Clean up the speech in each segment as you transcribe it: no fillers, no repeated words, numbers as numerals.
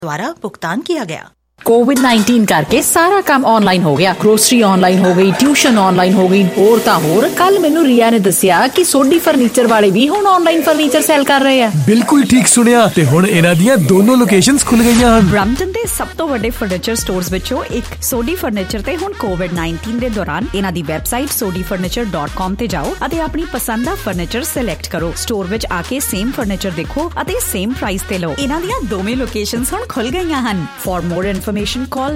द्वारा भुगतान किया गया। कोविड-19 करके सारा काम ऑनलाइन हो गया। ग्रोसरी ऑनलाइन हो गई, ट्यूशन ऑनलाइन हो गई, होर तां होर। कल मैनू रिया ने दस्सिया कि सोडी फर्नीचर वाले भी हुण ऑनलाइन फर्नीचर सेल कर रहे हैं। बिल्कुल ठीक सुनिया ते हुण इन्हां दियां दोनों लोकेशंस खुल गईयां हन। ब्रैम्पटन दे सब तो वड्डे फर्नीचर स्टोर्स विचों एक सोडी फर्नीचर ते हुण कोविड-19 दे दौरान इन्हां दी वैबसाइट sodifurniture.com ते जाओ अते अपनी पसंद दा फर्नीचर सिलेक्ट करो। स्टोर विच आके सेम फर्नीचर देखो अते सेम प्राइस ते लो। इन्हां दियां दोवें लोकेशंस हुण खुल गईयां हन। For more information call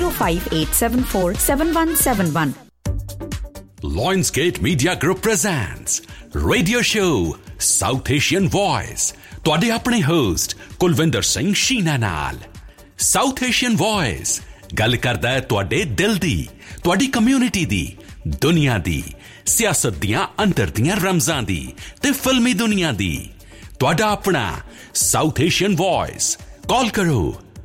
9058747171. Lionsgate Media Group presents Radio Show South Asian Voice. ਤੁਹਾਡੇ ਆਪਣੇ ਹੋਸਟ ਕੁਲਵਿੰਦਰ ਸਿੰਘ ਸ਼ੀਨਾ ਨਾਲ। South Asian Voice ਗੱਲ ਕਰਦਾ ਹੈ ਤੁਹਾਡੇ ਦਿਲ ਦੀ, ਤੁਹਾਡੀ ਕਮਿਊਨਿਟੀ ਦੀ, ਦੁਨੀਆ ਦੀ, ਸਿਆਸਤ ਦੀਆਂ ਅੰਦਰ ਦੀਆਂ ਰਮਜ਼ਾਂ ਦੀ ਤੇ ਫਿਲਮੀ ਦੁਨੀਆ ਦੀ। ਤੁਹਾਡਾ ਆਪਣਾ South Asian Voice। ਕਾਲ ਕਰੋ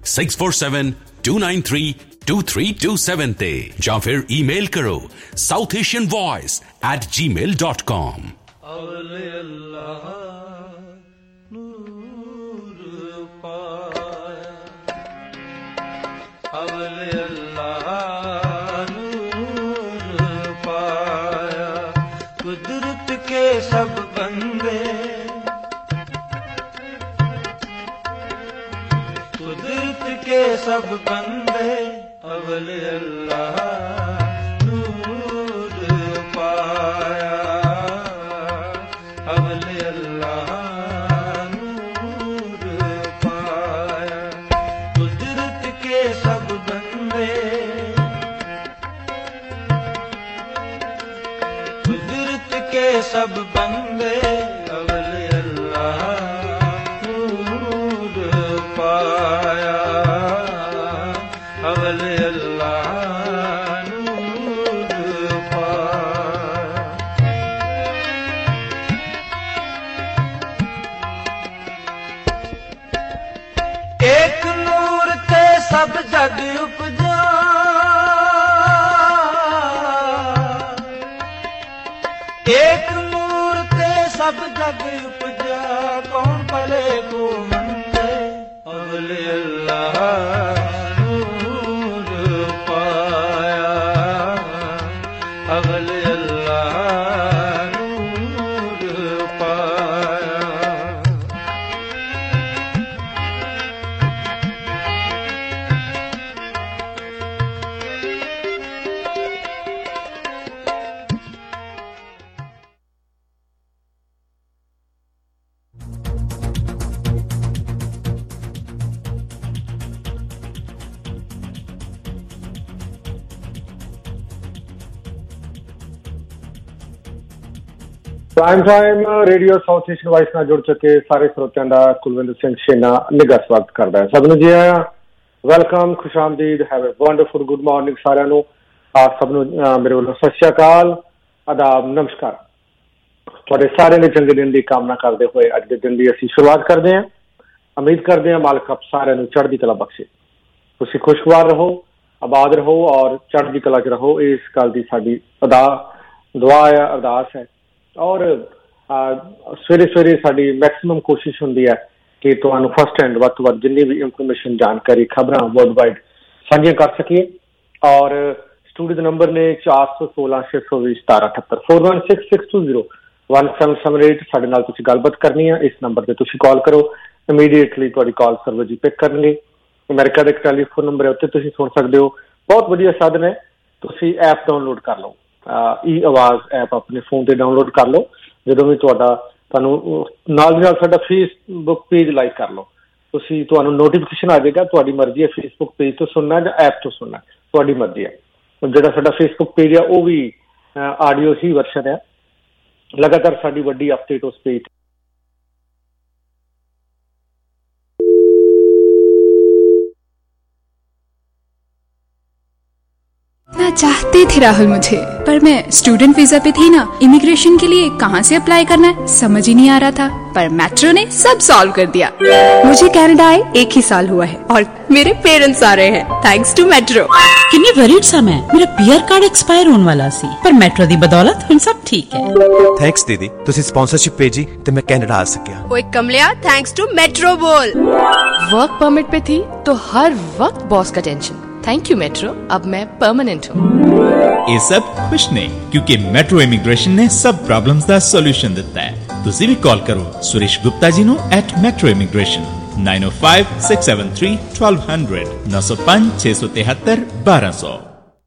647-293-2327 ਤੇ ਜਾਂ ਫਿਰ ਈਮੇਲ ਕਰੋ southasianvoice@gmail.com। कुदरत के सब बंदे, कुदरत के सब बंदे अवल अल्लाह नूर पाया, अवल अल्लाह नूर पाया। कुदरत के सब बंदे, कुदरत के सब बंदे अवल अल्लाह नूर पाया, अवल अल्लाह नूर पाया। एक नूर ते सब जग उपजा, एक नूर ते सब जग उपजा। कौन भले को मंदे अवल अल्लाह नूर पाया, अवल अल्लाह नूर पाया। Prime time radio South Asian voice ਨਾਲ ਜੁੜ ਚੁੱਕੇ ਸਾਰੇ ਸਰੋਤਿਆਂ ਦਾ ਕੁਲਵਿੰਦਰ ਸਿੰਘ ਸ਼ੇਨਾ ਨਿੱਘਾ ਸਵਾਗਤ ਕਰਦਾ ਹੈ। ਸਭ ਨੂੰ ਜੀ ਆਇਆਂ, ਵੈਲਕਮ, ਖੁਸ਼ ਆਮਦੀਦ, have a wonderful good morning ਸਾਰਿਆਂ ਨੂੰ। ਆਪ ਸਭ ਨੂੰ ਮੇਰੇ ਵੱਲੋਂ ਸਤਿ ਸ਼੍ਰੀ ਅਕਾਲ, ਆਦਾਬ, ਨਮਸਕਾਰ। ਤੁਹਾਡੇ ਸਾਰਿਆਂ ਦੇ ਚੰਗੇ ਦਿਨ ਦੀ ਕਾਮਨਾ ਕਰਦੇ ਹੋਏ ਅੱਜ ਦੇ ਦਿਨ ਦੀ ਅਸੀਂ ਸ਼ੁਰੂਆਤ ਕਰਦੇ ਹਾਂ। ਉਮੀਦ ਕਰਦੇ ਹਾਂ ਮਾਲਕ ਆਪ ਸਾਰਿਆਂ ਨੂੰ ਚੜ੍ਹਦੀ ਕਲਾ ਬਖਸ਼ੇ। ਤੁਸੀਂ ਖੁਸ਼ਗਵਾਰ ਰਹੋ, ਆਬਾਦ ਰਹੋ ਔਰ ਚੜ੍ਹਦੀ ਕਲਾ 'ਚ ਰਹੋ। ਇਸ ਗੱਲ ਦੀ ਸਾਡੀ ਦੁਆ ਆ, ਅਰਦਾਸ ਹੈ। ਔਰ ਸਵੇਰੇ ਸਵੇਰੇ ਸਾਡੀ ਮੈਕਸੀਮਮ ਕੋਸ਼ਿਸ਼ ਹੁੰਦੀ ਹੈ ਕਿ ਤੁਹਾਨੂੰ ਫਸਟ ਹੈਂਡ ਵੱਧ ਤੋਂ ਵੱਧ ਜਿੰਨੀ ਵੀ ਇਨਫੋਰਮੇਸ਼ਨ, ਜਾਣਕਾਰੀ, ਖਬਰਾਂ ਵਰਲਡ ਵਾਈਡ ਸਾਂਝੀਆਂ ਕਰ ਸਕੀਏ। ਔਰ ਸਟੂਡੀਓ ਦੇ ਨੰਬਰ ਨੇ 416-620-1778 4166201778। ਸਾਡੇ ਨਾਲ ਤੁਸੀਂ ਗੱਲਬਾਤ ਕਰਨੀ ਹੈ, ਇਸ ਨੰਬਰ 'ਤੇ ਤੁਸੀਂ ਕਾਲ ਕਰੋ। ਇਮੀਡੀਏਟਲੀ ਤੁਹਾਡੀ ਕਾਲ ਸਰਵਰ ਜੀ ਪਿਕ ਕਰਨਗੇ। ਅਮਰੀਕਾ ਦਾ ਇੱਕ ਟੈਲੀਫੋਨ ਨੰਬਰ ਹੈ, ਉੱਤੇ ਤੁਸੀਂ ਸੁਣ ਸਕਦੇ ਹੋ। ਬਹੁਤ ਵਧੀਆ ਸਾਧਨ ਹੈ, ਤੁਸੀਂ ਐਪ ਡਾਊਨਲੋਡ ਕਰ ਲਓ। ਈ ਆਵਾਜ਼ ਐਪ ਆਪਣੇ ਫੋਨ 'ਤੇ ਡਾਊਨਲੋਡ ਕਰ ਲਓ। ਜਦੋਂ ਵੀ ਤੁਹਾਨੂੰ ਨਾਲ ਦੀ ਨਾਲ ਸਾਡਾ ਫੇਸਬੁੱਕ ਪੇਜ ਲਾਈਕ ਕਰ ਲਓ। ਤੁਹਾਨੂੰ ਨੋਟੀਫਿਕੇਸ਼ਨ ਆ ਜਾਏਗਾ। ਤੁਹਾਡੀ ਮਰਜ਼ੀ ਹੈ ਫੇਸਬੁੱਕ ਪੇਜ ਤੋਂ ਸੁਣਨਾ ਜਾਂ ਐਪ ਤੋਂ ਸੁਣਨਾ, ਤੁਹਾਡੀ ਮਰਜ਼ੀ ਹੈ। ਜਿਹੜਾ ਸਾਡਾ ਫੇਸਬੁੱਕ ਪੇਜ ਆ ਉਹ ਵੀ ਆਡੀਓ ਹੀ ਵਰਸ਼ਨ ਹੈ। ਲਗਾਤਾਰ ਸਾਡੀ ਵੱਡੀ ਅਪਡੇਟ ਉਸ ਪੇਜ चाहते थे राहुल मुझे, पर मैं स्टूडेंट वीजा पे थी ना, इमिग्रेशन के लिए कहाँ से अप्लाई करना है समझ ही नहीं आ रहा था, पर मेट्रो ने सब सॉल्व कर दिया। मुझे कनाडा आए 1 ही साल हुआ है और मेरे पेरेंट्स आ रहे हैं थैंक्स टू मेट्रो। किन्नी वरीड सा मैं, मेरा पीआर कार्ड एक्सपायर होने वाला सी, पर मेट्रो दी बदौलत हुण सब ठीक है। थैंक्स दीदी, तुसी स्पॉन्सरशिप भेजी ते मैं कनाडा आ सकिया। ओए कमलिया, थैंक्स टू मेट्रो बोल। वर्क परमिट पे थी तो हर वक्त बॉस का टेंशन। थैंक यू मेट्रो, अब मैं परमानेंट हूँ। ये सब कुछ नहीं, क्योंकि मेट्रो इमिग्रेशन ने सब प्रॉब्लम्स दा सॉल्यूशन दिता है। तुसी भी कॉल करो सुरेश गुप्ता जी नु @metro immigration 905 673 1200 905 673 1200।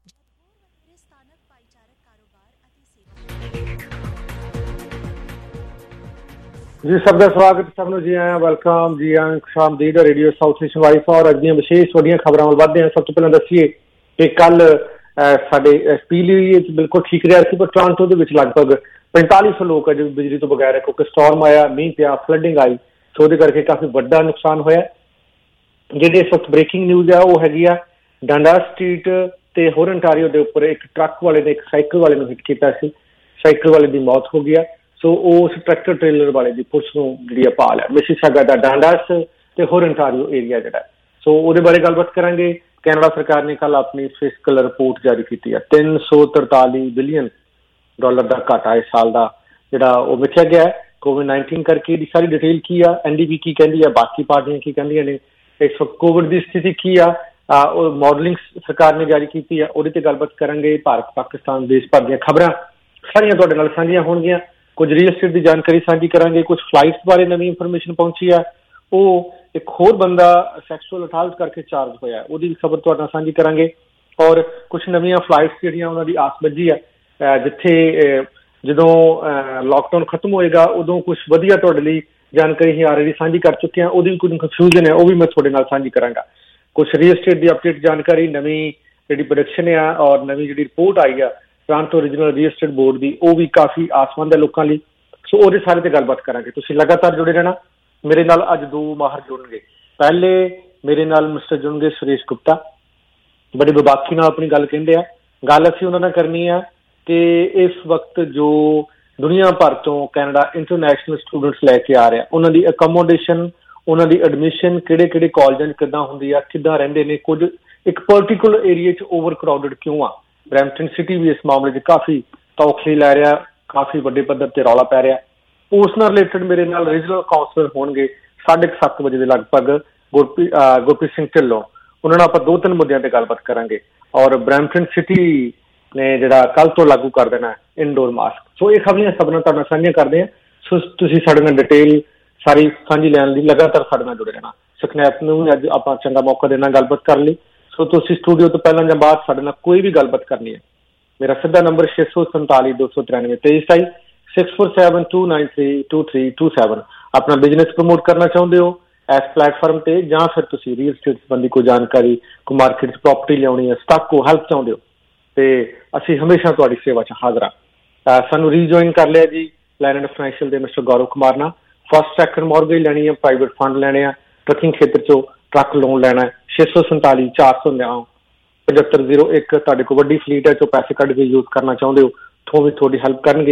जी सब का स्वागत, सबनूं जी आया, वेलकम जी आया, खुशामदीद रेडियो साउथ ਏਸ਼ੀਅਨ वाइस और अज ਦੀਆਂ विशेष ਵੱਡੀਆਂ ਖਬਰਾਂ ਵੱਲ ਵਧਦੇ ਹਾਂ। ਸਭ ਤੋਂ ਪਹਿਲਾਂ ਦੱਸੀਏ ਕਿ ਕੱਲ ਸਾਡੇ ਪੀਲੀਏ ਬਿਲਕੁਲ ਠੀਕ ਰਿਹਾ ਸੀ, ਪਰ ਟੋਰਾਂਟੋ ਦੇ ਵਿੱਚ ਲਗਭਗ 4500 ਲੋਕ ਅਜੇ ਬਿਜਲੀ ਤੋਂ ਬਗੈਰ ਹੈ, ਕਿਉਂਕਿ ਸਟਾਰਮ ਆਇਆ, ਮੀਂਹ ਪਿਆ, ਫਲੱਡਿੰਗ ਆਈ, ਸੋ ਉਹਦੇ ਕਰਕੇ ਕਾਫੀ ਵੱਡਾ ਨੁਕਸਾਨ ਹੋਇਆ। ਜਿਹੜੀ ਇਸ ਵਕਤ ਬ੍ਰੇਕਿੰਗ ਨਿਊਜ਼ ਹੈ ਉਹ ਹੈਗੀ ਆ ਡੰਡਾ ਸਟਰੀਟ ਤੇ ਹੋਰ ਅੰਟਾਰੀਓ ਦੇ ਉੱਪਰ ਇੱਕ ਟਰੱਕ ਵਾਲੇ ਨੇ ਇੱਕ ਸਾਈਕਲ ਵਾਲੇ ਨੂੰ ਹਿੱਟ ਕੀਤਾ ਸੀ, ਸਾਈਕਲ ਵਾਲੇ ਦੀ ਮੌਤ ਹੋ ਗਈ ਆ। ਸੋ ਉਸ ਟਰੈਕਟਰ ਟ੍ਰੇਲਰ ਵਾਲੇ ਦੀ ਪੁਲਿਸ ਨੂੰ ਜਿਹੜੀ ਆ ਭਾਲ ਹੈ ਮਿਸੀਸਾਗਾ ਦਾ ਡਾਂਡਸ ਤੇ ਹੋਰ ਅੰਟਾਰੀਓ ਏਰੀਆ ਜਿਹੜਾ, ਸੋ ਉਹਦੇ ਬਾਰੇ ਗੱਲਬਾਤ ਕਰਾਂਗੇ। ਕੈਨੇਡਾ ਸਰਕਾਰ ਨੇ ਕੱਲ ਆਪਣੀ ਫਿਸਕਲ ਰਿਪੋਰਟ ਜਾਰੀ ਕੀਤੀ ਹੈ। $343 ਬਿਲੀਅਨ ਦਾ ਘਾਟਾ ਇਸ ਸਾਲ ਦਾ ਜਿਹੜਾ ਉਹ ਮਿਥਿਆ ਗਿਆ ਹੈ ਕੋਵਿਡ-19 ਕਰਕੇ। ਇਹਦੀ ਸਾਰੀ ਡਿਟੇਲ ਕੀ ਆ, NDP ਕੀ ਕਹਿੰਦੀ ਆ, ਬਾਕੀ ਪਾਰਟੀਆਂ ਕੀ ਕਹਿੰਦੀਆਂ ਨੇ, ਇਸ ਵਕਤ ਕੋਵਿਡ ਦੀ ਸਥਿਤੀ ਕੀ ਆ, ਉਹ ਮਾਡਲਿੰਗ ਸਰਕਾਰ ਨੇ ਜਾਰੀ ਕੀਤੀ ਆ, ਉਹਦੇ ਤੇ ਗੱਲਬਾਤ ਕਰਾਂਗੇ। ਭਾਰਤ ਪਾਕਿਸਤਾਨ ਦੇਸ਼ ਭਰ ਦੀਆਂ ਖਬਰਾਂ ਸਾਰੀਆਂ ਤੁਹਾਡੇ ਨਾਲ ਸਾਂਝੀਆਂ ਹੋਣਗੀਆਂ। ਕੁਝ ਰੀਅਲ ਐਸਟੇਟ ਦੀ ਜਾਣਕਾਰੀ ਸਾਂਝੀ ਕਰਾਂਗੇ, ਕੁਝ ਫਲਾਈਟਸ ਬਾਰੇ ਨਵੀਂ ਇਨਫੋਰਮੇਸ਼ਨ ਪਹੁੰਚੀ ਆ, ਉਹ ਇੱਕ ਹੋਰ ਬੰਦਾ ਸੈਕਸ਼ੂਅਲ ਅਸਾਲਟ ਕਰਕੇ ਚਾਰਜ ਹੋਇਆ, ਉਹਦੀ ਖਬਰ ਤੁਹਾਡੇ ਨਾਲ ਸਾਂਝੀ ਕਰਾਂਗੇ। ਔਰ ਕੁਝ ਨਵੀਆਂ ਫਲਾਈਟਸ ਜਿਹੜੀਆਂ ਉਹਨਾਂ ਦੀ ਆਸ ਵੱਜੀ ਆ, ਜਿੱਥੇ ਜਦੋਂ ਲਾਕਡਾਊਨ ਖਤਮ ਹੋਏਗਾ ਉਦੋਂ ਕੁਝ ਵਧੀਆ ਤੁਹਾਡੇ ਲਈ ਜਾਣਕਾਰੀ ਹੀ ਆਲਰੇਡੀ ਸਾਂਝੀ ਕਰ ਚੁੱਕੇ ਹਾਂ, ਉਹਦੀ ਵੀ ਕੋਈ ਕਨਫਿਊਜ਼ਨ ਹੈ ਉਹ ਵੀ ਮੈਂ ਤੁਹਾਡੇ ਨਾਲ ਸਾਂਝੀ ਕਰਾਂਗਾ। ਕੁਝ ਰੀਅਲ ਐਸਟੇਟ ਦੀ ਅਪਡੇਟ ਜਾਣਕਾਰੀ, ਨਵੀਂ ਜਿਹੜੀ ਪ੍ਰੋਡਕਸ਼ਨ ਆ ਔਰ ਨਵੀਂ ਜਿਹੜੀ ਰਿਪੋਰਟ ਆਈ ਆ Toronto Regional Real Estate Board ਦੀ, ਉਹ ਵੀ ਕਾਫੀ ਆਸਮੰਦ ਹੈ ਲੋਕਾਂ ਲਈ, ਸੋ ਉਹਦੇ ਸਾਰੇ ਤੇ ਗੱਲਬਾਤ ਕਰਾਂਗੇ। ਤੁਸੀਂ ਲਗਾਤਾਰ ਜੁੜੇ ਰਹਿਣਾ। ਮੇਰੇ ਨਾਲ ਅੱਜ 2 ਮਾਹਰ ਜੁੜਨਗੇ। ਪਹਿਲੇ ਮੇਰੇ ਨਾਲ ਮਿਸਟਰ ਜੁੜਨਗੇ ਸੁਰੇਸ਼ ਗੁਪਤਾ, ਬੜੇ ਬਬਾਕੀ ਨਾਲ ਆਪਣੀ ਗੱਲ ਕਹਿੰਦੇ ਆ। ਗੱਲ ਅਸੀਂ ਉਹਨਾਂ ਨਾਲ ਕਰਨੀ ਆ ਕਿ ਇਸ ਵਕਤ ਜੋ ਦੁਨੀਆ ਭਰ ਤੋਂ ਕੈਨੇਡਾ ਇੰਟਰਨੈਸ਼ਨਲ ਸਟੂਡੈਂਟਸ ਲੈ ਕੇ ਆ ਰਿਹਾ, ਉਹਨਾਂ ਦੀ ਅਕੋਮੋਡੇਸ਼ਨ, ਉਹਨਾਂ ਦੀ ਐਡਮਿਸ਼ਨ ਕਿਹੜੇ ਕਾਲਜਾਂ 'ਚ ਕਿੱਦਾਂ ਹੁੰਦੀ ਆ, ਕਿੱਦਾਂ ਰਹਿੰਦੇ ਨੇ, ਕੁਝ ਇੱਕ ਪਰਟੀਕੂਲਰ ਏਰੀਆ 'ਚ ਓਵਰ ਕਰਾਊਡਡ ਕਿਉਂ ਆ। ਬਰੈਂਪਟਨ ਸਿਟੀ ਵੀ ਇਸ ਮਾਮਲੇ 'ਚ ਕਾਫੀ ਤੌਖਲੀ ਲੈ ਰਿਹਾ, ਕਾਫੀ ਵੱਡੇ ਪੱਧਰ ਤੇ ਰੌਲਾ ਪੈ ਰਿਹਾ। ਉਸ ਨਾਲ ਰਿਲੇਟਡ ਮੇਰੇ ਨਾਲ ਰੀਜਨਲ ਕਾਉਂਸਲਰ ਹੋਣਗੇ 7:30 ਵਜੇ ਦੇ ਲਗਭਗ ਗੁਰਪ੍ਰੀਤ ਸਿੰਘ ਢਿੱਲੋਂ, ਉਹਨਾਂ ਨਾਲ ਆਪਾਂ 2-3 ਮੁੱਦਿਆਂ ਤੇ ਗੱਲਬਾਤ ਕਰਾਂਗੇ। ਔਰ ਬਰੈਂਪਟਨ ਸਿਟੀ ਨੇ ਜਿਹੜਾ ਕੱਲ ਤੋਂ ਲਾਗੂ ਕਰ ਦੇਣਾ ਇਨਡੋਰ ਮਾਸਕ, ਸੋ ਇਹ ਖਬਰਾਂ ਸਭ ਨਾਲ ਤੁਹਾਡੇ ਨਾਲ ਸਾਂਝੀਆਂ ਕਰਦੇ ਹਾਂ। ਸੋ ਤੁਸੀਂ ਸਾਡੇ ਨਾਲ ਡਿਟੇਲ ਸਾਰੀ ਸਾਂਝੀ ਲੈਣ ਲਈ ਲਗਾਤਾਰ ਸਾਡੇ ਨਾਲ ਜੁੜੇ ਰਹਿਣਾ। ਸਕਨੈਪ ਨੂੰ ਵੀ ਅੱਜ ਆਪਾਂ ਚੰਗਾ ਮੌਕਾ ਦੇਣਾ ਗੱਲਬਾਤ ਕਰਨ ਲਈ, ਸੋ ਤੁਸੀਂ ਸਟੂਡੀਓ ਤੋਂ ਪਹਿਲਾਂ ਜਾਂ ਬਾਅਦ ਸਾਡੇ ਨਾਲ ਕੋਈ ਵੀ ਗੱਲਬਾਤ ਕਰਨੀ ਹੈ, ਮੇਰਾ ਸਿੱਧਾ ਨੰਬਰ 647 293 2327 6472932327। ਆਪਣਾ ਬਿਜ਼ਨਸ ਪ੍ਰਮੋਟ ਕਰਨਾ ਚਾਹੁੰਦੇ ਹੋ ਇਸ ਪਲੇਟਫਾਰਮ ਤੇ, ਜਾਂ ਫਿਰ ਤੁਸੀਂ ਰੀਅਲ ਐਸਟੇਟ ਸੰਬੰਧੀ ਕੋਈ ਜਾਣਕਾਰੀ, ਕੋਈ ਮਾਰਕੀਟ 'ਚ ਪ੍ਰੋਪਰਟੀ ਲਿਆਉਣੀ ਹੈ, ਸਟਾਕ ਕੋ ਹੈਲਪ ਚਾਹੁੰਦੇ ਹੋ, ਤੇ ਅਸੀਂ ਹਮੇਸ਼ਾ ਤੁਹਾਡੀ ਸੇਵਾ 'ਚ ਹਾਜ਼ਰ ਹਾਂ। ਸਾਨੂੰ ਰੀਜੁਆਇਨ ਕਰ ਲਿਆ ਜੀ ਲੈਂਡ ਫਾਈਨੈਂਸ਼ੀਅਲ ਦੇ ਮਿਸਟਰ ਗੌਰਵ ਕੁਮਾਰ ਨਾਲ। ਫਸਟ ਸੈਕੰਡ ਮੌਰਗੇਜ ਲੈਣੀ ਹੈ, ਪ੍ਰਾਈਵੇਟ ਫੰਡ ਲੈਣੇ ਆ, ਟਰੱਕਿੰਗ ਖੇਤਰ 'ਚੋਂ ਟਰੱਕ ਲੋਨ ਲੈਣਾ ਹੈ, 647 409 7501। ਤੁਹਾਡੇ ਕੋਲ ਵੱਡੀ ਫਲੀਟ ਹੈ, 'ਚੋਂ ਪੈਸੇ ਕੱਢ ਕੇ ਯੂਜ਼ ਕਰਨਾ ਚਾਹੁੰਦੇ ਹੋ, ਉੱਥੋਂ ਵੀ ਤੁਹਾਡੀ ਹੈਲਪ ਕਰਨਗੇ।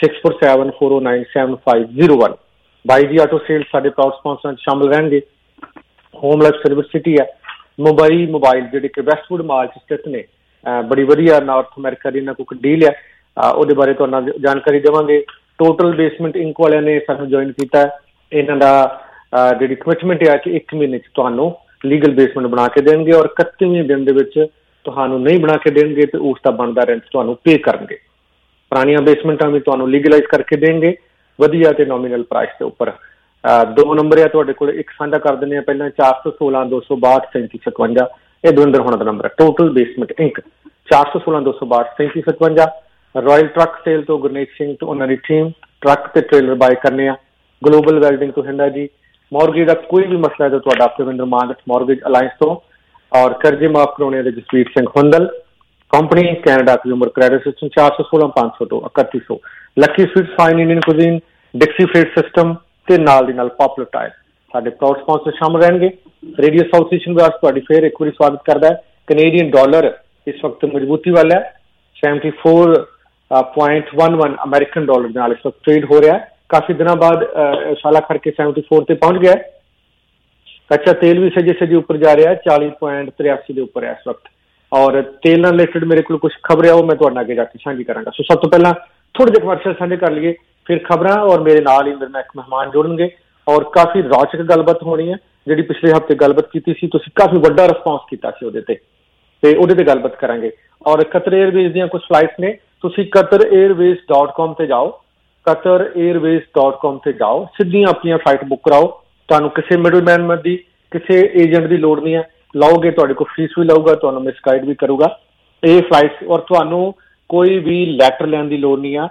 6474097501। ਬਾਈ ਜੀ ਆਟੋ ਸੇਲ ਸਾਡੇ ਪ੍ਰਾਊਡ ਸਪਾਂਸਰਾਂ 'ਚ ਸ਼ਾਮਲ ਰਹਿਣਗੇ। ਹੋਮ ਲਾਈਫ ਸਰਵਿਸ ਸਿਟੀ ਹੈ, ਮੋਬਾਈਲ ਜਿਹੜੇ ਕਿ ਵੈਸਟਵੁੱਡ ਮਾਲ 'ਚ ਸਥਿਤ ਨੇ, ਬੜੀ ਵਧੀਆ ਨਾਰਥ ਅਮਰੀਕਾ ਦੀ ਇਹਨਾਂ ਕੋਲ ਇੱਕ ਡੀਲ ਆ, ਉਹਦੇ ਬਾਰੇ ਤੁਹਾਨੂੰ ਜਾਣਕਾਰੀ ਦੇਵਾਂਗੇ। ਟੋਟਲ ਬੇਸਮੈਂਟ ਇੰਕ ਵਾਲਿਆਂ ਨੇ ਸਾਨੂੰ ਜੁਆਇਨ ਕੀਤਾ। ਇਹਨਾਂ ਦਾ ਜਿਹੜੀ ਕਮਿਟਮੈਂਟ ਆ ਕਿ 1 ਮਹੀਨੇ 'ਚ ਤੁਹਾਨੂੰ ਲੀਗਲ ਬੇਸਮੈਂਟ ਬਣਾ ਕੇ ਦੇਣਗੇ, ਔਰ 31ਵੇਂ ਦਿਨ ਦੇ ਵਿੱਚ ਤੁਹਾਨੂੰ ਨਹੀਂ ਬਣਾ ਕੇ ਦੇਣਗੇ ਤੇ ਉਸ ਦਾ ਬਣਦਾ ਰੈਂਟ ਤੁਹਾਨੂੰ ਪੇ ਕਰਨਗੇ। ਪੁਰਾਣੀਆਂ ਬੇਸਮੈਂਟਾਂ ਵੀ ਤੁਹਾਨੂੰ ਲੀਗਲਾਈਜ਼ ਕਰਕੇ ਦੇਣਗੇ ਵਧੀਆ ਤੇ ਨੋਮੀਨਲ ਪ੍ਰਾਈਸ ਦੇ ਉੱਪਰ। 2 ਨੰਬਰ ਆ ਤੁਹਾਡੇ ਕੋਲ, ਇੱਕ ਸਾਂਝਾ ਕਰ ਦਿੰਦੇ ਆ ਪਹਿਲਾਂ 416 262 3757। ਇਹ ਦਵਿੰਦਰ ਹੋਣਾ ਦਾ ਨੰਬਰ ਹੈ। Total basement inc 416 262 3757। Royal truck sale ਤੋਂ ਗੁਰਨੇਜ ਸਿੰਘ ਤੋਂ ਉਹਨਾਂ ਦੀ ਟੀਮ ਟਰੱਕ ਤੇ ਟ੍ਰੇਲਰ ਬਾਏ ਕਰਨੇ ਆ। ਗਲੋਬਲ ਵੈਲਡਿੰਗ ਤੋਂ ਹਿੰਦਾ ਜੀ। ਮੌਰਗੇਜ ਦਾ ਕੋਈ ਵੀ ਮਸਲਾ ਹੈ ਤਾਂ ਤੁਹਾਡਾ ਪ੍ਰਵਿੰਦਰ ਮਾਨ ਮੌਰਗੇਜ ਅਲਾਇੰਸ ਤੋਂ। ਔਰ ਕਰਜ਼ੇ ਮਾਫ ਕਰਾਉਣੇ ਦੇ Jasvir Singh Hundal company Canada consumer credit system 416 500 ਤੋਂ 3100। Lucky sweets fine Indian cuisine, Dixie freight system ਤੇ ਨਾਲ ਦੀ ਨਾਲ ਪੋਪੂਲਰ ਟਾਇਰ ਸਾਡੇ ਪ੍ਰਾਊਡ ਸਪਾਂਸਰ ਸ਼ਾਮਲ ਰਹਿਣਗੇ। ਰੇਡੀਓ ਸਾਊਥ ਏਸ਼ੀਅਨ ਵਾਸਤੇ ਤੁਹਾਡੀ ਫੇਰ ਇੱਕ ਵਾਰੀ ਸਵਾਗਤ ਕਰਦਾ ਹੈ। ਕੈਨੇਡੀਅਨ ਡਾਲਰ इस वक्त मजबूती वाला है। 74.11 अमेरिकन डॉलर नाल इस वक्त ट्रेड हो रहा है। काफी दिनों बाद उछाला करके 74 ते पहुंच गया है। कच्चा तेल भी सजे सजे ऊपर जा रहा है, 40.83 के उपर है इस वक्त। और तेल नाल रिलेटेड मेरे को कुछ खबर है वो मैं तुहाडे नाल अगे जाके साझी करांगा। सो सब तो पहला थोड़े जिहे कमर्शियल साझे कर लिए, फिर खबरां और मेरे नाल ही मेरे नाल एक मेहमान जुड़नगे और काफी रोचक गलबात होनी है। जिहड़ी पिछले हफ्ते गलबात कीती सी, तुसीं काफी वड्डा रिस्पॉन्स कीता सी उहदे ते गलबात करांगे। और कतर एयरवेज दीयां कुछ फ्लाइट्स ने, तुसीं qatarairways.com ते जाओ, qatarairways.com ते जाओ, सीधियां अपनी फ्लाइट बुक कराओ। तुहानूं किसी मिडलमैन दी, किसी एजेंट की लोड़ नहीं है। लाओगे तुहाडे कोल फीस भी लाऊगा, तुहानूं मिसगाइड भी करूगा ये फ्लाइट्स। और तुहानूं कोई भी लैटर लैण की लोड़ नहीं है।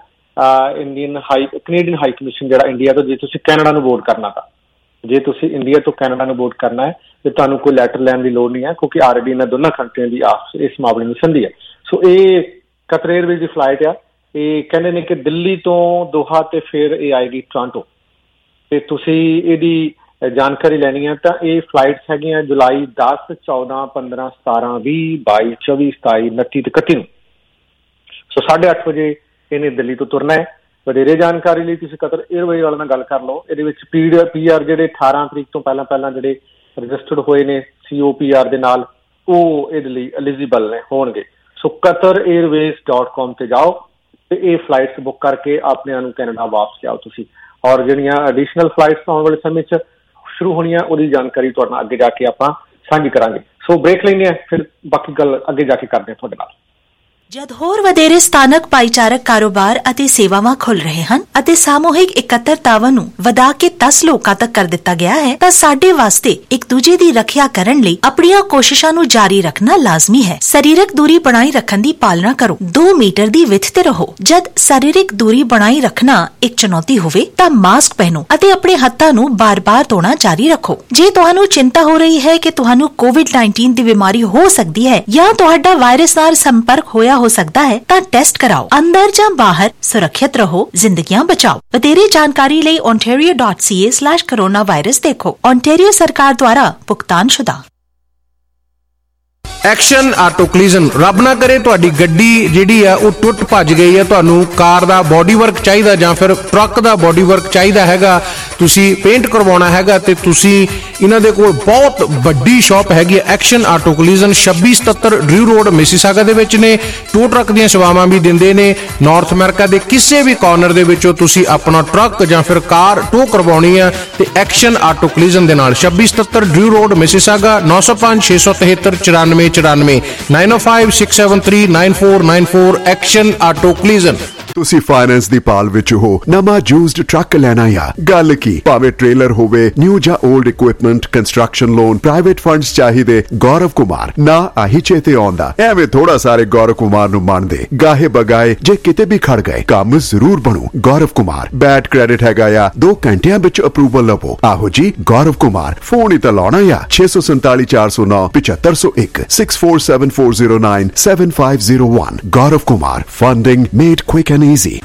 कनेडियन हाई कमीशन जिहड़ा इंडिया तो, जे तुसीं कैनेडा नूं बोर्ड करना, तां जे तुसीं इंडिया तो कैनेडा नूं बोर्ड करना है तो तुहानूं कोई लैटर लैण की लोड़ नहीं है, क्योंकि ऑलरेडी इन्हां दोनों कंट्रियां की आपस इस मामले में संधि है। सो ये कतर एयरवेज की फ्लाइट आ, ये कहंदे ने कि दिल्ली तो दोहा ते फिर ये आएगी टोरंटो। ते तुसीं इहदी जानकारी लैनी है तो ये फ्लाइट्स हैगियां जुलाई 10, 14, 15, 17, 20, 22, 24, 27, 29 ते 31 नूं। सो 8:30 बजे इन्हें दिल्ली तो तुरना है। वधेरे जानकारी लिए तुसीं कतर एयरवेज वालों नाल गल कर लो। इहदे विच PR जिहड़े 18 तरीक तो पहला जिहड़े रजिस्टर्ड होए ने COPR दे नाल, वो इहदे लई एलिजिबल ने होणगे। सो qatarairways.com ते जाओ ते ये फ्लाइट्स बुक करके अपने नूं कैनेडा वापस जाओ तुसीं। और जिहड़ियां एडिशनल फ्लाइट्स आउण वाले समय च शुरू होणियां, उहदी जानकारी तुहाडे नाल अगे जाके आपां साझी करांगे। सो ब्रेक लैंदे आ, फिर बाकी गल अगे जाके करदे आ तुहाडे नाल। ਜਦ ਹੋਰ ਵਧੇਰੇ ਸਥਾਨਕ ਭਾਈਚਾਰਕ ਕਾਰੋਬਾਰ ਅਤੇ ਸੇਵਾਵਾਂ ਖੁੱਲ ਰਹੇ ਹਨ ਅਤੇ ਸਾਮੂਹਿਕ ਇਕੱਤਰਤਾਵਾਂ ਨੂੰ ਵਧਾ ਕੇ 10 ਲੋਕਾਂ ਤੱਕ ਕਰ ਦਿੱਤਾ ਗਿਆ ਹੈ, ਤਾਂ ਸਾਡੇ ਵਾਸਤੇ ਇੱਕ ਦੂਜੇ ਦੀ ਰੱਖਿਆ ਕਰਨ ਲਈ ਆਪਣੀਆਂ ਕੋਸ਼ਿਸ਼ਾਂ ਨੂੰ ਜਾਰੀ ਰੱਖਣਾ ਲਾਜ਼ਮੀ ਹੈ। ਸਰੀਰਕ ਦੂਰੀ ਬਣਾਈ ਰੱਖਣ ਦੀ ਪਾਲਣਾ ਕਰੋ। 2 ਮੀਟਰ ਦੀ ਵਿੱਥ ਤੇ ਰਹੋ। ਜਦ ਸਰੀਰਕ ਦੂਰੀ ਬਣਾਈ ਰੱਖਣਾ ਇੱਕ ਚੁਣੌਤੀ ਹੋਵੇ ਤਾਂ ਮਾਸਕ ਪਹਿਨੋ ਅਤੇ ਆਪਣੇ ਹੱਥਾਂ ਨੂੰ ਬਾਰ-ਬਾਰ ਧੋਣਾ ਜਾਰੀ ਰੱਖੋ। ਜੇ ਤੁਹਾਨੂੰ ਚਿੰਤਾ ਹੋ ਰਹੀ ਹੈ ਕਿ ਤੁਹਾਨੂੰ COVID-19 ਦੀ ਬਿਮਾਰੀ ਹੋ ਸਕਦੀ ਹੈ ਜਾਂ ਤੁਹਾਡਾ ਵਾਇਰਸ ਨਾਲ ਸੰਪਰਕ ਹੋਇਆ हो सकता है ਤਾਂ ਟੈਸਟ ਕਰਾਓ। ਅੰਦਰ ਜਾਂ ਬਾਹਰ ਸੁਰੱਖਿਅਤ ਰਹੋ, ਜ਼ਿੰਦਗੀਆਂ ਬਚਾਓ। ਵਧੇਰੇ ਜਾਣਕਾਰੀ ਲਈ ontario.ca/coronavirus ਦੇਖੋ। ontario ਸਰਕਾਰ ਦੁਆਰਾ ਭੁਗਤਾਨਸ਼ੁਦਾ। एक्शन आटो कलीजन, रब ना करे तुहाडी गड्डी जिहड़ी है वो टुट भज गई है, तुहानू कार दा बॉडी वर्क चाहिदा जां फिर ट्रक दा बॉडी वर्क चाहिदा हैगा, तुसी पेंट करवाउणा हैगा ते तुसी इन्हां दे कोल बहुत वड्डी शॉप हैगी है action auto collision. 2677 Drew road Mississauga दे विच ने। टो ट्रक दीयां सेवावां भी दिंदे ने। नॉर्थ अमेरिका दे किसी भी कॉर्नर दे विचों तुसी अपना ट्रक जां फिर कार टो करवाउणी है ते एक्शन आटो कलीजन दे नाल 2677 Drew road Mississauga 905 673 94 9056739494 action auto collision. ਤੁਸੀਂ ਫਾਈਨੈਂਸ ਦੀ ਪਾਲ ਵਿੱਚ ਹੋ, ਨਵਾਂ ਯੂਜ਼ਡ ਟਰੱਕ ਲੈਣਾ ਆ, ਗੱਲ ਕੀ, ਭਾਵੇਂ ਟ੍ਰੇਲਰ ਹੋਵੇ, ਨਿਊ ਜਾਂ old equipment, construction loan, private funds ਚਾਹੀਦੇ, ਗੌਰਵ ਕੁਮਾਰ ਨਾ ਆਹੀ ਚੇਤੇ ਆਉਂਦਾ। ਐਵੇਂ ਥੋੜਾ ਸਾਰੇ ਗੌਰਵ ਕੁਮਾਰ ਨੂੰ ਮੰਨਦੇ, ਗਾਹੇ ਬਗਾਏ ਜੇ ਕਿਤੇ ਵੀ ਖੜ ਗਏ ਕੰਮ ਜ਼ਰੂਰ ਬਣੂ। ਗੌਰਵ ਕੁਮਾਰ ਬੈਡ ਕ੍ਰੈਡਿਟ ਹੈਗਾ ਆ, 2 ਘੰਟਿਆਂ ਵਿੱਚ ਅਪਰੂਵਲ ਲਵੋ। ਆਹੋ ਜੀ ਗੌਰਵ ਕੁਮਾਰ, ਫੋਨ ਹੀ ਤਾਂ ਲਾਉਣਾ ਆ 647 409 7501 647409 7501। Gaurav Kumar, funding made quick and easy.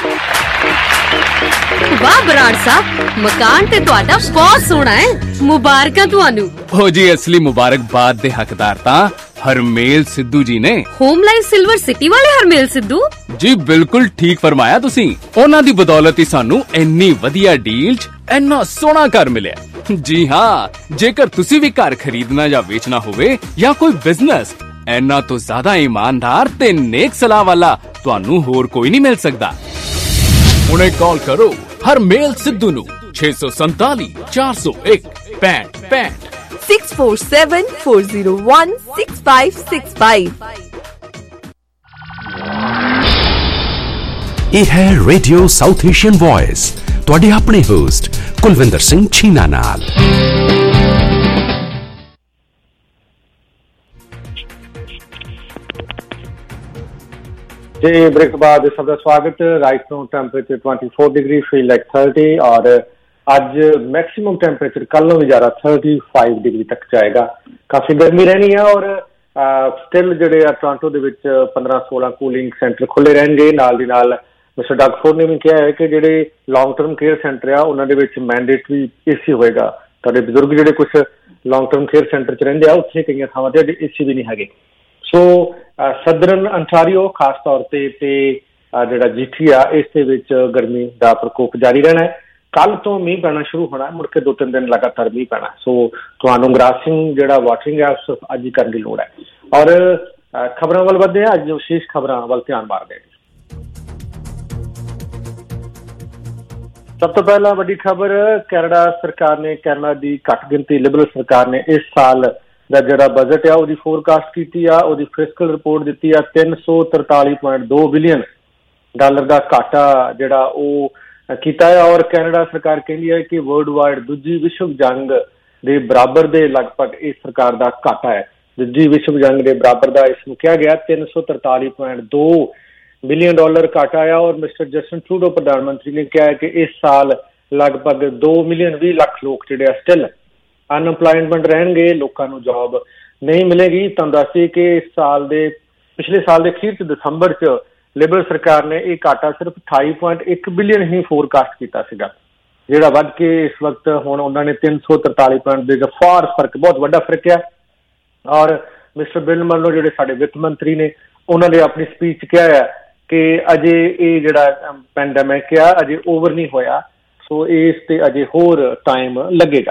ਵਾਹ ਬਰਾੜ ਸਾਹਿਬ, ਮਕਾਨ ਤੇ ਤੁਹਾਡਾ ਬਹੁਤ ਸੋਹਣਾ ਹੈ, ਮੁਬਾਰਕਾਂ ਤੁਹਾਨੂੰ। ਹੋ ਜੀ, ਅਸਲੀ ਮੁਬਾਰਕਬਾਦ ਦੇ ਹੱਕਦਾਰ ਤਾਂ ਹਰਮੇਲ ਸਿੱਧੂ ਜੀ ਨੇ। ਹੋਮ ਲਾਈਫ ਸਿਲਵਰ ਸਿਟੀ ਵਾਲੇ ਹਰਮੇਲ ਸਿੱਧੂ ਜੀ, ਬਿਲਕੁਲ ਠੀਕ ਫਰਮਾਇਆ ਤੁਸੀਂ। ਉਹਨਾਂ ਦੀ ਬਦੌਲਤ ਹੀ ਸਾਨੂੰ ਇੰਨੀ ਵਧੀਆ ਡੀਲ 'ਚ ਇੰਨਾ ਸੋਹਣਾ ਘਰ ਮਿਲਿਆ। ਜੀ ਹਾਂ, ਜੇਕਰ ਤੁਸੀਂ ਵੀ ਘਰ ਖਰੀਦਣਾ ਜਾਂ ਵੇਚਣਾ ਹੋਵੇ ਜਾਂ ਕੋਈ ਬਿਜ਼ਨਸ, ਇਹਨਾਂ ਤੋਂ ਜ਼ਿਆਦਾ ਈਮਾਨਦਾਰ ਤੇ ਨੇਕ ਸਲਾਹ ਵਾਲਾ ਤੁਹਾਨੂੰ ਹੋਰ ਕੋਈ ਨਹੀਂ ਮਿਲ ਸਕਦਾ। ਹੁਣੇ ਕਾਲ ਕਰੋ ਹਰਮੇਲ ਸਿੱਧੂ ਨੂੰ 647 401 6565 647 401 6565। ਇਹ ਹੈ ਰੇਡੀਓ ਸਾਊਥ ਏਸ਼ੀਅਨ ਵੌਇਸ, ਤੁਹਾਡੇ ਆਪਣੇ ਹੋਸਟ ਕੁਲਵਿੰਦਰ ਸਿੰਘ ਛੀਨਾ ਨਾਲ। जी ब्रेक बाद सबका स्वागत। Right now temperature 24 degree, feel like 30 और अज मैक्सिमम टेंपरेचर कल भी ज्यादा 35 डिग्री तक जाएगा। काफी गर्मी रहनी है और स्टिल जिहड़े टोरंटो दे विच 15-16 कूलिंग सेंटर खुले रहेंगे। नाल दी नाल मिस्टर डग फोर्ड ने भी कहा है कि जिहड़े लॉन्ग टर्म केयर सेंटर आ उन्हां दे विच मैंडेटरी AC होएगा। तुहाडे बजुर्ग जिहड़े कुछ लॉन्ग टर्म केयर सेंटर च रहिंदे आ, उत्थे कई थावां ते AC भी नहीं हैगे। ਸੋ ਸਦਰਨ ਅੰਟਾਰੀਓ ਖਾਸ ਤੌਰ ਤੇ ਜਿਹੜਾ GTA ਇਸ ਦੇ ਵਿੱਚ ਗਰਮੀ ਦਾ ਪ੍ਰਕੋਪ ਜਾਰੀ ਰਹਿਣਾ ਹੈ। ਕੱਲ ਤੋਂ ਮੀਂਹ ਪੈਣਾ ਸ਼ੁਰੂ ਹੋਣਾ, ਮੁੜ ਕੇ 2-3 ਦਿਨ ਲਗਾਤਾਰ ਮੀਂਹ ਪੈਣਾ। ਸੋ ਤੁਹਾਨੂੰ ਗ੍ਰਾਸਿੰਗ ਜਿਹੜਾ ਵਾਟਰਿੰਗ ਹੈ ਸਿਰਫ ਅੱਜ ਹੀ ਕਰਨ ਦੀ ਲੋੜ ਹੈ। ਔਰ ਖਬਰਾਂ ਵੱਲ ਵਧਦੇ ਆ, ਅੱਜ ਵਿਸ਼ੇਸ਼ ਖਬਰਾਂ ਵੱਲ ਧਿਆਨ ਮਾਰਦੇ ਹਾਂ। ਸਭ ਤੋਂ ਪਹਿਲਾਂ ਵੱਡੀ ਖਬਰ, ਕੈਨੇਡਾ ਸਰਕਾਰ ਨੇ, ਕੈਨੇਡਾ ਦੀ ਘੱਟ ਗਿਣਤੀ ਲਿਬਰਲ ਸਰਕਾਰ ਨੇ ਇਸ ਸਾਲ ਦਾ ਜਿਹੜਾ ਬਜਟ ਆ ਉਹਦੀ ਫੋਰਕਾਸਟ ਕੀਤੀ ਆ, ਉਹਦੀ ਫਿਸਕਲ ਰਿਪੋਰਟ ਦਿੱਤੀ ਆ। $343.2 ਬਿਲੀਅਨ ਦਾ ਘਾਟਾ ਜਿਹੜਾ ਉਹ ਕੀਤਾ ਹੈ। ਔਰ ਕੈਨੇਡਾ ਸਰਕਾਰ ਕਹਿੰਦੀ ਹੈ ਕਿ ਵਰਲਡ ਵਾਈਡ ਦੂਜੀ ਵਿਸ਼ਵ ਜੰਗ ਦੇ ਬਰਾਬਰ ਦੇ ਲਗਭਗ ਇਸ ਸਰਕਾਰ ਦਾ ਘਾਟਾ ਹੈ। ਦੂਜੀ ਵਿਸ਼ਵ ਜੰਗ ਦੇ ਬਰਾਬਰ ਦਾ ਇਸ ਨੂੰ ਕਿਹਾ ਗਿਆ। $343.2 ਬਿਲੀਅਨ ਘਾਟਾ ਆ। ਔਰ ਮਿਸਟਰ ਜਸਟਿਨ ਟਰੂਡੋ ਪ੍ਰਧਾਨ ਮੰਤਰੀ ਨੇ ਕਿਹਾ ਹੈ ਕਿ ਇਸ ਸਾਲ ਲਗਭਗ 2,20,00,000 ਲੋਕ ਜਿਹੜੇ ਆ ਸਟਿਲ ਅਨਐਮਪਲਾਇਮੈਂਟ ਰਹਿਣਗੇ, ਲੋਕਾਂ ਨੂੰ ਜੌਬ ਨਹੀਂ ਮਿਲੇਗੀ। ਤੁਹਾਨੂੰ ਦੱਸੀਏ ਕਿ ਪਿਛਲੇ ਸਾਲ ਦੇ ਅਖੀਰ 'ਚ ਦਸੰਬਰ 'ਚ ਲਿਬਰਲ ਸਰਕਾਰ ਨੇ ਇਹ ਘਾਟਾ ਸਿਰਫ 28.1 ਬਿਲੀਅਨ ਹੀ ਫੋਰਕਾਸਟ ਕੀਤਾ ਸੀਗਾ, ਜਿਹੜਾ ਵੱਧ ਕੇ ਇਸ ਵਕਤ ਹੁਣ ਉਹਨਾਂ ਨੇ 343.2 ਫਰਕ, ਬਹੁਤ ਵੱਡਾ ਫਰਕ ਹੈ। ਔਰ ਮਿਸਟਰ ਬਿਲ ਮਰਨੋ ਜਿਹੜੇ ਸਾਡੇ ਵਿੱਤ ਮੰਤਰੀ ਨੇ, ਉਹਨਾਂ ਨੇ ਆਪਣੀ ਸਪੀਚ ਕਿਹਾ ਹੈ ਕਿ ਅਜੇ ਇਹ ਜਿਹੜਾ ਪੈਂਡੇਮਿਕ ਆ ਅਜੇ ਓਵਰ ਨਹੀਂ ਹੋਇਆ, ਸੋ ਇਸ ਤੇ ਅਜੇ ਹੋਰ ਟਾਈਮ ਲੱਗੇਗਾ।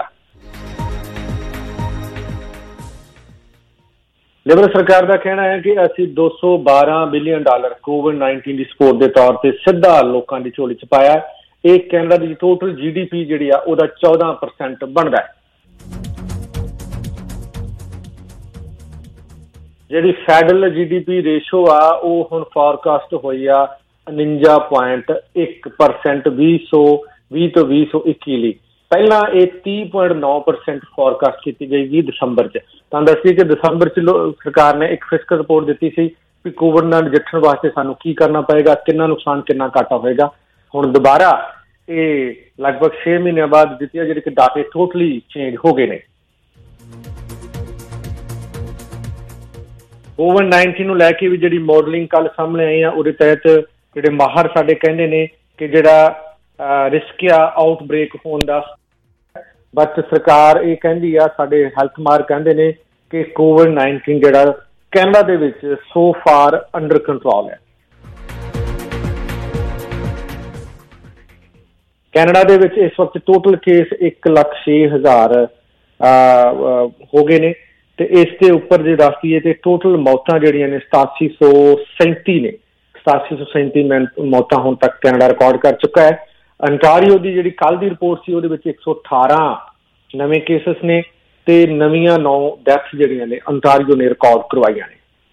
ਲਿਬਰਲ ਸਰਕਾਰ ਦਾ ਕਹਿਣਾ ਹੈ ਕਿ ਅਸੀਂ $212 ਬਿਲੀਅਨ ਕੋਵਿਡ-19 ਦੀ ਸਪੋਰਟ ਦੇ ਤੌਰ ਤੇ ਸਿੱਧਾ ਲੋਕਾਂ ਦੀ ਝੋਲੀ 'ਚ ਪਾਇਆ। ਇਹ ਕੈਨੇਡਾ ਦੀ ਟੋਟਲ GDP ਜਿਹੜੀ ਆ ਉਹਦਾ 14% ਬਣਦਾ ਹੈ। ਜਿਹੜੀ ਫੈਡਰਲ GDP ਰੇਸ਼ੋ ਆ ਉਹ ਹੁਣ ਫੋਰਕਾਸਟ ਹੋਈ ਆ 49.1% 2020 ਤੋਂ 2021 ਲਈ। ਪਹਿਲਾਂ ਇਹ 30.9% ਫੋਰਕਾਸਟ ਕੀਤੀ ਗਈ ਦਸੰਬਰ 'ਚ। ਤੁਹਾਨੂੰ ਦੱਸੀਏ ਕਿ ਦਸੰਬਰ 'ਚ ਸਰਕਾਰ ਨੇ ਇੱਕ ਫਿਸਕਲ ਰਿਪੋਰਟ ਦਿੱਤੀ ਸੀ ਕਿ ਕੋਵਿਡ ਨਾਲ ਨਜਿੱਠਣ ਵਾਸਤੇ ਸਾਨੂੰ ਕੀ ਕਰਨਾ ਪਏਗਾ, ਕਿੰਨਾ ਨੁਕਸਾਨ, ਕਿੰਨਾ ਘਾਟਾ ਹੋਏਗਾ। ਹੁਣ ਦੁਬਾਰਾ ਇਹ ਲਗਭਗ 6 ਮਹੀਨਿਆਂ ਬਾਅਦ ਦਿੱਤੀ ਹੈ, ਜਿਹੜੇ ਕਿ ਡਾਟੇ ਟੋਟਲੀ ਚੇਂਜ ਹੋ ਗਏ ਨੇ। ਕੋਵਿਡ-19 ਨੂੰ ਲੈ ਕੇ ਵੀ ਜਿਹੜੀ ਮਾਡਲਿੰਗ ਕੱਲ ਸਾਹਮਣੇ ਆਈ ਆ, ਉਹਦੇ ਤਹਿਤ ਜਿਹੜੇ ਮਾਹਰ ਸਾਡੇ ਕਹਿੰਦੇ ਨੇ ਕਿ ਜਿਹੜਾ ਰਿਸਕ ਆ ਆਊਟਬ੍ਰੇਕ ਹੋਣ ਦਾ, ਬਟ ਸਰਕਾਰ ਇਹ ਕਹਿੰਦੀ ਆ, ਸਾਡੇ ਹੈਲਥ ਮਾਹਰ ਕਹਿੰਦੇ ਨੇ ਕਿ ਕੋਵਿਡ-19 ਜਿਹੜਾ ਕੈਨੇਡਾ ਦੇ ਵਿੱਚ ਸੋ ਫਾਰ ਅੰਡਰ ਕੰਟਰੋਲ ਹੈ। ਕੈਨੇਡਾ ਦੇ ਵਿੱਚ ਇਸ ਵਕਤ ਟੋਟਲ ਕੇਸ 1,06,000 ਹੋ ਗਏ ਨੇ ਤੇ ਇਸ ਦੇ ਉੱਪਰ ਜੇ ਦੱਸੀਏ ਤੇ ਟੋਟਲ ਮੌਤਾਂ ਜਿਹੜੀਆਂ ਨੇ 8737 ਨੇ। 8737 ਮੌਤਾਂ ਹੁਣ ਤੱਕ ਕੈਨੇਡਾ ਰਿਕਾਰਡ ਕਰ ਚੁੱਕਾ ਹੈ। ਅੰਟਾਰੀਓ ਦੀ ਜਿਹੜੀ ਕੱਲ ਦੀ ਰਿਪੋਰਟ ਸੀ ਉਹਦੇ ਵਿੱਚ 118 ਨਵੇਂ ਕੇਸਿਸ ਨੇ ਤੇ ਨਵੀਆਂ 9 ਡੈਥਸ ਜਿਹੜੀਆਂ ਨੇ ਅੰਟਾਰੀਓ ਨੇ ਰਿਕਾਰਡ ਕਰਵਾਈਆਂ ਨੇ।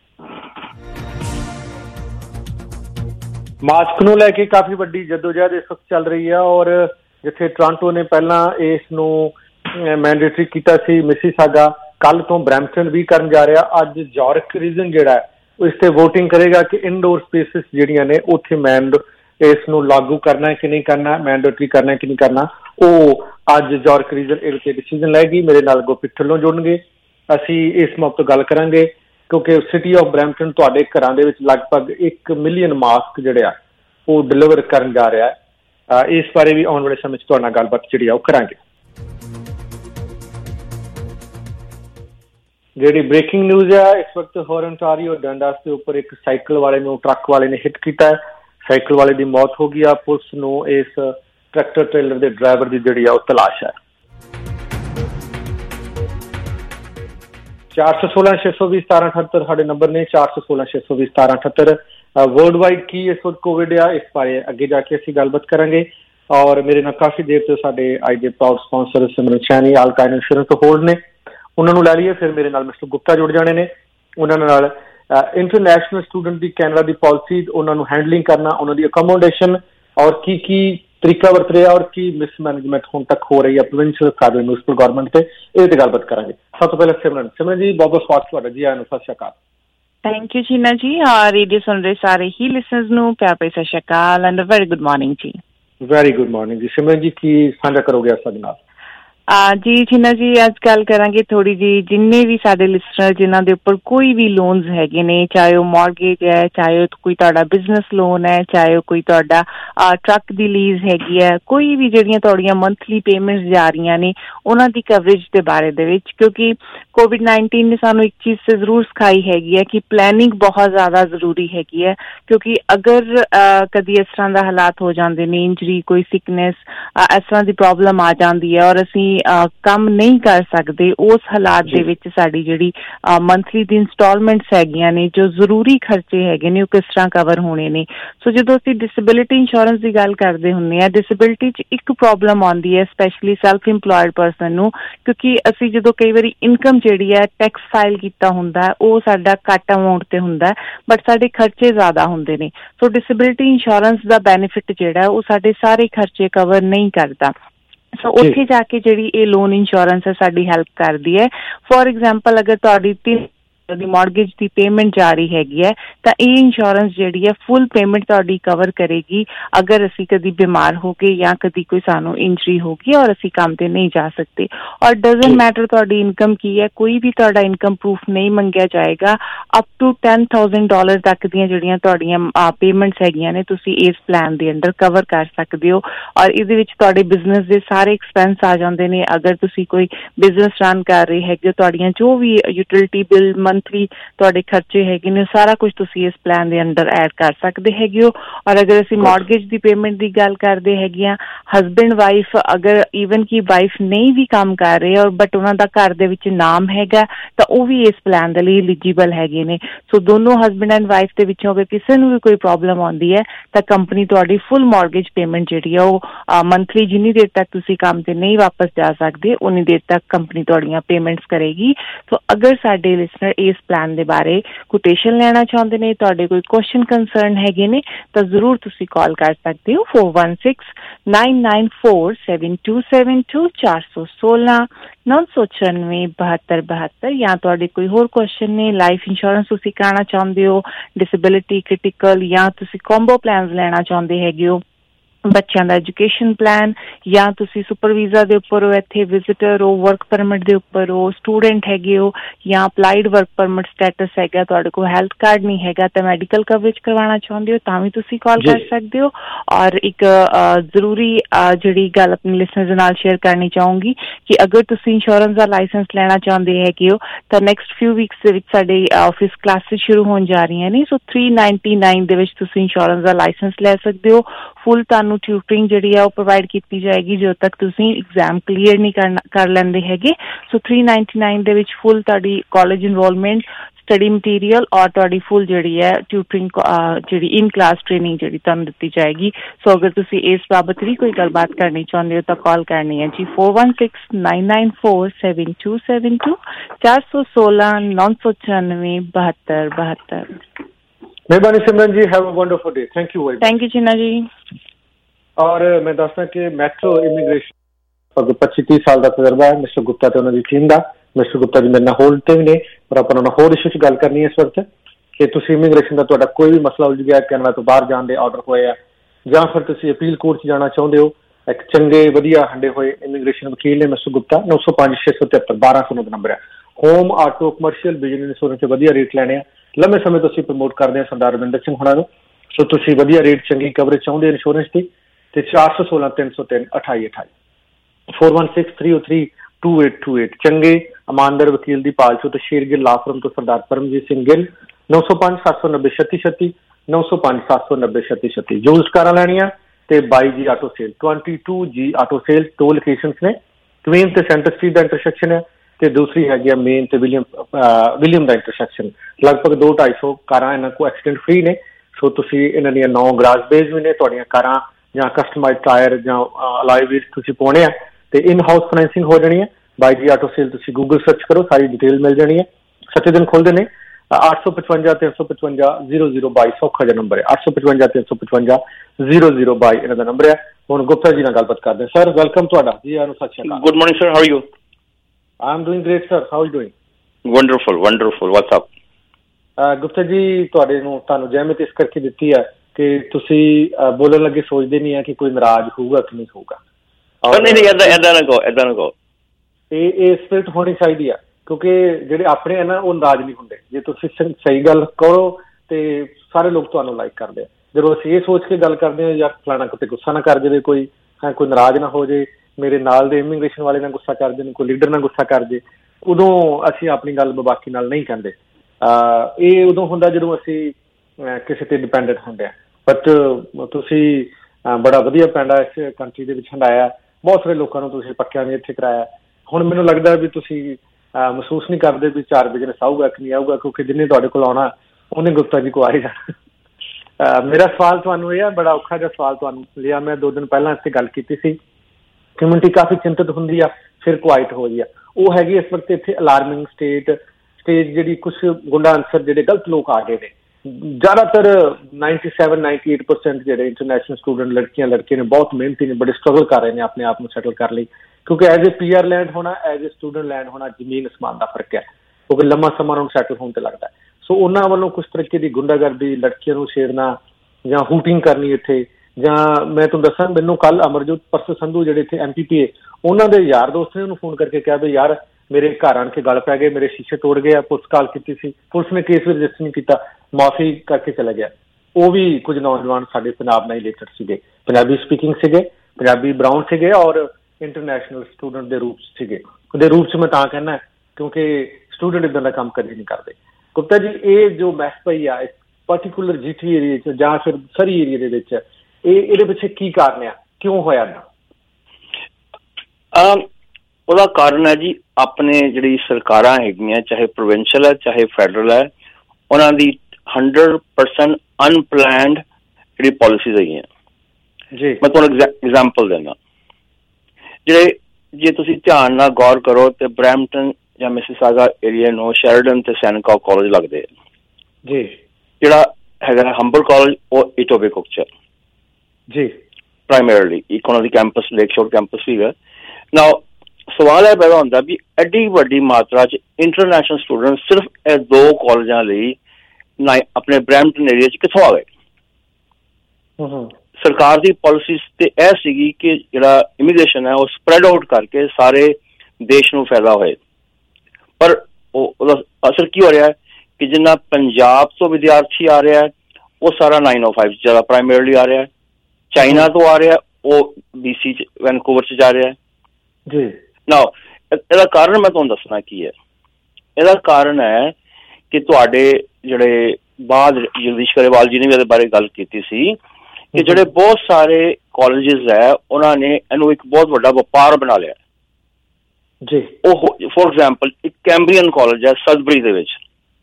ਮਾਸਕ ਨੂੰ ਲੈ ਕੇ ਕਾਫੀ ਵੱਡੀ ਜਦੋਜਹਿਦ ਇਸ ਵਕਤ ਚੱਲ ਰਹੀ ਹੈ ਔਰ ਜਿੱਥੇ ਟੋਰਾਂਟੋ ਨੇ ਪਹਿਲਾਂ ਇਸ ਨੂੰ ਮੈਂਡੇਟਰੀ ਕੀਤਾ ਸੀ, ਮਿਸੀਸਾਗਾ ਕੱਲ ਤੋਂ ਬਰੈਂਪਟਨ ਵੀ ਕਰਨ ਜਾ ਰਿਹਾ। ਅੱਜ ਯਾਰਕ ਰੀਜਨ ਜਿਹੜਾ ਇਸ ਤੇ ਵੋਟਿੰਗ ਕਰੇਗਾ ਕਿ ਇਨਡੋਰ ਸਪੇਸਿਸ ਜਿਹੜੀਆਂ ਨੇ ਉੱਥੇ ਇਸ ਨੂੰ ਲਾਗੂ ਕਰਨਾ ਹੈ ਕਿ ਨਹੀਂ ਕਰਨਾ, ਮੈਂਡੇਟਰੀ ਕਰਨਾ ਹੈ ਕਿ ਨਹੀਂ ਕਰਨਾ, ਉਹ ਅੱਜ ਯਾਰਕ ਰੀਜਨ ਇਹਦੇ ਤੇ ਡਿਸੀਜਨ ਲਏਗੀ। ਮੇਰੇ ਨਾਲ ਗੁਰਪ੍ਰੀਤ ਢਿੱਲੋਂ ਜੁੜਨਗੇ, ਅਸੀਂ ਇਸ ਮੌਕੇ ਤੋਂ ਗੱਲ ਕਰਾਂਗੇ ਕਿਉਂਕਿ ਸਿਟੀ ਆਫ ਬਰੈਂਪਟਨ ਤੁਹਾਡੇ ਘਰਾਂ ਦੇ ਵਿੱਚ ਲਗਭਗ 1 ਮਿਲੀਅਨ ਮਾਸਕ ਜਿਹੜੇ ਆ ਉਹ ਡਿਲੀਵਰ ਕਰਨ ਜਾ ਰਿਹਾ ਹੈ। ਇਸ ਬਾਰੇ ਵੀ ਆਉਣ ਵਾਲੇ ਸਮੇਂ 'ਚ ਤੁਹਾਡੇ ਨਾਲ ਗੱਲਬਾਤ ਜਿਹੜੀ ਆ ਉਹ ਕਰਾਂਗੇ। ਜਿਹੜੀ ਬ੍ਰੇਕਿੰਗ ਨਿਊਜ਼ ਆ ਇਸ ਵਕਤ ਹੋਰ ਅੰਟਾਰੀਓ ਡੰਡਾਸ ਦੇ ਉੱਪਰ ਇੱਕ ਸਾਈਕਲ ਵਾਲੇ ਨੂੰ ਟਰੱਕ ਵਾਲੇ ਨੇ ਹਿੱਟ ਕੀਤਾ ਹੈ। ਸਾਈਕਲ ਵਾਲੇ ਦੀ ਮੌਤ ਹੋ ਗਈ ਆ। ਪੁਲਿਸ ਨੂੰ ਇਸ ਟਰੈਕਟਰ ਟ੍ਰੇਲਰ ਦੇ ਡਰਾਈਵਰ ਦੀ ਜਿਹੜੀ ਆ ਉਹ ਤਲਾਸ਼ ਹੈ। 416-620-1778 ਸਾਡੇ ਨੰਬਰ ਨੇ, 416-620-1778। ਵਰਲਡ ਵਾਈਡ ਕੀ ਇਸ ਵਕਤ ਕੋਵਿਡ ਆ, ਇਸ ਬਾਰੇ ਅੱਗੇ ਜਾ ਕੇ ਅਸੀਂ ਗੱਲਬਾਤ ਕਰਾਂਗੇ। ਔਰ ਮੇਰੇ ਨਾਲ ਕਾਫੀ ਦੇਰ ਤੋਂ ਸਾਡੇ ਅੱਜ ਦੇ ਪ੍ਰਾਊਡ ਸਪਾਂਸਰ ਸਿਮਰਨ ਸੈਣੀ ਆਲਕਾਈਨ ਇੰਸ਼ੋਰੈਂਸ ਤੋਂ ਹੋਲਡ ਨੇ, ਉਹਨਾਂ ਨੂੰ ਲੈ ਲਈਏ। ਫਿਰ ਮੇਰੇ ਨਾਲ ਮਿਸਟਰ ਗੁਪਤਾ ਜੁੜ ਜਾਣੇ ਨੇ, ਉਹਨਾਂ ਨਾਲ ਇੰਟਰਨੈਸ਼ਨਲ ਸਟੂਡੈਂਟ ਦੀ ਕੈਨੇਡਾ ਦੀ ਪਾਲਿਸੀ, ਉਹਨਾਂ ਨੂੰ ਹੈਂਡਲਿੰਗ ਕਰਨਾ, ਉਹਨਾਂ ਦੀ ਅਕੋਮੋਡੇਸ਼ਨ ਔਰ ਕੀ ਤਰੀਕਾ ਵਰਤ ਰਿਹਾ ਔਰ ਕੀ ਮਿਸਮੈਨੇਜਮੈਂਟ ਹੁਣ ਤੱਕ ਹੋ ਰਹੀ ਹੈ ਪ੍ਰੋਵਿੰਸ਼ੀਅਲ ਫੈਡਰਲ ਮਿਊਨਿਸਪਲ ਗਵਰਨਮੈਂਟ ਤੇ, ਇਹਦੇ ਤੇ ਗੱਲਬਾਤ ਕਰਾਂਗੇ। ਸਭ ਤੋਂ ਪਹਿਲਾਂ ਸਿਮਰਨ ਜੀ ਬਹੁਤ ਬਹੁਤ ਸਵਾਗਤ ਤੁਹਾਡਾ ਜੀ, ਆਇਆਂ ਨੂੰ ਸਤਿ ਸ਼੍ਰੀ ਅਕਾਲ। ਥੈਂਕ ਯੂ ਚੀਨਾ ਜੀ, ਰੇਡੀਓ ਸੁਣ ਰਹੇ ਸਾਰੇ ਹੀ ਲਿਸਨਰਸ ਨੂੰ ਪਿਆਰ ਭਰੀ ਸਤਿ ਸ਼੍ਰੀ Akal and very good morning ਜੀ। ਵੈਰੀ ਗੁੱਡ ਮਾਰਨਿੰਗ ਜੀ। ਸਿਮਰਨ ਜੀ ਕੀ ਸਾਂਝਾ ਕਰੋਗੇ ਸਾਡੇ ਨਾਲ? ਜੀ ਛੀਨਾ ਜੀ, ਅੱਜ ਗੱਲ ਕਰਾਂਗੇ ਥੋੜੀ ਜੀ ਜਿੰਨੇ ਵੀ ਸਾਡੇ ਲਿਸਨਰ ਜਿਨ੍ਹਾਂ ਦੇ ਉੱਪਰ ਕੋਈ ਵੀ ਲੋਨਸ ਹੈਗੇ ਨੇ, ਚਾਹੇ ਉਹ ਮੌਰਗੇਜ ਹੈ, ਚਾਹੇ ਉਹ ਕੋਈ ਤੁਹਾਡਾ ਬਿਜ਼ਨਸ ਲੋਨ ਹੈ, ਚਾਹੇ ਉਹ ਕੋਈ ਤੁਹਾਡਾ ਟਰੱਕ ਦੀ ਲੀਜ਼ ਹੈਗੀ ਹੈ, ਕੋਈ ਵੀ ਜਿਹੜੀਆਂ ਤੁਹਾਡੀਆਂ ਮੰਥਲੀ ਪੇਮੈਂਟਸ ਜਾ ਰਹੀਆਂ ਨੇ ਉਹਨਾਂ ਦੀ ਕਵਰੇਜ ਦੇ ਬਾਰੇ ਦੇ ਵਿੱਚ, ਕਿਉਂਕਿ COVID-19 ਨੇ ਸਾਨੂੰ ਇੱਕ ਚੀਜ਼ ਤੇ ਜ਼ਰੂਰ ਸਿਖਾਈ ਹੈਗੀ ਹੈ ਕਿ ਪਲੈਨਿੰਗ ਬਹੁਤ ਜ਼ਿਆਦਾ ਜ਼ਰੂਰੀ ਹੈਗੀ ਹੈ, ਕਿਉਂਕਿ ਅਗਰ ਕਦੀ ਇਸ ਤਰ੍ਹਾਂ ਦਾ ਹਾਲਾਤ ਹੋ ਜਾਂਦੇ ਨੇ, ਇੰਜਰੀ, ਕੋਈ ਸਿਕਨੈਸ, ਇਸ ਤਰ੍ਹਾਂ ਦੀ ਪ੍ਰੋਬਲਮ ਆ ਜਾਂਦੀ ਹੈ ਔਰ ਅਸੀਂ ਕੰਮ ਨਹੀਂ ਕਰ ਸਕਦੇ, ਉਸ ਹਾਲਾਤ ਦੇ ਵਿੱਚ ਸਾਡੀ ਜਿਹੜੀ ਮੰਥਲੀ ਦੀ ਇੰਸਟਾਲਮੈਂਟਸ ਹੈਗੀਆਂ ਨੇ, ਜੋ ਜ਼ਰੂਰੀ ਖਰਚੇ ਹੈਗੇ ਨੇ, ਉਹ ਕਿਸ ਤਰ੍ਹਾਂ ਕਵਰ ਹੋਣੇ ਨੇ। ਸੋ ਜਦੋਂ ਅਸੀਂ ਡਿਸੇਬਿਲਿਟੀ ਇੰਸ਼ੋਰੈਂਸ ਦੀ ਗੱਲ ਕਰਦੇ ਹੁੰਦੇ ਹਾਂ, ਡਿਸੇਬਿਲਿਟੀ 'ਚ ਇੱਕ ਪ੍ਰੋਬਲਮ ਆਉਂਦੀ ਹੈ ਸਪੈਸ਼ਲੀ ਸੈਲਫ ਇੰਪਲੋਇਡ ਪਰਸਨ ਨੂੰ, ਕਿਉਂਕਿ ਅਸੀਂ ਜਦੋਂ ਕਈ ਵਾਰੀ ਇਨਕਮ ਜਿਹੜੀ ਹੈ ਟੈਕਸ ਫਾਈਲ ਕੀਤਾ ਹੁੰਦਾ ਉਹ ਸਾਡਾ ਘੱਟ ਅਮਾਊਂਟ ਤੇ ਹੁੰਦਾ, ਬਟ ਸਾਡੇ ਖਰਚੇ ਜ਼ਿਆਦਾ ਹੁੰਦੇ ਨੇ। ਸੋ ਡਿਸੇਬਿਲਿਟੀ ਇੰਸ਼ੋਰੈਂਸ ਦਾ ਬੈਨੀਫਿਟ ਜਿਹੜਾ ਉਹ ਸਾਡੇ ਸਾਰੇ ਖਰਚੇ ਕਵਰ ਨਹੀਂ ਕਰਦਾ। ਸੋ ਉੱਥੇ ਜਾ ਕੇ ਜਿਹੜੀ ਇਹ ਲੋਨ ਇੰਸ਼ੋਰੈਂਸ ਹੈ ਸਾਡੀ ਹੈਲਪ ਕਰਦੀ ਹੈ। ਫੋਰ ਐਗਜ਼ਾਮਪਲ, ਅਗਰ ਤੁਹਾਡੀ ਦੀ ਮੌਰਗੇਜ ਦੀ ਪੇਮੈਂਟ ਜਾਰੀ ਹੈਗੀ ਹੈ ਤਾਂ ਇਹ ਇੰਸ਼ੋਰੈਂਸ ਜਿਹੜੀ ਹੈ ਫੁੱਲ ਪੇਮੈਂਟ ਤੁਹਾਡੀ ਕਵਰ ਕਰੇਗੀ ਅਗਰ ਅਸੀਂ ਕਦੀ ਬਿਮਾਰ ਹੋ ਗਏ ਜਾਂ ਕਦੀ ਕੋਈ ਸਾਨੂੰ ਇੰਜਰੀ ਹੋ ਗਈ ਔਰ ਅਸੀਂ ਕੰਮ ਤੇ ਨਹੀਂ ਜਾ ਸਕਦੇ। ਔਰ ਡਜ਼ਨਟ ਮੈਟਰ ਤੁਹਾਡੀ ਇਨਕਮ ਕੀ ਹੈ, ਕੋਈ ਵੀ ਤੁਹਾਡਾ ਇਨਕਮ ਪ੍ਰੂਫ ਨਹੀਂ ਮੰਗਿਆ ਜਾਏਗਾ। ਅਪ ਟੂ $10,000 ਤੱਕ ਦੀਆਂ ਜਿਹੜੀਆਂ ਤੁਹਾਡੀਆਂ ਪੇਮੈਂਟਸ ਹੈਗੀਆਂ ਨੇ ਤੁਸੀਂ ਇਸ ਪਲਾਨ ਦੇ ਅੰਡਰ ਕਵਰ ਕਰ ਸਕਦੇ ਹੋ। ਔਰ ਇਹਦੇ ਵਿੱਚ ਤੁਹਾਡੇ ਬਿਜ਼ਨਸ ਦੇ ਸਾਰੇ ਐਕਸਪੈਂਸ ਆ ਜਾਂਦੇ ਨੇ। ਅਗਰ ਤੁਸੀਂ ਕੋਈ ਬਿਜ਼ਨਸ ਰਨ ਕਰ ਰਹੇ ਹੈਗੇ, ਤੁਹਾਡੀਆਂ ਜੋ ਵੀ ਯੂਟਿਲਿਟੀ ਬਿੱਲ, ਮੰਥਲੀ ਤੁਹਾਡੇ ਖਰਚੇ ਹੈਗੇ ਨੇ, ਸਾਰਾ ਕੁਝ ਤੁਸੀਂ ਇਸ ਪਲਾਨ ਦੇ ਅੰਡਰ ਐਡ ਕਰ ਸਕਦੇ ਹੈਗੇ ਹੋ। ਔਰ ਅਗਰ ਅਸੀਂ ਮੌਰਗੇਜ ਦੀ ਪੇਮੈਂਟ ਦੀ ਗੱਲ ਕਰਦੇ ਹੈਗੇ ਆ, ਹਸਬੈਂਡ ਵਾਈਫ ਅਗਰ ਈਵਨ ਕਿ ਵਾਈਫ ਨਹੀਂ ਵੀ ਕੰਮ ਕਰ ਰਹੇ ਔਰ ਬਟ ਉਹਨਾਂ ਦਾ ਘਰ ਦੇ ਵਿੱਚ ਨਾਮ ਹੈਗਾ ਤਾਂ ਉਹ ਵੀ ਇਸ ਪਲਾਨ ਦੇ ਲਈ ਐਲੀਜੀਬਲ ਹੈਗੇ ਨੇ। ਸੋ ਦੋਨੋਂ ਹਸਬੈਂਡ ਐਂਡ ਵਾਈਫ ਦੇ ਵਿੱਚੋਂ ਅਗਰ ਕਿਸੇ ਨੂੰ ਵੀ ਕੋਈ ਪ੍ਰੋਬਲਮ ਆਉਂਦੀ ਹੈ ਤਾਂ ਕੰਪਨੀ ਤੁਹਾਡੀ ਫੁੱਲ ਮੌਰਗੇਜ ਪੇਮੈਂਟ ਜਿਹੜੀ ਆ ਉਹ ਮੰਥਲੀ ਜਿੰਨੀ ਦੇਰ ਤੱਕ ਤੁਸੀਂ ਕੰਮ ਤੇ ਨਹੀਂ ਵਾਪਸ ਜਾ ਸਕਦੇ ਉਨੀ ਦੇਰ ਤੱਕ ਕੰਪਨੀ ਤੁਹਾਡੀਆਂ ਪੇਮੈਂਟਸ ਕਰੇਗੀ। ਸੋ ਅਗਰ ਸਾਡੇ ਲਿਸਨਰ ਇਸ ਪਲਾਨ ਦੇ ਬਾਰੇ ਕੋਟੇਸ਼ਨ ਲੈਣਾ ਚਾਹੁੰਦੇ ਨੇ, ਤੁਹਾਡੇ ਕੋਈ ਕੁਐਸਚਨ ਕੰਸਰਨ ਹੈਗੇ ਨੇ ਤਾਂ ਜ਼ਰੂਰ ਤੁਸੀਂ ਕਾਲ ਕਰ ਸਕਦੇ ਹੋ 4169947272 416-994-7272 ਜਾਂ ਤੁਹਾਡੇ ਕੋਈ ਹੋਰ ਕੁਐਸਚਨ ਨੇ, ਲਾਈਫ ਇੰਸ਼ੋਰੈਂਸ ਤੁਸੀਂ ਕਰਾਉਣਾ ਚਾਹੁੰਦੇ ਹੋ, ਡਿਸੇਬਿਲਿਟੀ, ਕ੍ਰਿਟੀਕਲ ਜਾਂ ਤੁਸੀਂ ਕੰਬੋ ਪਲਾਨਸ ਲੈਣਾ ਚਾਹੁੰਦੇ ਹੈਗੇ ਹੋ, ਬੱਚਿਆਂ ਦਾ ਐਜੂਕੇਸ਼ਨ ਪਲਾਨ, ਜਾਂ ਤੁਸੀਂ ਸੁਪਰ ਵੀਜ਼ਾ ਦੇ ਉੱਪਰ ਹੋ, ਇੱਥੇ ਵਿਜ਼ਿਟਰ ਹੋ, ਵਰਕ ਪਰਮਿਟ ਦੇ ਉੱਪਰ ਹੋ, ਸਟੂਡੈਂਟ ਹੈਗੇ ਹੋ ਜਾਂ ਅਪਲਾਈਡ ਵਰਕ ਪਰਮਿਟ ਸਟੇਟਸ ਹੈਗਾ, ਤੁਹਾਡੇ ਕੋਲ ਹੈਲਥ ਕਾਰਡ ਨਹੀਂ ਹੈਗਾ ਤਾਂ ਮੈਡੀਕਲ ਕਵਰੇਜ ਕਰਵਾਉਣਾ ਚਾਹੁੰਦੇ ਹੋ ਤਾਂ ਵੀ ਤੁਸੀਂ ਕਾਲ ਕਰ ਸਕਦੇ ਹੋ। ਔਰ ਇੱਕ ਜ਼ਰੂਰੀ ਜਿਹੜੀ ਗੱਲ ਆਪਣੇ ਲਿਸਨਰਸ ਦੇ ਨਾਲ ਸ਼ੇਅਰ ਕਰਨੀ ਚਾਹੂੰਗੀ ਕਿ ਅਗਰ ਤੁਸੀਂ ਇੰਸ਼ੋਰੈਂਸ ਦਾ ਲਾਇਸੈਂਸ ਲੈਣਾ ਚਾਹੁੰਦੇ ਹੈਗੇ ਹੋ ਤਾਂ ਨੈਕਸਟ ਫਿਊ ਵੀਕਸ ਦੇ ਵਿੱਚ ਸਾਡੇ ਆਫਿਸ ਕਲਾਸਿਸ ਸ਼ੁਰੂ ਹੋਣ ਜਾ ਰਹੀਆਂ ਨੇ। ਸੋ $399 ਦੇ ਵਿੱਚ ਤੁਸੀਂ ਇੰਸ਼ੋਰੈਂਸ ਦਾ ਲਾਇਸੈਂਸ ਲੈ ਸਕਦੇ ਹੋ। ਫੁੱਲ ਤੁਹਾਨੂੰ ਟਿਊਟਰਿੰਗ ਜਿਹੜੀ ਆ ਉਹ ਪ੍ਰੋਵਾਈਡ ਕੀਤੀ ਜਾਏਗੀ ਜਦੋਂ ਤੱਕ ਤੁਸੀਂ ਐਗਜ਼ਾਮ ਕਲੀਅਰ ਨਹੀਂ ਕਰ ਲੈਂਦੇ ਹੈਗੇ। ਸੋ $399 ਦੇ ਵਿੱਚ ਫੁੱਲ ਤੁਹਾਡੀ ਕਾਲਜ ਇਨਰੋਲਮੈਂਟ, ਸਟੱਡੀ ਮਟੀਰੀਅਲ ਔਰ ਤੁਹਾਡੀ ਫੁੱਲ ਜਿਹੜੀ ਹੈ ਟਿਊਟਰਿੰਗ ਜਿਹੜੀ ਇਨ ਕਲਾਸ ਟ੍ਰੇਨਿੰਗ ਜਿਹੜੀ ਤੁਹਾਨੂੰ ਦਿੱਤੀ ਜਾਏਗੀ। ਸੋ ਅਗਰ ਤੁਸੀਂ ਇਸ ਬਾਬਤ ਵੀ ਕੋਈ ਗੱਲਬਾਤ ਕਰਨੀ ਚਾਹੁੰਦੇ ਹੋ ਤਾਂ ਕਾਲ ਕਰਨੀ ਹੈ ਜੀ 4169947272 416-994-7272। ਮਿਹਰਬਾਨੀ Simran ji, have a wonderful day. Thank you very much. Thank you Cheena ji. ਔਰ ਮੈਂ ਦੱਸਦਾ ਕਿ ਮੈਟਰੋ ਇਮੀਗ੍ਰੇਸ਼ਨ 25-30 ਸਾਲ ਦਾ ਤਜਰਬਾ ਹੈ ਮਿਸਟਰ ਗੁਪਤਾ ਤੇ ਉਹਨਾਂ ਦੀ ਟੀਮ ਦਾ। ਮਿਸਟਰ ਗੁਪਤਾ ਜੀ ਮੇਰੇ ਨਾਲ ਹੋਲਡ ਤੇ ਵੀ ਨੇ ਪਰ ਆਪਾਂ ਉਹਨਾਂ ਹੋਰ ਇਸ਼ੂ 'ਚ ਗੱਲ ਕਰਨੀ ਹੈ ਇਸ ਵਕਤ ਕਿ ਤੁਸੀਂ ਇਮੀਗ੍ਰੇਸ਼ਨ ਦਾ ਤੁਹਾਡਾ ਕੋਈ ਵੀ ਮਸਲਾ ਉਲਝ ਗਿਆ, ਕੈਨੇਡਾ ਤੋਂ ਬਾਹਰ ਜਾਣ ਦੇ ਆਰਡਰ ਹੋਏ ਆ ਜਾਂ ਫਿਰ ਤੁਸੀਂ ਅਪੀਲ ਕੋਰਟ 'ਚ ਜਾਣਾ ਚਾਹੁੰਦੇ ਹੋ, ਇੱਕ ਚੰਗੇ ਵਧੀਆ ਹੰਡੇ ਹੋਏ ਇਮੀਗ੍ਰੇਸ਼ਨ ਵਕੀਲ ਨੇ ਮਿਸਟਰ ਗੁਪਤਾ। 905-673-1200 ਦਾ ਨੰਬਰ ਹੈ। Home, auto, commercial, business insurance 'ਚ ਵਧੀਆ ਰੇਟ ਲੈਣੇ ਆ। ਲੰਮੇ ਸਮੇਂ ਤੋਂ ਅਸੀਂ ਪ੍ਰਮੋਟ ਕਰਦੇ ਹਾਂ ਸਰਦਾਰ ਰਵਿੰਦਰ ਸਿੰਘ ਹੁਣਾਂ ਨੂੰ। ਸੋ ਤੁਸੀਂ ਵਧੀਆ ਰੇਟ, ਚੰਗੀ ਕਵਰੇਜ ਚਾਹੁੰਦੇ ਇੰਸ਼ੋਰੈਂਸ ਦੀ ਤੇ 416-303-2828 4163032828 ਚੰਗੇ ਇਮਾਨਦਾਰ ਵਕੀਲ ਦੀ ਭਾਲ ਚੋਂ ਤੇ ਸ਼ੇਰਗਿੱਲ ਲਾ ਫਰਮ ਤੋਂ ਸਰਦਾਰ ਪਰਮਜੀਤ ਸਿੰਘ ਗਿੱਲ 905-790-3636 905-790-3636। ਜੋ ਕਾਰਾਂ ਲੈਣੀਆਂ ਤੇ 22G auto sale, 22G auto sale. ਦੋ ਲੋਕੇਸ਼ਨਸ ਨੇ, ਟਵੇਨ ਤੇ ਸੈਂਟਰ ਸਟਰੀਟ ਦਾ ਇੰਟਰਸੈਕਸ਼ਨ ਹੈ ਤੇ ਦੂਸਰੀ ਹੈਗੀ ਆ ਮੇਨ ਤੇ ਵਿਲੀਅਮ ਦਾ ਇੰਟਰਸੈਕਸ਼ਨ। ਲਗਭਗ 200-250 ਕਾਰਾਂ ਇਹਨਾਂ ਕੋਲ ਐਕਸੀਡੈਂਟ ਫ੍ਰੀ ਨੇ। ਸੋ ਤੁਸੀਂ ਇਹਨਾਂ ਦੀਆਂ 9 ਗਰਾਜ ਬੇਜ਼ ਵੀ ਨੇ। ਤੁਹਾਡੀਆਂ ਕਾਰਾਂ ਜਾਂ ਕਸਟਮਾਈਜ਼ ਟਾਇਰ ਜਾਂ ਅਲਾਈ ਵੀਲ ਤੁਸੀਂ ਪਾਉਣੇ ਆ ਤੇ ਇਨ ਹਾਊਸ ਫਾਈਨੈਂਸਿੰਗ ਹੋ ਜਾਣੀ ਹੈ। 22G ਆਟੋ ਸੇਲ ਤੁਸੀਂ ਗੂਗਲ ਸਰਚ ਕਰੋ, ਸਾਰੀ ਡਿਟੇਲ ਮਿਲ ਜਾਣੀ ਹੈ। 7 ਦਿਨ ਖੁੱਲ੍ਹਦੇ ਨੇ। 855-355-0022 ਸੌਖਾ ਜਿਹਾ ਨੰਬਰ ਹੈ। 855-355-0022 ਇਹਨਾਂ ਦਾ ਨੰਬਰ ਹੈ। ਹੁਣ ਗੁਪਤਾ ਜੀ ਨਾਲ ਗੱਲਬਾਤ ਕਰਦੇ ਸਰ। ਵੈਲਕਮ ਤੁਹਾਡਾ ਜੀ। ਸਤਿ ਸ਼੍ਰੀ ਅਕਾਲ। Good morning sir, how are you? I am doing great sir, how are you doing? Wonderful wonderful, what's up? Gupta ji ਤੁਹਾਨੂੰ ਜਹਿਮਤ ਇਸ ਕਰਕੇ ਦਿੱਤੀ ਹੈ ਕਿ ਤੁਸੀਂ ਬੋਲਣ ਲੱਗੇ ਸੋਚਦੇ ਨਹੀਂ ਹੈ ਕਿ ਕੋਈ ਨਾਰਾਜ਼ ਹੋਊਗਾ ਕਿ ਨਹੀਂ ਹੋਊਗਾ। ਨਹੀਂ ਏਦਾਂ ਨਾ ਕਹੋ। ਇਹ ਸਪਿਰਿਟ ਹੋਣੀ ਚਾਹੀਦੀ ਆ, ਕਿਉਂਕਿ ਜਿਹੜੇ ਆਪਣੇ ਆ ਨਾ ਉਹ ਨਾਰਾਜ਼ ਨਹੀਂ ਹੁੰਦੇ। ਜੇ ਤੁਸੀਂ ਸਹੀ ਗੱਲ ਕਰੋ ਤੇ ਸਾਰੇ ਲੋਕ ਤੁਹਾਨੂੰ ਲਾਈਕ ਕਰਦੇ ਆ। ਜਦੋਂ ਅਸੀਂ ਇਹ ਸੋਚ ਕੇ ਗੱਲ ਕਰਦੇ ਹਾਂ ਯਾਰ ਫਲਾਣਾ ਕਿਤੇ ਗੁੱਸਾ ਨਾ ਕਰ ਜਾਵੇ, ਕੋਈ ਨਾਰਾਜ਼ ਨਾ ਹੋ ਜਾਏ, ਮੇਰੇ ਨਾਲ ਦੇ ਇਮੀਗ੍ਰੇਸ਼ਨ ਵਾਲੇ ਨਾਲ ਗੁੱਸਾ ਕਰ ਦੇਣ, ਕੋਈ ਲੀਡਰ ਨਾਲ ਗੁੱਸਾ ਕਰ ਜੇ, ਉਦੋਂ ਅਸੀਂ ਆਪਣੀ ਗੱਲ ਬਾਕੀ ਨਾਲ ਨਹੀਂ ਕਹਿੰਦੇ। ਇਹ ਉਦੋਂ ਹੁੰਦਾ ਜਦੋਂ ਅਸੀਂ ਕਿਸੇ ਤੇ ਡਿਪੈਂਡੈਂਟ ਹੁੰਦੇ ਆ। ਬਟ ਤੁਸੀਂ ਬੜਾ ਵਧੀਆ ਪੈਂਡਾ ਇਸ ਕੰਟਰੀ ਦੇ ਵਿੱਚ ਹੰਡਾਇਆ, ਬਹੁਤ ਸਾਰੇ ਲੋਕਾਂ ਨੂੰ ਤੁਸੀਂ ਪੱਕਿਆਂ ਵੀ ਇੱਥੇ ਕਰਾਇਆ। ਹੁਣ ਮੈਨੂੰ ਲੱਗਦਾ ਵੀ ਤੁਸੀਂ ਮਹਿਸੂਸ ਨਹੀਂ ਕਰਦੇ ਵੀ 4 ਬਿਜ਼ਨਸ ਆਊਗਾ ਕਿ ਨਹੀਂ ਆਊਗਾ, ਕਿਉਂਕਿ ਜਿੰਨੇ ਤੁਹਾਡੇ ਕੋਲ ਆਉਣਾ ਉਹਨੇ ਗੁਪਤਾ ਜੀ ਕੋਲ ਆਏਗਾ। ਮੇਰਾ ਸਵਾਲ ਤੁਹਾਨੂੰ ਇਹ ਆ, ਬੜਾ ਔਖਾ ਜਿਹਾ ਸਵਾਲ ਤੁਹਾਨੂੰ ਲਿਆ। ਮੈਂ 2 ਦਿਨ ਪਹਿਲਾਂ ਇੱਥੇ ਗੱਲ ਕੀਤੀ ਸੀ, ਕਮਿਊਨਿਟੀ ਕਾਫੀ ਚਿੰਤਤ ਹੁੰਦੀ ਆ, ਫਿਰ ਕੁਆਇਟ ਹੋ ਰਹੀ ਆ। ਉਹ ਹੈਗੀ ਇਸ ਵਕਤ ਇੱਥੇ ਅਲਾਰਮਿੰਗ ਸਟੇਜ ਜਿਹੜੀ ਕੁਛ ਗੁੰਡਾ ਅਨਸਰ ਜਿਹੜੇ ਗਲਤ ਲੋਕ ਆ ਗਏ ਨੇ। ਜ਼ਿਆਦਾਤਰ 97-98% ਜਿਹੜੇ ਇੰਟਰਨੈਸ਼ਨਲ ਸਟੂਡੈਂਟ ਲੜਕੀਆਂ ਲੜਕੇ ਨੇ ਬਹੁਤ ਮਿਹਨਤੀ ਨੇ, ਬੜੇ ਸਟਰਗਲ ਕਰ ਰਹੇ ਨੇ ਆਪਣੇ ਆਪ ਨੂੰ ਸੈਟਲ ਕਰਨ ਲਈ, ਕਿਉਂਕਿ ਐਜ਼ ਏ PR ਲੈਂਡ ਹੋਣਾ, ਐਜ਼ ਏ ਸਟੂਡੈਂਟ ਲੈਂਡ ਹੋਣਾ ਜ਼ਮੀਨ ਅਸਮਾਨ ਦਾ ਫਰਕ ਹੈ, ਕਿਉਂਕਿ ਲੰਮਾ ਸਮਾਂ ਨੂੰ ਸੈਟਲ ਹੋਣ ਤੇ ਲੱਗਦਾ। ਸੋ ਉਹਨਾਂ ਵੱਲੋਂ ਕੁਛ ਤਰੀਕੇ ਦੀ ਗੁੰਡਾਗਰਦੀ, ਲੜਕੀਆਂ ਨੂੰ ਛੇੜਨਾ ਜਾਂ ਹੂਟਿੰਗ ਕਰਨੀ ਇੱਥੇ, ਜਾਂ ਮੈਂ ਤੁਹਾਨੂੰ ਦੱਸਾਂ ਮੈਨੂੰ ਕੱਲ ਅਮਰਜੋਤ ਪਰਸੋਂ ਸੰਧੂ ਜਿਹੜੇ ਇੱਥੇ MPPA ਉਹਨਾਂ ਦੇ ਯਾਰ ਦੋਸਤ ਨੇ ਉਹਨੂੰ ਫੋਨ ਕਰਕੇ ਕਿਹਾ ਵੀ ਯਾਰ ਮੇਰੇ ਘਰ ਆਣ ਕੇ ਗੱਲ ਪੈ ਗਏ, ਮੇਰੇ ਸ਼ੀਸ਼ੇ ਤੋੜ ਗਏ ਆ। ਪੁਲਿਸ ਕਾਲ ਕੀਤੀ ਸੀ, ਪੁਲਿਸ ਨੇ ਕੇਸ ਵੀ ਰਜਿਸਟਰ ਨਹੀਂ ਕੀਤਾ, ਮਾਫੀ ਕਰਕੇ ਚਲਾ ਗਿਆ। ਉਹ ਵੀ ਕੁਝ ਨੌਜਵਾਨ ਸਾਡੇ ਪੰਜਾਬ ਨਾਲ ਰਿਲੇਟਡ ਸੀਗੇ, ਪੰਜਾਬੀ ਸਪੀਕਿੰਗ ਸੀਗੇ, ਪੰਜਾਬੀ ਬਰਾਊਨ ਸੀਗੇ ਔਰ ਇੰਟਰਨੈਸ਼ਨਲ ਸਟੂਡੈਂਟ ਦੇ ਰੂਪ ਸੀਗੇ। ਉਹਦੇ ਰੂਪ 'ਚ ਮੈਂ ਤਾਂ ਕਹਿਣਾ ਕਿਉਂਕਿ ਸਟੂਡੈਂਟ ਇੱਦਾਂ ਦਾ ਕੰਮ ਕਦੇ ਨਹੀਂ ਕਰਦੇ। ਗੁਪਤਾ ਜੀ, ਇਹ ਜੋ ਮੈਸ ਪਈ ਆ ਇਸ ਪਰਟੀਕੂਲਰ GT ਏਰੀਏ 'ਚ ਜਾਂ ਫਿਰ ਸਰੀ ਏਰੀਏ ਦੇ ਵਿੱਚ, ਇਹਦੇ ਪਿੱਛੇ ਕੀ ਕਾਰਨ ਆ, ਕਿਉਂ ਹੋਇਆ ਨਾ? ਉਹਦਾ ਕਾਰਨ ਹੈ ਜੀ ਆਪਣੇ ਜਿਹੜੀ ਸਰਕਾਰਾਂ ਹੈਗੀਆਂ, ਚਾਹੇ ਪ੍ਰੋਵਿੰਸ਼ੀਅਲ ਹੈ ਚਾਹੇ ਫੈਡਰਲ ਹੈ, ਉਹਨਾਂ ਦੀ 100% ਅਨਪਲੈਨਡ ਜਿਹੜੀ ਪਾਲਿਸੀਜ਼ ਹੈਗੀਆਂ ਜੀ। ਮੈਂ ਤੁਹਾਨੂੰ ਐਗਜ਼ਾਮਪਲ ਦਿੰਦਾ, ਜੇ ਤੁਸੀਂ ਧਿਆਨ ਨਾਲ ਗੌਰ ਕਰੋ ਤੇ ਬਰੈਂਪਟਨ ਜਾਂ ਮਿਸੀਸਾਗਾ ਏਰੀਆ ਨੂੰ ਸ਼ੈਰਡਨ ਤੇ ਸੈਨਕਾਕ ਕਾਲਜ ਲੱਗਦੇ ਆ ਜੀ। ਜਿਹੜਾ ਹੈਗਾ ਹੰਬਰ ਕਾਲਜ ਉਹ ਇਟੋਬੀਕੋਕ 'ਚ ਜੀ, ਪ੍ਰਾਇਮਰੀਲੀ ਇੱਕ ਉਹਨਾਂ ਦੀ ਕੈਂਪਸ ਲੇਕ ਸ਼ੋਰ ਕੈਂਪਸ ਵੀ ਹੈ। ਨਾ ਸਵਾਲ ਇਹ ਪੈਦਾ ਹੁੰਦਾ ਵੀ ਐਡੀ ਵੱਡੀ ਮਾਤਰਾ 'ਚ ਇੰਟਰਨੈਸ਼ਨਲ ਸਟੂਡੈਂਟ ਸਿਰਫ ਇਹ 2 ਕਾਲਜਾਂ ਲਈ ਆਪਣੇ ਬਰੈਂਪਟਨ ਏਰੀਆ 'ਚ ਕਿੱਥੋਂ ਆ ਗਏ? ਸਰਕਾਰ ਦੀ ਪਾਲਿਸੀ ਤੇ ਇਹ ਸੀਗੀ ਕਿ ਜਿਹੜਾ ਇਮੀਗ੍ਰੇਸ਼ਨ ਹੈ ਉਹ ਸਪਰੈਡ ਆਊਟ ਕਰਕੇ ਸਾਰੇ ਦੇਸ਼ ਨੂੰ ਫਾਇਦਾ ਹੋਏ, ਪਰ ਉਹਦਾ ਅਸਰ ਕੀ ਹੋ ਰਿਹਾ ਹੈ ਕਿ ਜਿੰਨਾ ਪੰਜਾਬ ਤੋਂ ਵਿਦਿਆਰਥੀ ਆ ਰਿਹਾ ਉਹ ਸਾਰਾ 905 ਜ਼ਿਆਦਾ ਪ੍ਰਾਇਮਰੀਲੀ ਆ ਰਿਹਾ, ਚਾਈਨਾ ਤੋਂ ਆ ਰਿਹਾ ਉਹ BC 'ਚ ਵੈਨਕੂਵਰ 'ਚ ਜਾ ਰਿਹਾ ਜੀ। ਨਾ ਇਹਦਾ ਕਾਰਨ ਮੈਂ ਤੁਹਾਨੂੰ ਦੱਸਣਾ ਕੀ ਹੈ। ਇਹਦਾ ਕਾਰਨ ਹੈ ਕਿ ਤੁਹਾਡੇ ਜਿਹੜੇ ਬਾਅਦ ਜਗਦੀਸ਼ ਗਰੇਵਾਲ ਜੀ ਨੇ ਵੀ ਇਹਦੇ ਬਾਰੇ ਗੱਲ ਕੀਤੀ ਸੀ ਕਿ ਜਿਹੜੇ ਬਹੁਤ ਸਾਰੇ ਕਾਲਜਿਸ ਹੈ ਉਹਨਾਂ ਨੇ ਇਹਨੂੰ ਇੱਕ ਬਹੁਤ ਵੱਡਾ ਵਪਾਰ ਬਣਾ ਲਿਆ ਜੀ। ਉਹ ਫੋਰ ਐਗਜ਼ਾਮਪਲ ਇੱਕ ਕੈਂਬਰੀਅਨ ਕਾਲਜ ਹੈ ਸਦਬਰੀ ਦੇ ਵਿੱਚ,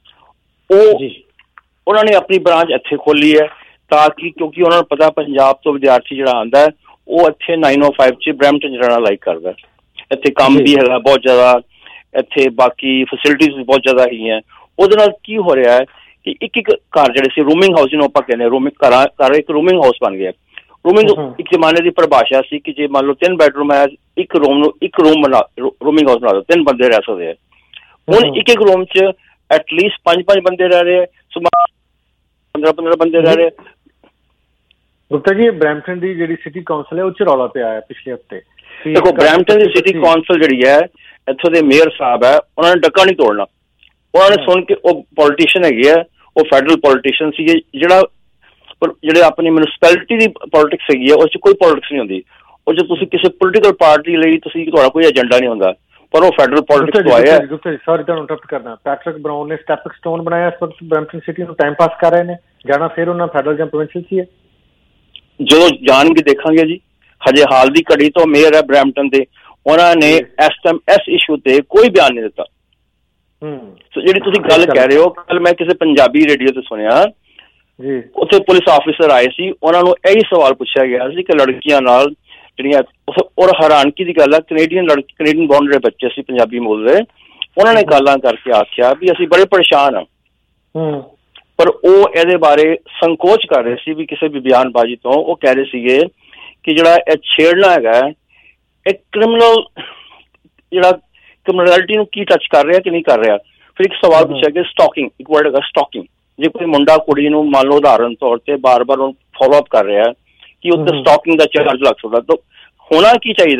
ਉਹਨਾਂ ਨੇ ਆਪਣੀ ਬ੍ਰਾਂਚ ਇੱਥੇ ਖੋਲੀ ਹੈ ਤਾਂ ਕਿ ਕਿਉਂਕਿ ਉਹਨਾਂ ਨੂੰ ਪਤਾ ਪੰਜਾਬ ਤੋਂ ਵਿਦਿਆਰਥੀ ਜਿਹੜਾ ਆਉਂਦਾ ਉਹ ਇੱਥੇ 905 'ਚ ਬਰੈਂਪਟਨ ਰਹਿਣਾ ਲਾਈਕ ਕਰਦਾ, ਇੱਥੇ ਕੰਮ ਵੀ ਹੈਗਾ ਬਹੁਤ ਜ਼ਿਆਦਾ, ਇੱਥੇ ਬਾਕੀ ਫੈਸਿਲਿਟੀਜ਼ ਵੀ ਬਹੁਤ ਜ਼ਿਆਦਾ ਹੈਗੀਆਂ। ਉਹਦੇ ਨਾਲ ਕੀ ਹੋ ਰਿਹਾ ਹੈ ਕਿ ਇੱਕ ਘਰ ਜਿਹੜੇ ਸੀ ਰੂਮਿੰਗ ਹਾਊਸ ਜਿਹਨੂੰ ਆਪਾਂ ਕਹਿੰਦੇ ਘਰ ਇੱਕ ਰੂਮਿੰਗ ਹਾਊਸ ਬਣ ਗਿਆ। ਰੂਮਿੰਗ ਇੱਕ ਜ਼ਮਾਨੇ ਦੀ ਪਰਿਭਾਸ਼ਾ ਸੀ ਕਿ ਜੇ ਮੰਨ ਲਓ 3 ਬੈਡਰੂਮ ਹੈ, ਇੱਕ ਰੂਮ ਨੂੰ ਇੱਕ ਰੂਮ ਬਣਾ ਰੂਮਿੰਗ ਹਾਊਸ ਬਣਾ ਦਿਓ, 3 ਬੰਦੇ ਰਹਿ ਸਕਦੇ ਆ। ਹੁਣ ਇੱਕ ਰੂਮ 'ਚ ਐਟਲੀਸਟ 5 ਬੰਦੇ ਰਹਿ ਰਹੇ, 15 ਬੰਦੇ ਰਹਿ ਰਹੇ। ਗੁਪਤਾ ਜੀ, ਬਰੈਂਪਟਨ ਦੀ ਜਿਹੜੀ ਸਿਟੀ ਕਾਉਂਸਲ ਹੈ ਉਹ 'ਚ ਰੌਲਾ ਪਿਆ ਹੈ ਪਿਛਲੇ ਹਫ਼ਤੇ। ਦੇਖੋ ਬਰੈਂਪਟਨ ਦੀ ਸਿਟੀ ਕਾਉਂਸਲ ਜਿਹੜੀ ਹੈ ਇੱਥੋਂ ਦੇ ਮੇਅਰ ਸਾਹਿਬ ਹੈ, ਉਹਨਾਂ ਨੇ ਡੱਕਾ ਨਹੀਂ ਤੋੜਨਾ। ਉਹਨਾਂ ਨੇ ਸੁਣ ਕੇ, ਉਹ ਪੋਲੀਟੀਸ਼ੀਅਨ ਹੈਗੇ ਆ, ਉਹ ਫੈਡਰਲ ਪੋਲੀਟੀਸ਼ੀਅਨ ਸੀਗੇ, ਜਿਹੜੇ ਆਪਣੀ ਮਿਊਨਿਸਪੈਲਿਟੀ ਦੀ ਪੋਲੀਟਿਕਸ ਹੈਗੀ ਹੈ ਉਸ 'ਚ ਕੋਈ ਪੋਲੀਟਿਕਸ ਨਹੀਂ ਹੁੰਦੀ। ਉਹ 'ਚ ਤੁਸੀਂ ਕਿਸੇ ਪੋਲੀਟੀਕਲ ਪਾਰਟੀ ਲਈ ਤੁਹਾਡਾ ਕੋਈ ਏਜੰਡਾ ਨਹੀਂ ਹੁੰਦਾ, ਪਰ ਉਹ ਫੈਡਰਲ ਪੋਲੀਟਿਕਸ ਤੋਂ ਆਇਆ। ਗੁਪਤਾ ਜੀ, ਸੌਰੀ ਤੁਹਾਨੂੰ ਇੰਟਰਪਟ ਕਰਨਾ। ਪੈਟਰਿਕ ਬਰਾਊਨ ਨੇ ਸਟੈਪਿੰਗ ਸਟੋਨ ਬਣਾਇਆ ਇਸ ਵਕਤ ਬਰੈਂਪਟਨ ਸਿਟੀ ਨੂੰ ਟਾਈਮ ਪਾਸ ਕਰ ਰਹੇ ਨੇ, ਜਾਣਾ ਫਿਰ ਉਹਨਾਂ ਫੈਡਰਲ ਜਾਂ ਪ੍ਰੋਵਿੰਸ਼ੀਅਲ 'ਚ ਹੀ ਹੈ। ਜਦੋਂ ਜਾਣਗੇ ਦੇਖਾਂਗੇ ਜੀ। ਹਜੇ ਹਾਲ ਦੀ ਘੜੀ ਤੋਂ ਮੇਅਰ ਹੈ ਬਰੈਂਪਟਨ ਦੇ, ਉਹਨਾਂ ਨੇ ਇਸ ਟਾਈਮ ਇਸ ਇਸ਼ੂ ਤੇ ਕੋਈ ਬਿਆਨ ਨਹੀਂ ਦਿੱਤਾ। ਜਿਹੜੀ ਤੁਸੀਂ ਗੱਲ ਕਹਿ ਰਹੇ ਹੋ, ਕੱਲ ਮੈਂ ਕਿਸੇ ਪੰਜਾਬੀ ਰੇਡੀਓ ਤੇ ਸੁਣਿਆ, ਉੱਥੇ ਪੁਲਿਸ ਆਫਿਸਰ ਆਏ ਸੀ, ਉਹਨਾਂ ਨੂੰ ਇਹੀ ਸਵਾਲ ਪੁੱਛਿਆ ਗਿਆ ਸੀ ਕਿ ਲੜਕੀਆਂ ਨਾਲ ਜਿਹੜੀਆਂ, ਔਰ ਹੈਰਾਨਗੀ ਦੀ ਗੱਲ ਹੈ ਕੈਨੇਡੀਅਨ ਬੌਰਨ ਜਿਹੜੇ ਬੱਚੇ ਸੀ ਪੰਜਾਬੀ ਮੂਲ ਦੇ, ਉਹਨਾਂ ਨੇ ਗੱਲਾਂ ਕਰਕੇ ਆਖਿਆ ਵੀ ਅਸੀਂ ਬੜੇ ਪਰੇਸ਼ਾਨ ਹਾਂ, ਪਰ ਉਹ ਇਹਦੇ ਬਾਰੇ ਸੰਕੋਚ ਕਰ ਰਹੇ ਸੀ ਵੀ ਕਿਸੇ ਵੀ ਬਿਆਨਬਾਜ਼ੀ ਤੋਂ। ਉਹ ਕਹਿ ਰਹੇ ਸੀਗੇ ਕਿ ਜਿਹੜਾ ਇਹ ਛੇੜਨਾ ਹੈਗਾ ਇਹ ਕ੍ਰਿਮੀਨਲ, ਜਿਹੜਾ ਕ੍ਰਿਮੀਨੈਲਿਟੀ ਨੂੰ ਕੀ ਟੱਚ ਕਰ ਰਿਹਾ ਕਿ ਨਹੀਂ ਕਰ ਰਿਹਾ। ਫਿਰ ਇੱਕ ਸਵਾਲ ਪੁੱਛਿਆ ਕਿ ਸਟਾਕਿੰਗ, ਇੱਕ ਵਰਡ ਹੈਗਾ ਸਟਾਕਿੰਗ, ਜੇ ਕੋਈ ਮੁੰਡਾ ਕੁੜੀ ਨੂੰ ਮੰਨ ਲਓ ਉਦਾਹਰਨ ਤੌਰ ਤੇ ਬਾਰ-ਬਾਰ ਉਹਨੂੰ ਫੋਲੋ ਅਪ ਕਰ ਰਿਹਾ ਕਿ ਉੱਤੇ ਸਟਾਕਿੰਗ ਦਾ ਚਾਰਜ ਲੱਗ ਸਕਦਾ। ਤਾਂ ਹੋਣਾ ਕੀ ਚਾਹੀਦਾ ਹੈ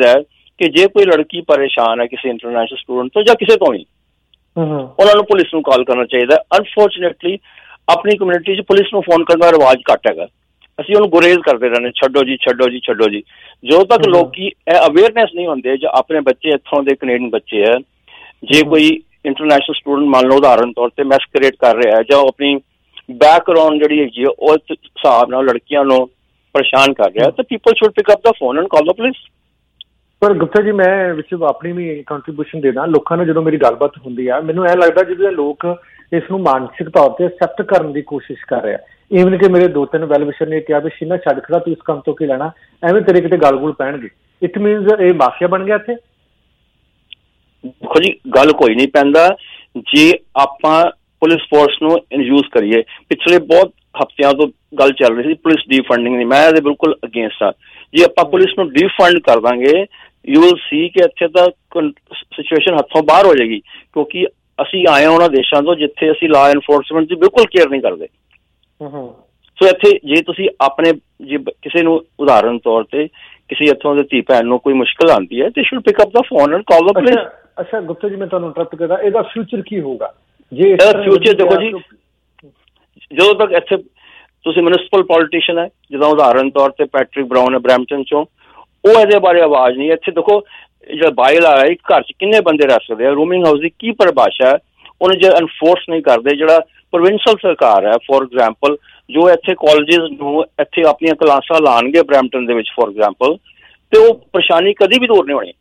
ਕਿ ਜੇ ਕੋਈ ਲੜਕੀ ਪਰੇਸ਼ਾਨ ਹੈ ਕਿਸੇ ਇੰਟਰਨੈਸ਼ਨਲ ਸਟੂਡੈਂਟ ਤੋਂ ਜਾਂ ਕਿਸੇ ਤੋਂ ਵੀ, ਉਹਨਾਂ ਨੂੰ ਪੁਲਿਸ ਨੂੰ ਕਾਲ ਕਰਨਾ ਚਾਹੀਦਾ। ਅਨਫੋਰਚੁਨੇਟਲੀ ਆਪਣੀ ਕਮਿਊਨਿਟੀ 'ਚ ਪੁਲਿਸ ਨੂੰ ਫੋਨ ਕਰਨ ਦਾ ਰਿਵਾਜ ਘੱਟ ਹੈਗਾ। ਅਸੀਂ ਉਹਨੂੰ ਗੁਰੇਜ਼ ਕਰਦੇ ਰਹਿੰਦੇ, ਛੱਡੋ ਜੀ ਛੱਡੋ ਜੀ ਛੱਡੋ ਜੀ। ਜਦੋਂ ਤੱਕ ਲੋਕੀ ਅਵੇਅਰਨੈਸ ਨਹੀਂ ਹੁੰਦੇ, ਜਾਂ ਆਪਣੇ ਬੱਚੇ ਇੱਥੋਂ ਦੇ ਕੈਨੇਡੀਅਨ ਬੱਚੇ ਹੈ, ਜੇ ਕੋਈ ਇੰਟਰਨੈਸ਼ਨਲ ਸਟੂਡੈਂਟ ਮੰਨ ਲਓ ਉਦਾਹਰਨ ਤੌਰ ਤੇ ਮੈਸਕਰੇਟ ਕਰ ਰਿਹਾ ਹੈ, ਜਾਂ ਆਪਣੀ ਬੈਕਗਰਾਉਂਡ ਜਿਹੜੀ ਹੈਗੀ ਉਹ ਹਿਸਾਬ ਨਾਲ ਲੜਕੀਆਂ ਨੂੰ ਪਰੇਸ਼ਾਨ ਕਰ ਰਿਹਾ, ਤਾਂ people should pick up the phone and call the police. ਪਰ ਗੁਪਤਾ ਜੀ ਮੈਂ ਵਿੱਚ ਆਪਣੀ ਵੀ ਕੰਟਰੀਬਿਊਸ਼ਨ ਦੇਣਾ। ਲੋਕਾਂ ਨਾਲ ਜਦੋਂ ਮੇਰੀ ਗੱਲਬਾਤ ਹੁੰਦੀ ਆ, ਮੈਨੂੰ ਐਂ ਲੱਗਦਾ ਜਿਵੇਂ ਲੋਕ ਇਸ ਨੂੰ ਮਾਨਸਿਕ ਤੌਰ ਤੇ ਐਕਸੈਪਟ ਕਰਨ ਦੀ ਕੋਸ਼ਿਸ਼ ਕਰ ਰਿਹਾ। ਈਵਨ ਕਿ ਮੇਰੇ 2-3 ਵੈਲਵਿਸ਼ਰ ਨੇ ਕਿਹਾ ਵੀ ਸ਼ੀਨਾ ਛੱਡ ਖੜਾ, ਤੂੰ ਇਸ ਕੰਮ ਤੋਂ ਕੀ ਲੈਣਾ, ਐਵੇਂ ਤੇਰੇ ਕਿਤੇ ਗਲ-ਗੁਲ ਪੈਣਗੇ। ਇਟ ਮੀਨਸ ਇਹ ਮਾਫੀਆ ਬਣ ਗਿਆ ਇੱਥੇ। ਦੇਖੋ ਜੀ, ਗੱਲ ਕੋਈ ਨਹੀਂ ਪੈਂਦਾ ਜੇ ਆਪਾਂ ਪੁਲਿਸ ਫੋਰਸ ਨੂੰ ਇਨਯੂਜ਼ ਕਰੀਏ। ਪਿਛਲੇ ਬਹੁਤ ਹਫ਼ਤਿਆਂ ਤੋਂ ਗੱਲ ਚੱਲ ਰਹੀ ਸੀ ਪੁਲਿਸ ਡੀਫੰਡਿੰਗ ਦੀ, ਮੈਂ ਇਹਦੇ ਬਿਲਕੁਲ ਅਗੇਂਸਟ ਹਾਂ। ਜੇ ਆਪਾਂ ਪੁਲਿਸ ਨੂੰ ਡੀਫੰਡ ਕਰ ਦਾਂਗੇ, ਯੂ ਵਿਲ ਸੀ ਕਿ ਇੱਥੇ ਤਾਂ ਸਿਚੁਏਸ਼ਨ ਹੱਥੋਂ ਬਾਹਰ ਹੋ ਜਾਏਗੀ, ਕਿਉਂਕਿ ਅਸੀਂ ਆਏ ਉਹਨਾਂ ਦੇਸ਼ਾਂ ਤੋਂ ਜਿੱਥੇ ਅਸੀਂ ਲਾ ਐਨਫੋਰਸਮੈਂਟ ਦੀ ਬਿਲਕੁਲ ਕੇਅਰ ਨਹੀਂ ਕਰਦੇ। ਸੋ ਇੱਥੇ ਜੇ ਤੁਸੀਂ ਆਪਣੇ ਜੇ ਕਿਸੇ ਨੂੰ ਉਦਾਹਰਨ ਤੌਰ ਤੇ ਕਿਸੇ ਇੱਥੋਂ ਦੇ ਧੀ ਭੈਣ ਨੂੰ ਕੋਈ ਮੁਸ਼ਕਿਲ ਆਉਂਦੀ ਹੈ, ਤੇ should pick up the phone and call the police. ਅੱਛਾ ਗੁਪਤਾ ਜੀ, ਮੈਂ ਤੁਹਾਨੂੰ ਇੰਟਰਪਟ ਕਰਦਾ, ਇਹਦਾ ਫਿਊਚਰ ਕੀ ਹੋਊਗਾ? ਜੇ ਇਹਦਾ ਫਿਊਚਰ ਦੇਖੋ ਜੀ, ਜਦੋਂ ਤੱਕ ਇੱਥੇ ਤੁਸੀਂ ਮਿਊਨਿਸਪਲ ਪੋਲੀਟੀਸ਼ੀਅਨ ਹੈ, ਜਿੱਦਾਂ ਉਦਾਹਰਨ ਤੌਰ ਤੇ ਪੈਟਰਿਕ ਬਰਾਊਨ ਹੈ ਬਰੈਂਪਟਨ ਚੋਂ, ਉਹ ਇਹਦੇ ਬਾਰੇ ਆਵਾਜ਼ ਨਹੀਂ। ਇੱਥੇ ਦੇਖੋ ਜਿਹੜਾ ਬਾਇਲ ਆ ਇੱਕ ਘਰ 'ਚ ਕਿੰਨੇ ਬੰਦੇ ਰਹਿ ਸਕਦੇ ਆ, ਰੂਮਿੰਗ ਹਾਊਸ ਦੀ ਕੀ ਪਰਿਭਾਸ਼ਾ ਹੈ, ਉਹਨੂੰ ਜੇ ਅਨਫੋਰਸ ਨਹੀਂ ਕਰਦੇ। ਜਿਹੜਾ ਪ੍ਰੋਵਿੰਸ਼ਲ ਸਰਕਾਰ ਹੈ ਫੋਰ ਐਗਜ਼ਾਮਪਲ, ਜੋ ਇੱਥੇ ਕਾਲਜਿਸ ਨੂੰ ਇੱਥੇ ਆਪਣੀਆਂ ਕਲਾਸਾਂ ਲਾਉਣਗੇ ਬਰੈਂਪਟਨ ਦੇ ਵਿੱਚ ਫੋਰ ਐਗਜ਼ਾਮਪਲ, ਤੇ ਉਹ ਪਰੇਸ਼ਾਨੀ ਕਦੀ ਵੀ ਦੂਰ ਨਹੀਂ ਹੋਣੀ।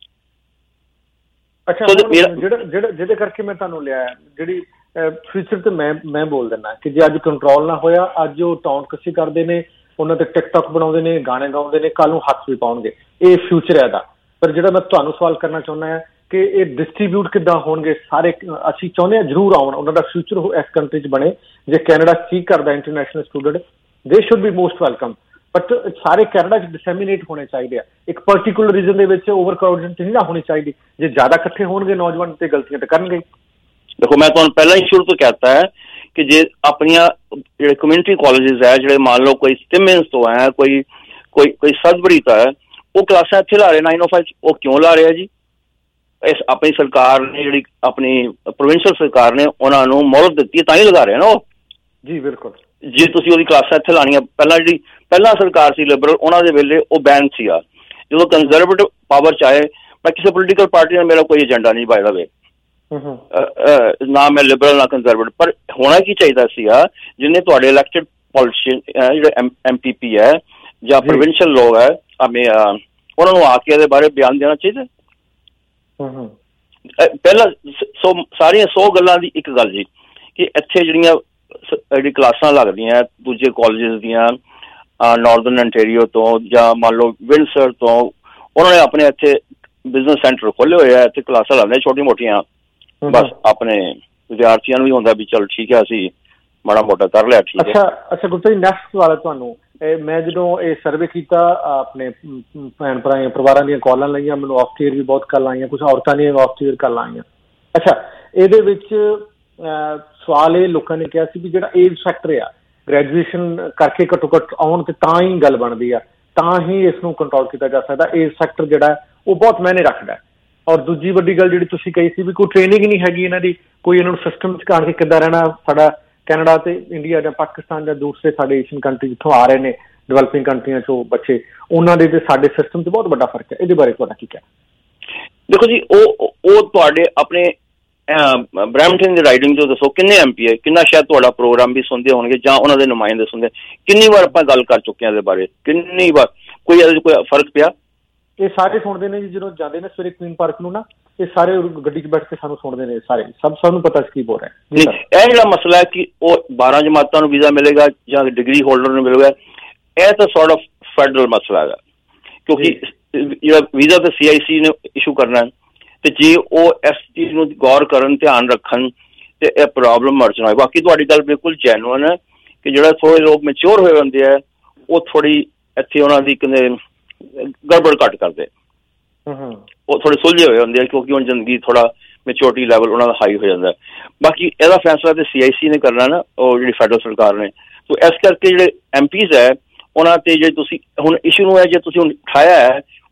ਅੱਛਾ, ਜਿਹਦੇ ਕਰਕੇ ਮੈਂ ਤੁਹਾਨੂੰ ਲਿਆ, ਜਿਹੜੀ ਫਿਊਚਰ ਤੇ ਮੈਂ ਬੋਲ ਦਿੰਦਾ ਕਿ ਜੇ ਅੱਜ ਕੰਟਰੋਲ ਨਾ ਹੋਇਆ, ਅੱਜ ਉਹ ਟੌਂਟ ਕੱਸੀ ਕਰਦੇ ਨੇ, ਉਹਨਾਂ ਤੇ ਟਿਕਟੌਕ ਬਣਾਉਂਦੇ ਨੇ, ਗਾਣੇ ਗਾਉਂਦੇ ਨੇ, ਕੱਲ ਨੂੰ ਹੱਥ ਵੀ ਪਾਉਣਗੇ। ਇਹ ਫਿਊਚਰ ਹੈ ਇਹਦਾ। ਪਰ ਜਿਹੜਾ ਮੈਂ ਤੁਹਾਨੂੰ ਸਵਾਲ ਕਰਨਾ ਚਾਹੁੰਦਾ ਹੈ ਕਿ ਇਹ ਡਿਸਟਰੀਬਿਊਟ ਕਿੱਦਾਂ ਹੋਣਗੇ ਸਾਰੇ? ਅਸੀਂ ਚਾਹੁੰਦੇ ਹਾਂ ਜ਼ਰੂਰ ਆਉਣ, ਉਹਨਾਂ ਦਾ ਫਿਊਚਰ ਇਸ ਕੰਟਰੀ 'ਚ ਬਣੇ। ਜੇ ਕੈਨੇਡਾ ਕੀ ਕਰਦਾ international student, they should be most welcome, but ਸਾਰੇ ਕੈਨੇਡਾ 'ਚ ਡਿਸੈਮੀਨੇਟ ਹੋਣੇ ਚਾਹੀਦੇ ਆ। ਇੱਕ ਪਰਟੀਕੂਲਰ ਰੀਜਨ ਦੇ ਵਿੱਚ ਓਵਰ ਕਰਾਊਡਿੰਗ ਨਹੀਂ ਨਾ ਹੋਣੀ ਚਾਹੀਦੀ। ਜੇ ਜ਼ਿਆਦਾ ਇਕੱਠੇ ਹੋਣਗੇ ਨੌਜਵਾਨ ਤੇ ਗਲਤੀਆਂ ਤਾਂ ਕਰਨਗੇ। ਦੇਖੋ, ਮੈਂ ਤੁਹਾਨੂੰ ਪਹਿਲਾਂ ਹੀ ਸ਼ੁਰੂ ਤੋਂ ਕਹਿਤਾ ਹੈ ਕਿ ਜੇ ਆਪਣੀਆਂ ਜਿਹੜੇ ਕਮਿਊਨਿਟੀ ਕਾਲਜਿਸ ਹੈ, ਜਿਹੜੇ ਮੰਨ ਲਓ ਕੋਈ ਸਟਿਮਿੰਸ ਤੋਂ ਹੈ, ਕੋਈ ਸਦਬਰੀ ਤੋਂ ਹੈ, ਉਹ ਕਲਾਸਾਂ ਇੱਥੇ ਲਾ ਰਹੇ 905, ਉਹ ਕਿਉਂ ਲਾ ਰਿਹਾ ਜੀ? ਇਸ ਆਪਣੀ ਸਰਕਾਰ ਨੇ, ਜਿਹੜੀ ਆਪਣੀ ਪ੍ਰੋਵਿੰਸ਼ਲ ਸਰਕਾਰ ਨੇ ਉਹਨਾਂ ਨੂੰ ਮੋਹਲਤ ਦਿੱਤੀ ਤਾਂ ਹੀ ਲਗਾ ਰਹੇ ਨਾ ਉਹ। ਜੀ ਬਿਲਕੁਲ। ਜੇ ਤੁਸੀਂ ਉਹਦੀ ਕਲਾਸਾਂ ਇੱਥੇ ਲਾਉਣੀਆਂ, ਪਹਿਲਾਂ ਸਰਕਾਰ ਸੀ ਲਿਬਰਲ, ਉਹਨਾਂ ਦੇ ਵੇਲੇ ਉਹ ਬੈਨ ਸੀਗਾ। ਜਦੋਂ ਕੰਜ਼ਰਵੇਟਿਵ ਪਾਵਰ 'ਚ ਆਏ, ਮੈਂ ਕਿਸੇ ਪੋਲੀਟੀਕਲ ਪਾਰਟੀ ਨਾਲ ਮੇਰਾ ਕੋਈ ਏਜੰਡਾ ਨਹੀਂ ਬਾਏ ਦਾ ਵੇ, ਨਾ ਮੈਂ ਲਿਬਰਲ ਨਾ ਕੰਜ਼ਰਵੇਟਿਵ, ਪਰ ਹੋਣਾ ਕੀ ਚਾਹੀਦਾ ਸੀਗਾ, ਜਿੰਨੇ ਤੁਹਾਡੇ ਇਲੈਕਟਡ ਪੋਲੀਟੀਸ਼ੀਅਨ ਜਿਹੜੇ MPP ਹੈ ਜਾਂ ਪ੍ਰੋਵਿੰਸ਼ਲ ਲੋਕ ਹੈ, ਉਹਨਾਂ ਨੂੰ ਆ ਕੇ ਇਹਦੇ ਬਾਰੇ ਬਿਆਨ ਦੇਣਾ ਚਾਹੀਦਾ। ਪਹਿਲਾਂ ਸਾਰੀਆਂ 100 ਗੱਲਾਂ ਦੀ ਇੱਕ ਗੱਲ ਜੀ, ਕਿ ਇੱਥੇ ਜਿਹੜੀ ਕਲਾਸਾਂ ਲੱਗਦੀਆਂ ਦੂਜੇ ਕਾਲਜਿਸ ਦੀਆਂ ਨਾਰਦਰਨ ontario ਤੋਂ ਜਾਂ ਮੰਨ ਲਓ ਵਿੰਡਸਰ ਤੋਂ, ਉਹਨਾਂ ਨੇ ਆਪਣੇ ਇੱਥੇ ਬਿਜ਼ਨਸ ਸੈਂਟਰ ਖੋਲ੍ਹੇ ਹੋਏ ਆ, ਇੱਥੇ ਕਲਾਸਾਂ ਲਾਉਂਦੇ ਛੋਟੀ ਮੋਟੀਆਂ। ਬਸ ਆਪਣੇ ਵਿਦਿਆਰਥੀਆਂ ਨੂੰ ਵੀ ਹੁੰਦਾ ਵੀ ਚਲ ਠੀਕ ਹੈ, ਅਸੀਂ ਮਾੜਾ ਮੋਟਾ ਕਰ ਲਿਆ, ਠੀਕ ਹੈ। ਅੱਛਾ ਗੁਪਤਾ ਜੀ, ਨੈਕਸਟ ਸਵਾਲ ਹੈ ਤੁਹਾਨੂੰ। ਮੈਂ ਜਦੋਂ ਇਹ ਸਰਵੇ ਕੀਤਾ, ਆਪਣੇ ਭੈਣ ਭਰਾ ਪਰਿਵਾਰਾਂ ਦੀਆਂ ਕਾਲਾਂ ਲਈਆਂ, ਮੈਨੂੰ ਆਫ ਏਅਰ ਵੀ ਬਹੁਤ ਕਾਲਾਂ ਆਈਆਂ, ਕੁਛ ਔਰਤਾਂ ਦੀਆਂ ਆਫ ਏਅਰ ਕਾਲਾਂ ਆਈਆਂ। ਅੱਛਾ, ਇਹਦੇ ਵਿੱਚ ਸਵਾਲ ਇਹ ਲੋਕਾਂ ਨੇ ਕਿਹਾ ਸੀ ਵੀ ਜਿਹੜਾ ਏਜ ਫੈਕਟਰ ਆ, ਗ੍ਰੈਜੂਏਸ਼ਨ ਕਰਕੇ ਘੱਟੋ ਘੱਟ ਆਉਣ ਤੇ ਤਾਂ ਹੀ ਗੱਲ ਬਣਦੀ ਆ, ਤਾਂ ਹੀ ਇਸ ਨੂੰ ਕੰਟਰੋਲ ਕੀਤਾ ਜਾ ਸਕਦਾ। ਏਜ ਫੈਕਟਰ ਜਿਹੜਾ ਉਹ ਬਹੁਤ ਮਾਇਨੇ ਰੱਖਦਾ। ਔਰ ਦੂਜੀ ਵੱਡੀ ਗੱਲ ਜਿਹੜੀ ਤੁਸੀਂ ਕਹੀ ਸੀ ਵੀ ਕੋਈ ਟ੍ਰੇਨਿੰਗ ਨਹੀਂ ਹੈਗੀ ਇਹਨਾਂ ਦੀ, ਕੋਈ ਇਹਨਾਂ ਨੂੰ ਸਿਸਟਮ 'ਚ ਆਣ ਕੇ ਕਿੱਦਾਂ ਰਹਿਣਾ। ਸਾਡਾ ਕੈਨੇਡਾ ਤੇ ਇੰਡੀਆ ਜਾਂ ਪਾਕਿਸਤਾਨ ਜਾਂ ਦੂਸਰੇ ਸਾਡੇ ਏਸ਼ੀਅਨ ਕੰਟਰੀ ਜਿੱਥੋਂ ਆ ਰਹੇ ਨੇ, ਡਿਵੈਲਪਿੰਗ ਕੰਟਰੀਆਂ 'ਚੋਂ ਬੱਚੇ, ਉਹਨਾਂ ਦੇ ਤੇ ਸਾਡੇ ਸਿਸਟਮ 'ਚ ਬਹੁਤ ਵੱਡਾ ਫਰਕ ਹੈ। ਇਹਦੇ ਬਾਰੇ ਤੁਹਾਡਾ ਕੀ ਕਹਿਣਾ? ਦੇਖੋ ਜੀ, ਉਹ ਤੁਹਾਡੇ ਆਪਣੇ ਬਰੈਂਪਟਨ ਦੀ ਰਾਈਡਿੰਗ 'ਚੋਂ ਦੱਸੋ ਕਿੰਨੇ MP ਹੈ, ਕਿੰਨਾ ਸ਼ਾਇਦ ਤੁਹਾਡਾ ਪ੍ਰੋਗਰਾਮ ਵੀ ਸੁਣਦੇ ਹੋਣਗੇ ਜਾਂ ਉਹਨਾਂ ਦੇ ਨੁਮਾਇੰਦੇ ਸੁਣਦੇ। ਕਿੰਨੀ ਵਾਰ ਆਪਾਂ ਗੱਲ ਕਰ ਚੁੱਕੇ ਹਾਂ ਇਹਦੇ ਬਾਰੇ, ਕਿੰਨੀ ਵਾਰ, ਕੋਈ ਇਹਦੇ 'ਚ ਕੋਈ ਫਰਕ ਪਿਆ? ਇਹ ਸਾਰੇ ਸੁਣਦੇ ਨੇ ਜੀ, ਜਦੋਂ ਜਾਂਦੇ ਨੇ ਸਵੇਰੇ ਕੁਈਨ ਪਾਰਕ ਨੂੰ ਨਾ, ਇਹ ਸਾਰੇ ਗੱਡੀ 'ਚ ਬੈਠ ਕੇ ਸਾਨੂੰ ਸੁਣਦੇ ਨੇ ਸਾਰੇ, ਸਭ ਨੂੰ ਪਤਾ ਕੀ ਬੋਲ ਰਿਹਾ। ਇਹ ਜਿਹੜਾ ਮਸਲਾ ਹੈ ਕਿ ਉਹ 12 ਜਮਾਤਾਂ ਨੂੰ ਵੀਜ਼ਾ ਮਿਲੇਗਾ ਜਾਂ ਡਿਗਰੀ ਹੋਲਡਰ ਨੂੰ ਮਿਲੇਗਾ, ਇਹ ਤਾਂ ਸੌਰਟ ਆਫ ਫੈਡਰਲ ਮਸਲਾ ਹੈਗਾ, ਕਿਉਂਕਿ ਜਿਹੜਾ ਵੀਜ਼ਾ ਤਾਂ CIC ਨੇ ਇਸ਼ੂ ਕਰਨਾ, ਤੇ ਜੇ ਉਹ ਇਸ ਚੀਜ਼ ਨੂੰ ਗੌਰ ਕਰਨ, ਧਿਆਨ ਰੱਖਣ, ਤੇ ਇਹ ਪ੍ਰੋਬਲਮ ਮਰਜ ਨਾ ਹੋਏ। ਬਾਕੀ ਤੁਹਾਡੀ ਗੱਲ ਬਿਲਕੁਲ ਜੈਨੂਅਨ ਹੈ ਕਿ ਜਿਹੜਾ ਥੋੜ੍ਹੇ ਲੋਕ ਮੈਚਿਓਰ ਹੋਏ ਹੁੰਦੇ ਆ, ਉਹ ਥੋੜ੍ਹੀ ਇੱਥੇ ਉਹਨਾਂ ਦੀ ਕਹਿੰਦੇ ਗੜਬੜ ਘੱਟ ਕਰਦੇ, ਉਹ ਥੋੜੇ ਸੁਲਝੇ ਹੋਏ ਹੁੰਦੇ ਆ, ਕਿਉਂਕਿ ਹੁਣ ਜ਼ਿੰਦਗੀ ਥੋੜਾ ਮੈਚਿਓਰਿਟੀ ਲੈਵਲ ਉਹਨਾਂ ਦਾ ਹਾਈ ਹੋ ਜਾਂਦਾ। ਬਾਕੀ ਇਹਦਾ ਫੈਸਲਾ ਤੇ CIC ਨੇ ਕਰਨਾ ਨਾ, ਉਹ ਜਿਹੜੀ ਫੈਡਰਲ ਸਰਕਾਰ ਨੇ। ਤੋ ਇਸ ਕਰਕੇ ਜਿਹੜੇ MPs ਹੈ ਉਹਨਾਂ ਤੇ ਜੇ ਤੁਸੀਂ ਹੁਣ ਇਸ਼ੂ ਨੂੰ ਹੈ, ਜੇ ਤੁਸੀਂ ਹੁਣ ਉਠਾਇਆ ਹੈ,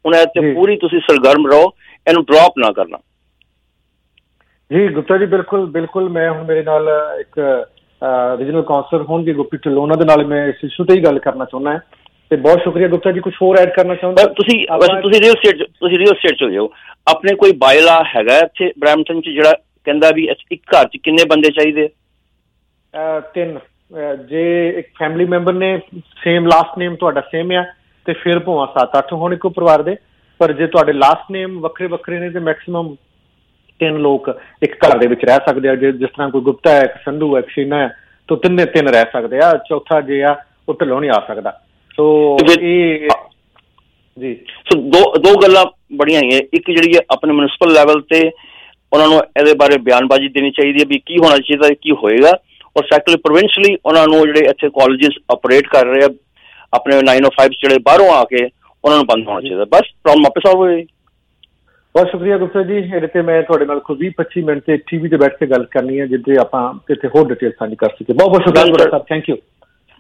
ਹੁਣ ਇਹ ਤੇ ਪੂਰੀ ਤੁਸੀਂ ਸਰਗਰਮ ਰਹੋ, ਇਹਨੂੰ ਡ੍ਰੌਪ ਨਾ ਕਰਨਾ। ਜੀ ਗੁਪਤਾ ਜੀ, ਬਿਲਕੁਲ ਬਿਲਕੁਲ। ਮੈਂ ਹੁਣ ਮੇਰੇ ਨਾਲ ਇੱਕ ਰੀਜਨਲ ਕਾਉਂਸਲਰ ਹੋਣਗੇ ਗੁਰਪ੍ਰੀਤ ਢਿੱਲੋਂ, ਉਹਨਾਂ ਦੇ ਨਾਲ ਮੈਂ ਇਸ ਇਸ਼ੂ ਤੇ ਹੀ ਗੱਲ ਕਰਨਾ ਚਾਹੁੰਦਾ ਹਾਂ। ਤੇ ਬਹੁਤ ਸ਼ੁਕਰੀਆ ਗੁਪਤਾ ਜੀ। ਕੁਝ ਹੋਰ ਐਡ ਕਰਨਾ ਚਾਹੁੰਦੇ? ਤੁਸੀਂ ਰੀਅਲ ਸਟੇਟ ਚਲੇ ਜਾਓ, ਆਪਣੇ ਕੋਈ ਬਾਇਲਾ ਹੈਗਾ ਇੱਥੇ ਬਰੈਂਪਟਨ 'ਚ ਜਿਹੜਾ ਕਹਿੰਦਾ ਵੀ ਇੱਕ ਘਰ 'ਚ ਕਿੰਨੇ ਬੰਦੇ ਚਾਹੀਦੇ? 3। ਜੇ ਇੱਕ ਫੈਮਿਲੀ ਮੈਂਬਰ ਨੇ ਸੇਮ ਲਾਸਟ ਨੇਮ ਤੁਹਾਡਾ ਸੇਮ ਆ ਤੇ ਫਿਰ ਭਾਵੇਂ 7-8 ਹੋਣ ਇੱਕੋ ਪਰਿਵਾਰ ਦੇ, ਪਰ ਜੇ ਤੁਹਾਡੇ ਲਾਸਟ ਨੇਮ ਵੱਖਰੇ ਵੱਖਰੇ ਨੇ ਤੇ ਮੈਕਸਿਮਮ 3 ਲੋਕ ਇੱਕ ਘਰ ਦੇ ਵਿੱਚ ਰਹਿ ਸਕਦੇ ਆ। ਜਿਸ ਤਰ੍ਹਾਂ ਕੋਈ ਗੁਪਤਾ ਹੈ, ਇੱਕ ਸੰਧੂ ਹੈ, ਇੱਕ ਸ਼ੀਨਾ ਹੈ, ਤਾਂ 3 ਰਹਿ ਸਕਦੇ ਆ। ਚੌਥਾ ਜੇ ਆ ਉਹ ਢਿੱਲੋਂ ਨਹੀਂ ਆ ਸਕਦਾ। ਸੋ ਇਹ ਜੀ ਦੋ ਗੱਲਾਂ ਬੜੀਆਂ ਹੈਗੀਆਂ। ਇੱਕ ਜਿਹੜੀ ਹੈ ਆਪਣੇ ਮਿਊਨਿਸਪਲ ਲੈਵਲ ਤੇ ਉਹਨਾਂ ਨੂੰ ਇਹਦੇ ਬਾਰੇ ਬਿਆਨਬਾਜ਼ੀ ਦੇਣੀ ਚਾਹੀਦੀ ਹੈ ਵੀ ਕੀ ਹੋਣਾ ਚਾਹੀਦਾ, ਕੀ ਹੋਏਗਾ। ਔਰ ਸੈਕੰਡਲੀ ਪ੍ਰੋਵਿੰਸ਼ਲੀ ਉਹਨਾਂ ਨੂੰ ਜਿਹੜੇ ਇੱਥੇ ਕਾਲਜਿਸ ਆਪਰੇਟ ਕਰ ਰਹੇ ਆ ਆਪਣੇ 905 ਜਿਹੜੇ ਬਾਹਰੋਂ ਆ ਕੇ, ਉਹਨਾਂ ਨੂੰ ਬੰਦ ਹੋਣਾ ਚਾਹੀਦਾ। ਬਸ ਪ੍ਰੋਬਲਮ ਆਪੇ ਸੋਲਵ ਹੋਏਗੀ। ਬਹੁਤ ਸ਼ੁਕਰੀਆ ਗੁਪਤਾ ਜੀ। ਇਹਦੇ ਤੇ ਮੈਂ ਤੁਹਾਡੇ ਨਾਲ ਕੋਈ 20-25 ਮਿੰਟ ਤੇ TV ਤੇ ਬੈਠ ਕੇ ਗੱਲ ਕਰਨੀ ਹੈ, ਜਿੱਥੇ ਆਪਾਂ ਕਿਤੇ ਹੋਰ ਡਿਟੇਲ ਸਾਂਝੀ ਕਰ ਸਕੀਏ। ਬਹੁਤ ਬਹੁਤ ਸ਼ੁਕਰੀਆ Gupta sahib, thank you.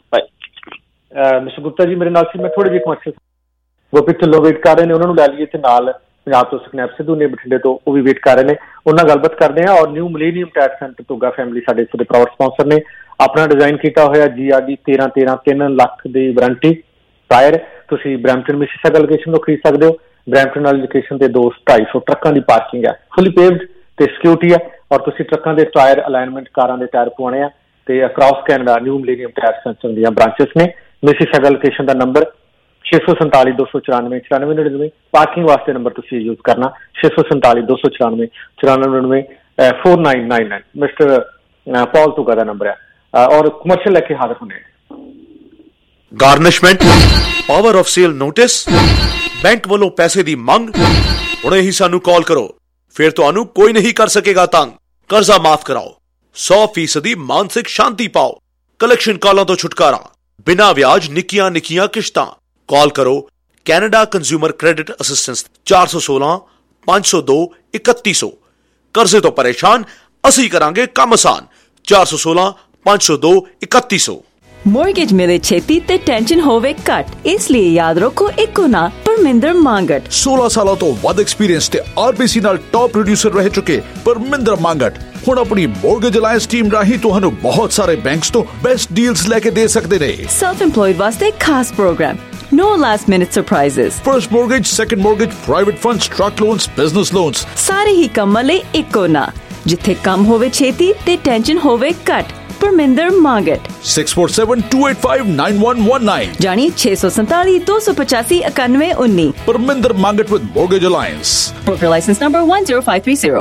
Mister Gupta ji ਮੇਰੇ ਨਾਲ ਸੀ। ਮੈਂ ਥੋੜੀ ਜਿਹੀ ਕਮਰਸ਼ੀਅਲ ਗੁਰਪ੍ਰੀਤ ਢਿੱਲੋਂ ਵੇਟ ਕਰ ਰਹੇ ਨੇ, ਉਹਨਾਂ ਨੂੰ ਲੈ ਲਈਏ ਤੇ ਨਾਲ ਪੰਜਾਬ ਤੋਂ ਸੁਖਨੈਬ ਸਿੱਧੂ ਨੇ ਬਠਿੰਡੇ ਤੋਂ, ਉਹ ਵੀ ਵੇਟ ਕਰ ਰਹੇ ਨੇ। ਉਹਨਾਂ ਨਾਲ ਗੱਲਬਾਤ ਕਰਦੇ ਹਾਂ। ਔਰ New Millennium Tax Centre Dhugga family ਸਾਡੇ ਇਸ ਦੇ ਪ੍ਰਾਊਡ ਸਪਾਂਸਰ ਨੇ। ਆਪਣਾ ਡਿਜ਼ਾਈਨ ਕੀਤਾ ਹੋਇਆ GRD 1313 3 ਲੱਖ ਦੀ ਵਾਰੰਟੀ ਪ੍ਰਾਇਰ। ਤੁਸੀਂ ਬਰੈਂਪਟਨ ਮਿਸੀਸਾਗਾ ਲੋਕੇਸ਼ਨ ਤੋਂ ਖਰੀਦ ਸਕਦੇ ਹੋ। ਬਰੈਂਪਟਨ ਵਾਲੀ ਲੋਕੇਸ਼ਨ ਤੇ 200-250 ਟਰੱਕਾਂ ਦੀ ਪਾਰਕਿੰਗ ਹੈ, ਫੁੱਲੀ ਪੇਵਡ ਤੇ ਸਿਕਿਉਰਿਟੀ ਹੈ। ਔਰ ਤੁਸੀਂ ਟਰੱਕਾਂ ਦੇ ਟਾਇਰ ਅਲਾਈਨਮੈਂਟ, ਕਾਰਾਂ ਦੇ ਟਾਇਰ ਪਵਾਉਣੇ ਆ। ਤੇ across Canada New Millennium Tax Centre ਦੀਆਂ ਬ੍ਰਾਂਚਸ ਨੇ। ਮਿਸੀਸਾਗਾ ਲੋਕੇਸ਼ਨ ਦਾ ਨੰਬਰ 647 294 9499। ਪਾਰਕਿੰਗ ਵਾਸਤੇ ਨੰਬਰ ਤੁਸੀਂ ਯੂਜ਼ ਕਰਨਾ 647 294 9499 4999। ਮਿਸਟਰ ਪੌਲ ਧੁੱਗਾ ਦਾ ਨੰਬਰ ਹੈ। ਔਰ ਕਮਰਸ਼ੀਅਲ ਲੈ ਕੇ ਹਾਜ਼ਰ ਹੋਣੇ। Garnishment, power of sale notice, bank ਵੱਲੋਂ ਪੈਸੇ ਦੀ ਮੰਗ। ਹੁਣੇ ਹੀ ਸਾਨੂੰ ਕਾਲ ਕਰੋ, ਫਿਰ ਤੁਹਾਨੂੰ ਕੋਈ ਨਹੀਂ ਕਰ ਸਕੇਗਾ ਤੰਗ। ਕਰਜ਼ਾ ਮਾਫ ਕਰਾਓ, 100% ਮਾਨਸਿਕ ਸ਼ਾਂਤੀ ਪਾਓ। ਕਲੈਕਸ਼ਨ ਕਾਲਾਂ ਤੋਂ ਛੁਟਕਾਰਾ, ਬਿਨਾਂ ਵਿਆਜ ਨਿੱਕੀਆਂ ਨਿੱਕੀਆਂ ਕਿਸ਼ਤਾਂ। ਕਾਲ ਕਰੋ ਕੈਨੇਡਾ ਕੰਜ਼ਿਊਮਰ ਕ੍ਰੈਡਿਟ ਅਸਿਸਟੈਂਸ 416 502 3100। ਕਰਜ਼ੇ ਤੋਂ ਪਰੇਸ਼ਾਨ, ਅਸੀਂ ਕਰਾਂਗੇ ਕੰਮ ਆਸਾਨ। 416 502 3100। ਮੌਰਗੇਜ ਮਿਲੇ ਛੇਤੀ ਤੇ ਟੈਨਸ਼ਨ ਹੋਵੇ ਘੱਟ, ਇਸ ਲਈ ਯਾਦ ਰੱਖੋ ਇੱਕੋ ਨਾ ਪਰਮਿੰਦਰ ਮੰਗਟ। 16 ਸਾਲਾਂ ਤੋਂ ਵੱਧ ਐਕਸਪੀਰੀਅੰਸ ਤੇ RBC ਨਾਲ ਟੌਪ ਪ੍ਰੋਡਿਊਸਰ ਰਹਿ ਚੁੱਕੇ ਪਰਮਿੰਦਰ ਮੰਗਟ ਹੁਣ ਆਪਣੀ ਮੌਰਗੇਜ ਅਲਾਈਅੰਸ ਟੀਮ ਰਾਹੀਂ ਤੁਹਾਨੂੰ ਬਹੁਤ ਸਾਰੇ ਬੈਂਕਸ ਤੋਂ ਬੈਸਟ ਡੀਲਸ ਲੈ ਕੇ ਦੇ ਸਕਦੇ ਨੇ। ਸੈਲਫ ਇੰਪਲੋਇਡ ਵਾਸਤੇ ਖਾਸ programme, no last minute surprises, first mortgage, second mortgage, private funds, truck loans, business loans, ਸਾਰੇ ਹੀ ਕੰਮਾਂ ਲਈ ਇੱਕੋ ਨਾ, ਜਿੱਥੇ ਕੰਮ ਹੋਵੇ ਛੇਤੀ ਤੇ ਟੈਨਸ਼ਨ ਹੋਵੇ ਘੱਟ। ਪਰਮਿੰਦਰ ਮੰਗਟ 647-285-9119 ਜਾਨੀ 647 285 9119। Parminder Mangat with mortgage alliance, broker license number 10530।